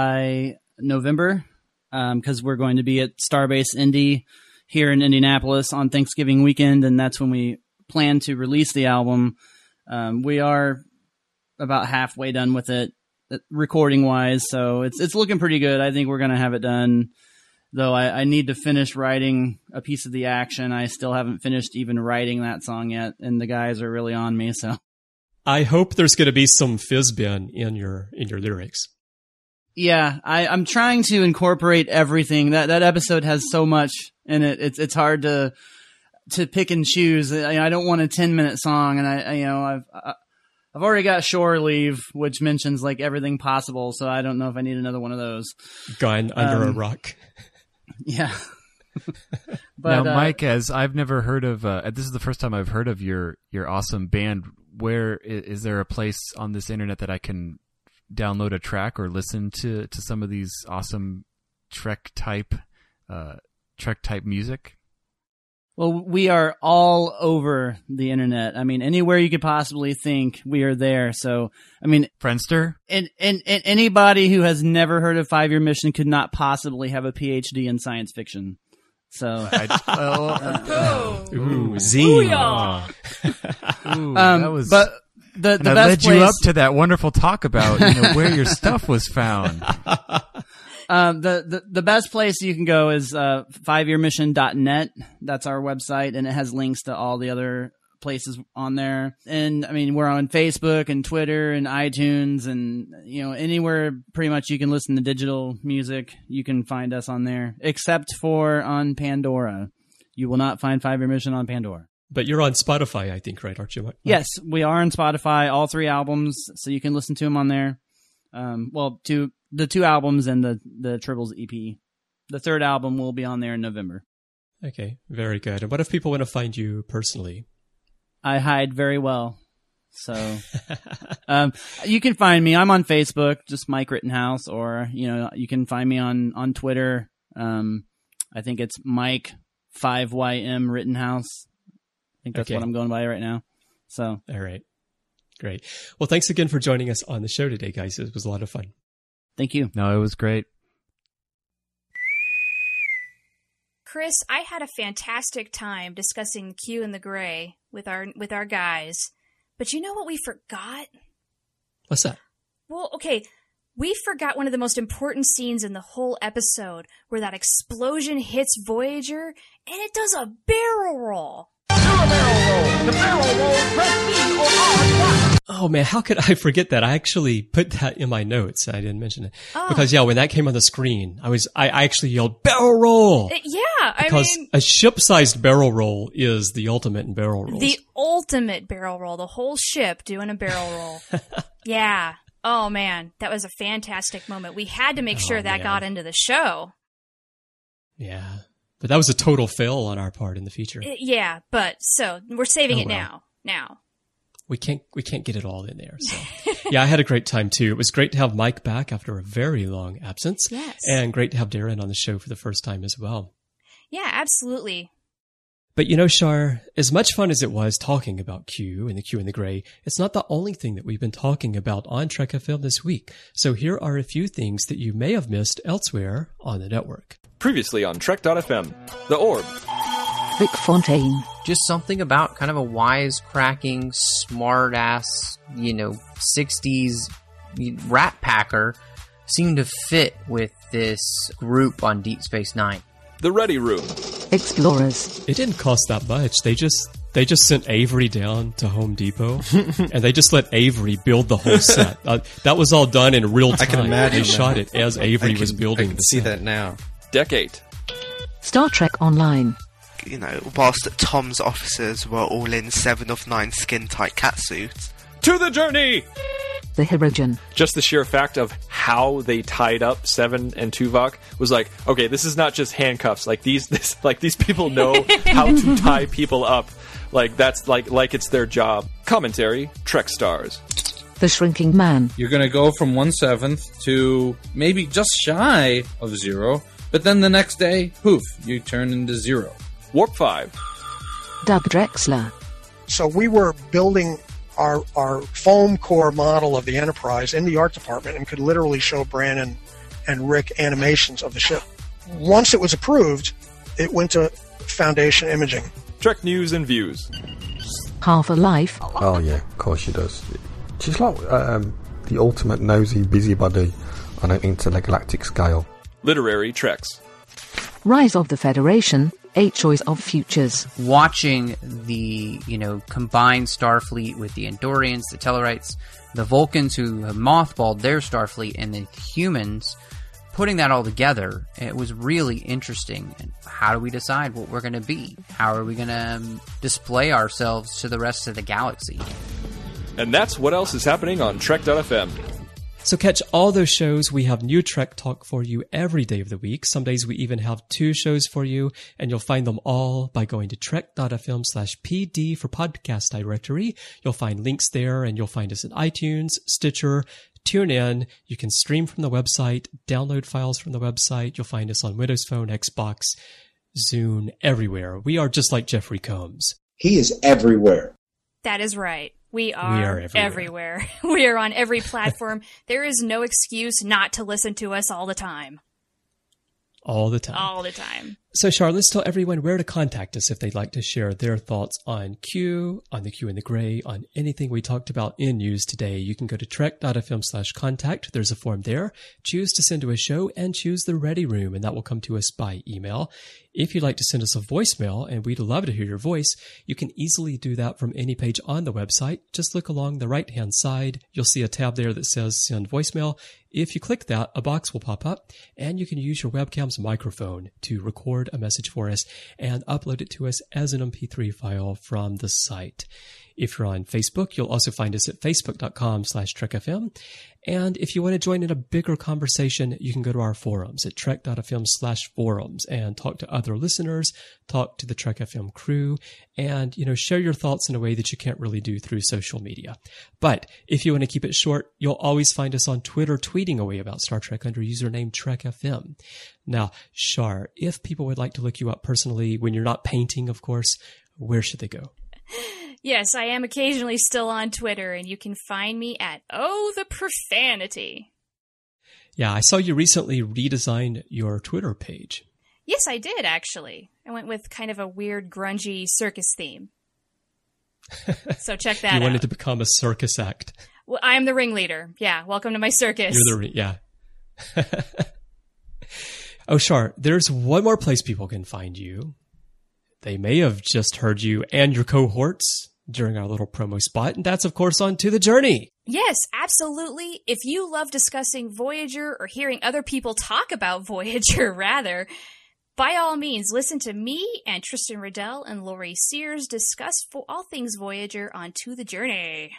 by November because we're going to be at Starbase Indy here in Indianapolis on Thanksgiving weekend, and that's when we plan to release the album. Um, we are about halfway done with it, recording wise, so it's it's looking pretty good. I think we're going to have it done, though I, I need to finish writing a piece of the action. I still haven't finished even writing that song yet, and the guys are really on me, so... I hope there's going to be some Fizbin in your in your lyrics. Yeah, I, I'm trying to incorporate everything. That that episode has so much in it. It's it's hard to to pick and choose. I, I don't want a ten minute song, and I, I you know I've I, I've already got Shore Leave, which mentions like everything possible. So I don't know if I need another one of those. Gone under Um, a rock. Yeah. But now, uh, Mike, as I've never heard of, uh, this is the first time I've heard of your your awesome band. Where is, is there a place on this internet that I can download a track or listen to, to some of these awesome Trek type uh, Trek type music? Well, we are all over the internet. I mean, anywhere you could possibly think, we are there. So, I mean, Friendster? and and, and anybody who has never heard of Five Year Mission could not possibly have a P H D in science fiction. So, I, uh, Go! Ooh, zine. Booyah! ooh, um, that was. but the and the I best led place, you up to that wonderful talk about you know where your stuff was found. Um, the, the, the best place you can go is uh, five year mission dot net. That's our website, and it has links to all the other places on there. And I mean, we're on Facebook and Twitter and iTunes, and you know, anywhere pretty much you can listen to digital music, you can find us on there, except for on Pandora. You will not find Five Year Mission on Pandora. But you're on Spotify, I think, right, aren't you? Mike? Yes, we are on Spotify, all three albums, so you can listen to them on there. Um, well, two the two albums and the the Tribbles E P. The third album will be on there in November. Okay, very good. And what if people want to find you personally? I hide very well, so um, you can find me. I'm on Facebook, just Mike Rittenhouse, or you know, you can find me on on Twitter. Um, I think it's Mike five Y M Rittenhouse. I think that's okay. what I'm going by right now. So, all right, great. Well, thanks again for joining us on the show today, guys. It was a lot of fun. Thank you. No, it was great. Chris, I had a fantastic time discussing Q and the Gray with our with our guys. But you know what we forgot? What's that? Well, okay, we forgot one of the most important scenes in the whole episode, where that explosion hits Voyager and it does a barrel roll. Do a barrel roll. The barrel roll, press B or R. Oh man, how could I forget that? I actually put that in my notes. I didn't mention it Oh. because yeah, when that came on the screen, I was I, I actually yelled barrel roll. Uh, yeah, I Because mean, a ship-sized barrel roll is the ultimate in barrel rolls. the ultimate barrel roll, the whole ship doing a barrel roll. Yeah. Oh man, that was a fantastic moment. We had to make sure Oh, that man. got into the show. Yeah. But that was a total fail on our part in the feature. Uh, Yeah, but so we're saving Oh, it well. now. Now. We can't we can't get it all in there. So yeah, I had a great time too. It was great to have Mike back after a very long absence. Yes. And great to have Darren on the show for the first time as well. Yeah, absolutely. But you know, Shar, as much fun as it was talking about Q and the Q and the Gray, it's not the only thing that we've been talking about on Trek F M this week. So here are a few things that you may have missed elsewhere on the network. Previously on Trek dot F M, The Orb. Rick Fontaine. Just something about kind of a wisecracking, smart-ass, you know, sixties rat packer seemed to fit with this group on Deep Space Nine. The Ready Room. Explorers. It didn't cost that much. They just they just sent Avery down to Home Depot, and they just let Avery build the whole set. Uh, that was all done in real time. I can imagine They shot that. it as Avery I can, was building I can the see set. that now. Deck eight. Star Trek Online. You know, whilst Tom's officers were all in seven of nine skin-tight catsuits. To the journey! The Hirogen. Just the sheer fact of how they tied up Seven and Tuvok was like, okay, this is not just handcuffs. Like these, this, like these people know how to tie people up. Like that's like like it's their job. Commentary: Trek stars. The Shrinking Man. You're going to go from one seventh to maybe just shy of zero, but then the next day, poof, you turn into zero. Warp five. Doug Drexler. So we were building our our foam core model of the Enterprise in the art department and could literally show Brandon and Rick animations of the ship. Once it was approved, it went to Foundation Imaging. Trek news and views. Half a Life. Oh yeah, of course she does. She's like um, the ultimate nosy busybody on an intergalactic scale. Literary Treks. Rise of the Federation. A Choice of Futures. Watching the, you know, combined Starfleet with the Andorians, the Tellarites, the Vulcans who have mothballed their Starfleet, and the humans, putting that all together, it was really interesting. And how do we decide what we're going to be? How are we going to um, display ourselves to the rest of the galaxy? And that's what else is happening on Trek dot F M. So catch all those shows. We have new Trek talk for you every day of the week. Some days we even have two shows for you, and you'll find them all by going to trek dot f m slash p d for podcast directory. You'll find links there, and you'll find us in iTunes, Stitcher, TuneIn. You can stream from the website, download files from the website. You'll find us on Windows Phone, Xbox, Zune, everywhere. We are just like Jeffrey Combs. He is everywhere. That is right. We are, We are everywhere. everywhere. We are on every platform. There is no excuse not to listen to us all the time. All the time. All the time. So, Char, let's tell everyone where to contact us if they'd like to share their thoughts on Q, on the Q and the Gray, on anything we talked about in news today. You can go to trek.fm slash contact. There's a form there. Choose to send to a show and choose the Ready Room, and that will come to us by email. If you'd like to send us a voicemail, and we'd love to hear your voice, you can easily do that from any page on the website. Just look along the right-hand side. You'll see a tab there that says Send Voicemail. If you click that, a box will pop up, and you can use your webcam's microphone to record a message for us and upload it to us as an M P three file from the site. If you're on Facebook, you'll also find us at facebook.com slash trekfm. And if you want to join in a bigger conversation, you can go to our forums at trek.fm slash forums and talk to other listeners, talk to the Trek F M crew, and, you know, share your thoughts in a way that you can't really do through social media. But if you want to keep it short, you'll always find us on Twitter tweeting away about Star Trek under username TrekFM. Now, Char, if people would like to look you up personally, when you're not painting, of course, where should they go? Yes, I am occasionally still on Twitter, and you can find me at Oh the Profanity. Yeah, I saw you recently redesigned your Twitter page. Yes, I did, actually. I went with kind of a weird, grungy circus theme. So check that out. You wanted to become a circus act. Well, I am the ringleader. Yeah, welcome to my circus. You're the, yeah. Oh, Char, there's one more place people can find you. They may have just heard you and your cohorts during our little promo spot, and that's, of course, on To the Journey. Yes, absolutely. If you love discussing Voyager or hearing other people talk about Voyager, rather, by all means, listen to me and Tristan Riddell and Laurie Sears discuss for all things Voyager on To the Journey.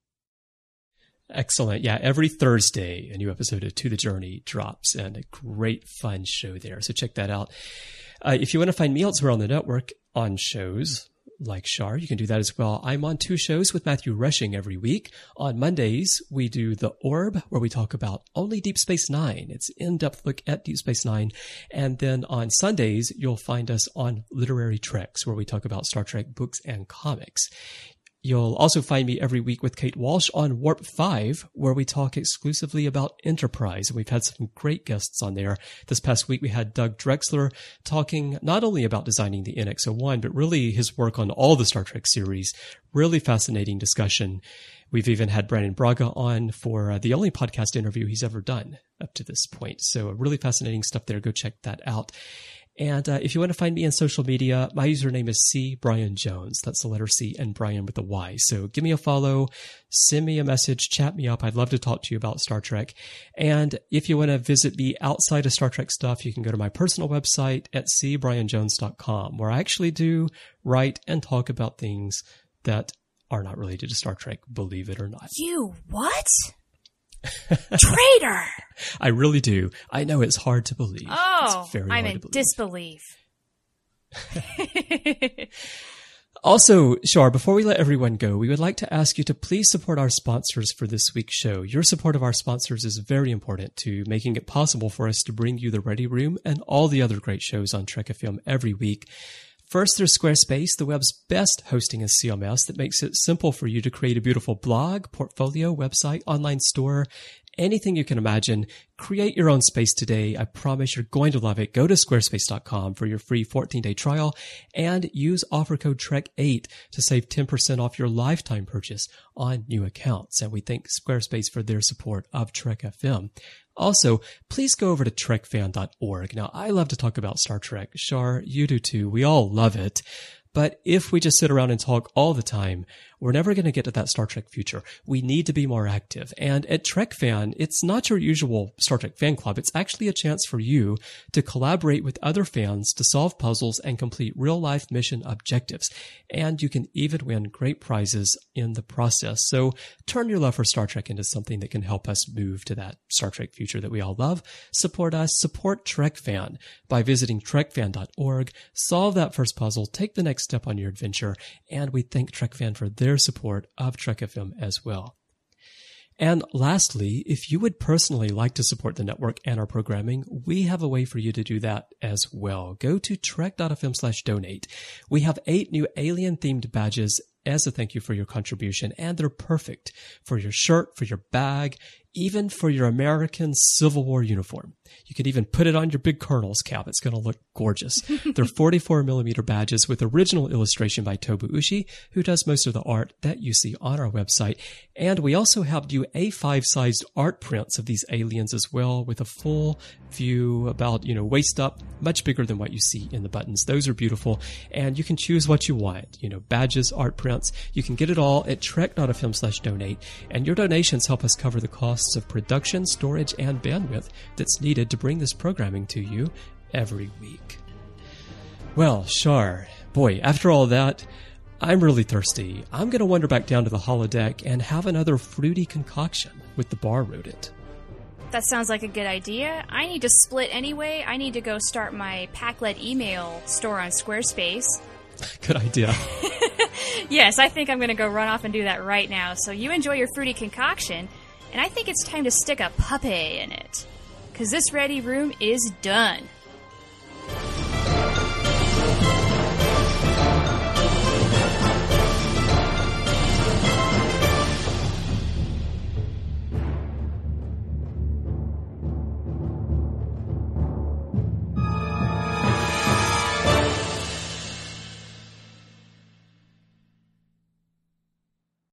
Excellent. Yeah, every Thursday, a new episode of To the Journey drops, and a great, fun show there. So check that out. Uh, if you want to find me elsewhere on the network on shows like Char, you can do that as well. I'm on two shows with Matthew Rushing every week. On Mondays, we do The Orb, where we talk about only Deep Space Nine. It's an in-depth look at Deep Space Nine. And then on Sundays, you'll find us on Literary Treks, where we talk about Star Trek books and comics. You'll also find me every week with Kate Walsh on Warp five, where we talk exclusively about Enterprise. And we've had some great guests on there. This past week, we had Doug Drexler talking not only about designing the N X oh one, but really his work on all the Star Trek series. Really fascinating discussion. We've even had Brandon Braga on for uh, the only podcast interview he's ever done up to this point. So really fascinating stuff there. Go check that out. And uh, if you want to find me on social media, my username is C Brian Jones. That's the letter C and Brian with a Y. So give me a follow, send me a message, chat me up. I'd love to talk to you about Star Trek. And if you want to visit me outside of Star Trek stuff, you can go to my personal website at c brian jones dot com, where I actually do write and talk about things that are not related to Star Trek, believe it or not. You what? Traitor! I really do. I know it's hard to believe. Oh, it's very I'm hard in to believe. disbelief. Also, Char, before we let everyone go, we would like to ask you to please support our sponsors for this week's show. Your support of our sponsors is very important to making it possible for us to bring you the Ready Room and all the other great shows on Trek F M every week. First, there's Squarespace, the web's best hosting and C M S that makes it simple for you to create a beautiful blog, portfolio, website, online store, anything you can imagine. Create your own space today. I promise you're going to love it. Go to squarespace dot com for your free fourteen-day trial and use offer code Trek eight to save ten percent off your lifetime purchase on new accounts. And we thank Squarespace for their support of Trek F M. Also, please go over to trek fan dot org. Now, I love to talk about Star Trek. Char, you do too. We all love it. But if we just sit around and talk all the time, we're never going to get to that Star Trek future. We need to be more active. And at TrekFan, it's not your usual Star Trek fan club. It's actually a chance for you to collaborate with other fans to solve puzzles and complete real-life mission objectives. And you can even win great prizes in the process. So turn your love for Star Trek into something that can help us move to that Star Trek future that we all love. Support us. Support TrekFan by visiting trek fan dot org. Solve that first puzzle. Take the next step on your adventure. And we thank TrekFan for their support of Trek F M as well. And lastly, if you would personally like to support the network and our programming, we have a way for you to do that as well. Go to trek.fm slash donate. We have eight new alien-themed badges as a thank you for your contribution, and they're perfect for your shirt, for your bag, even for your American Civil War uniform. You could even put it on your big colonel's cap. It's going to look gorgeous. They're forty-four millimeter badges with original illustration by Tobu Ushi, who does most of the art that you see on our website. And we also have you A five sized art prints of these aliens as well, with a full view about, you know, waist up, much bigger than what you see in the buttons. Those are beautiful. And you can choose what you want, you know, badges, art prints. You can get it all at trek dot f m slash donate. And your donations help us cover the costs of production, storage, and bandwidth that's needed to bring this programming to you every week. Well, Shar, boy, after all that, I'm really thirsty. I'm going to wander back down to the holodeck and have another fruity concoction with the bar rodent. That sounds like a good idea. I need to split anyway. I need to go start my Packlet email store on Squarespace. Good idea. Yes, I think I'm going to go run off and do that right now. So you enjoy your fruity concoction, and I think it's time to stick a puppy in it. Because this ready room is done.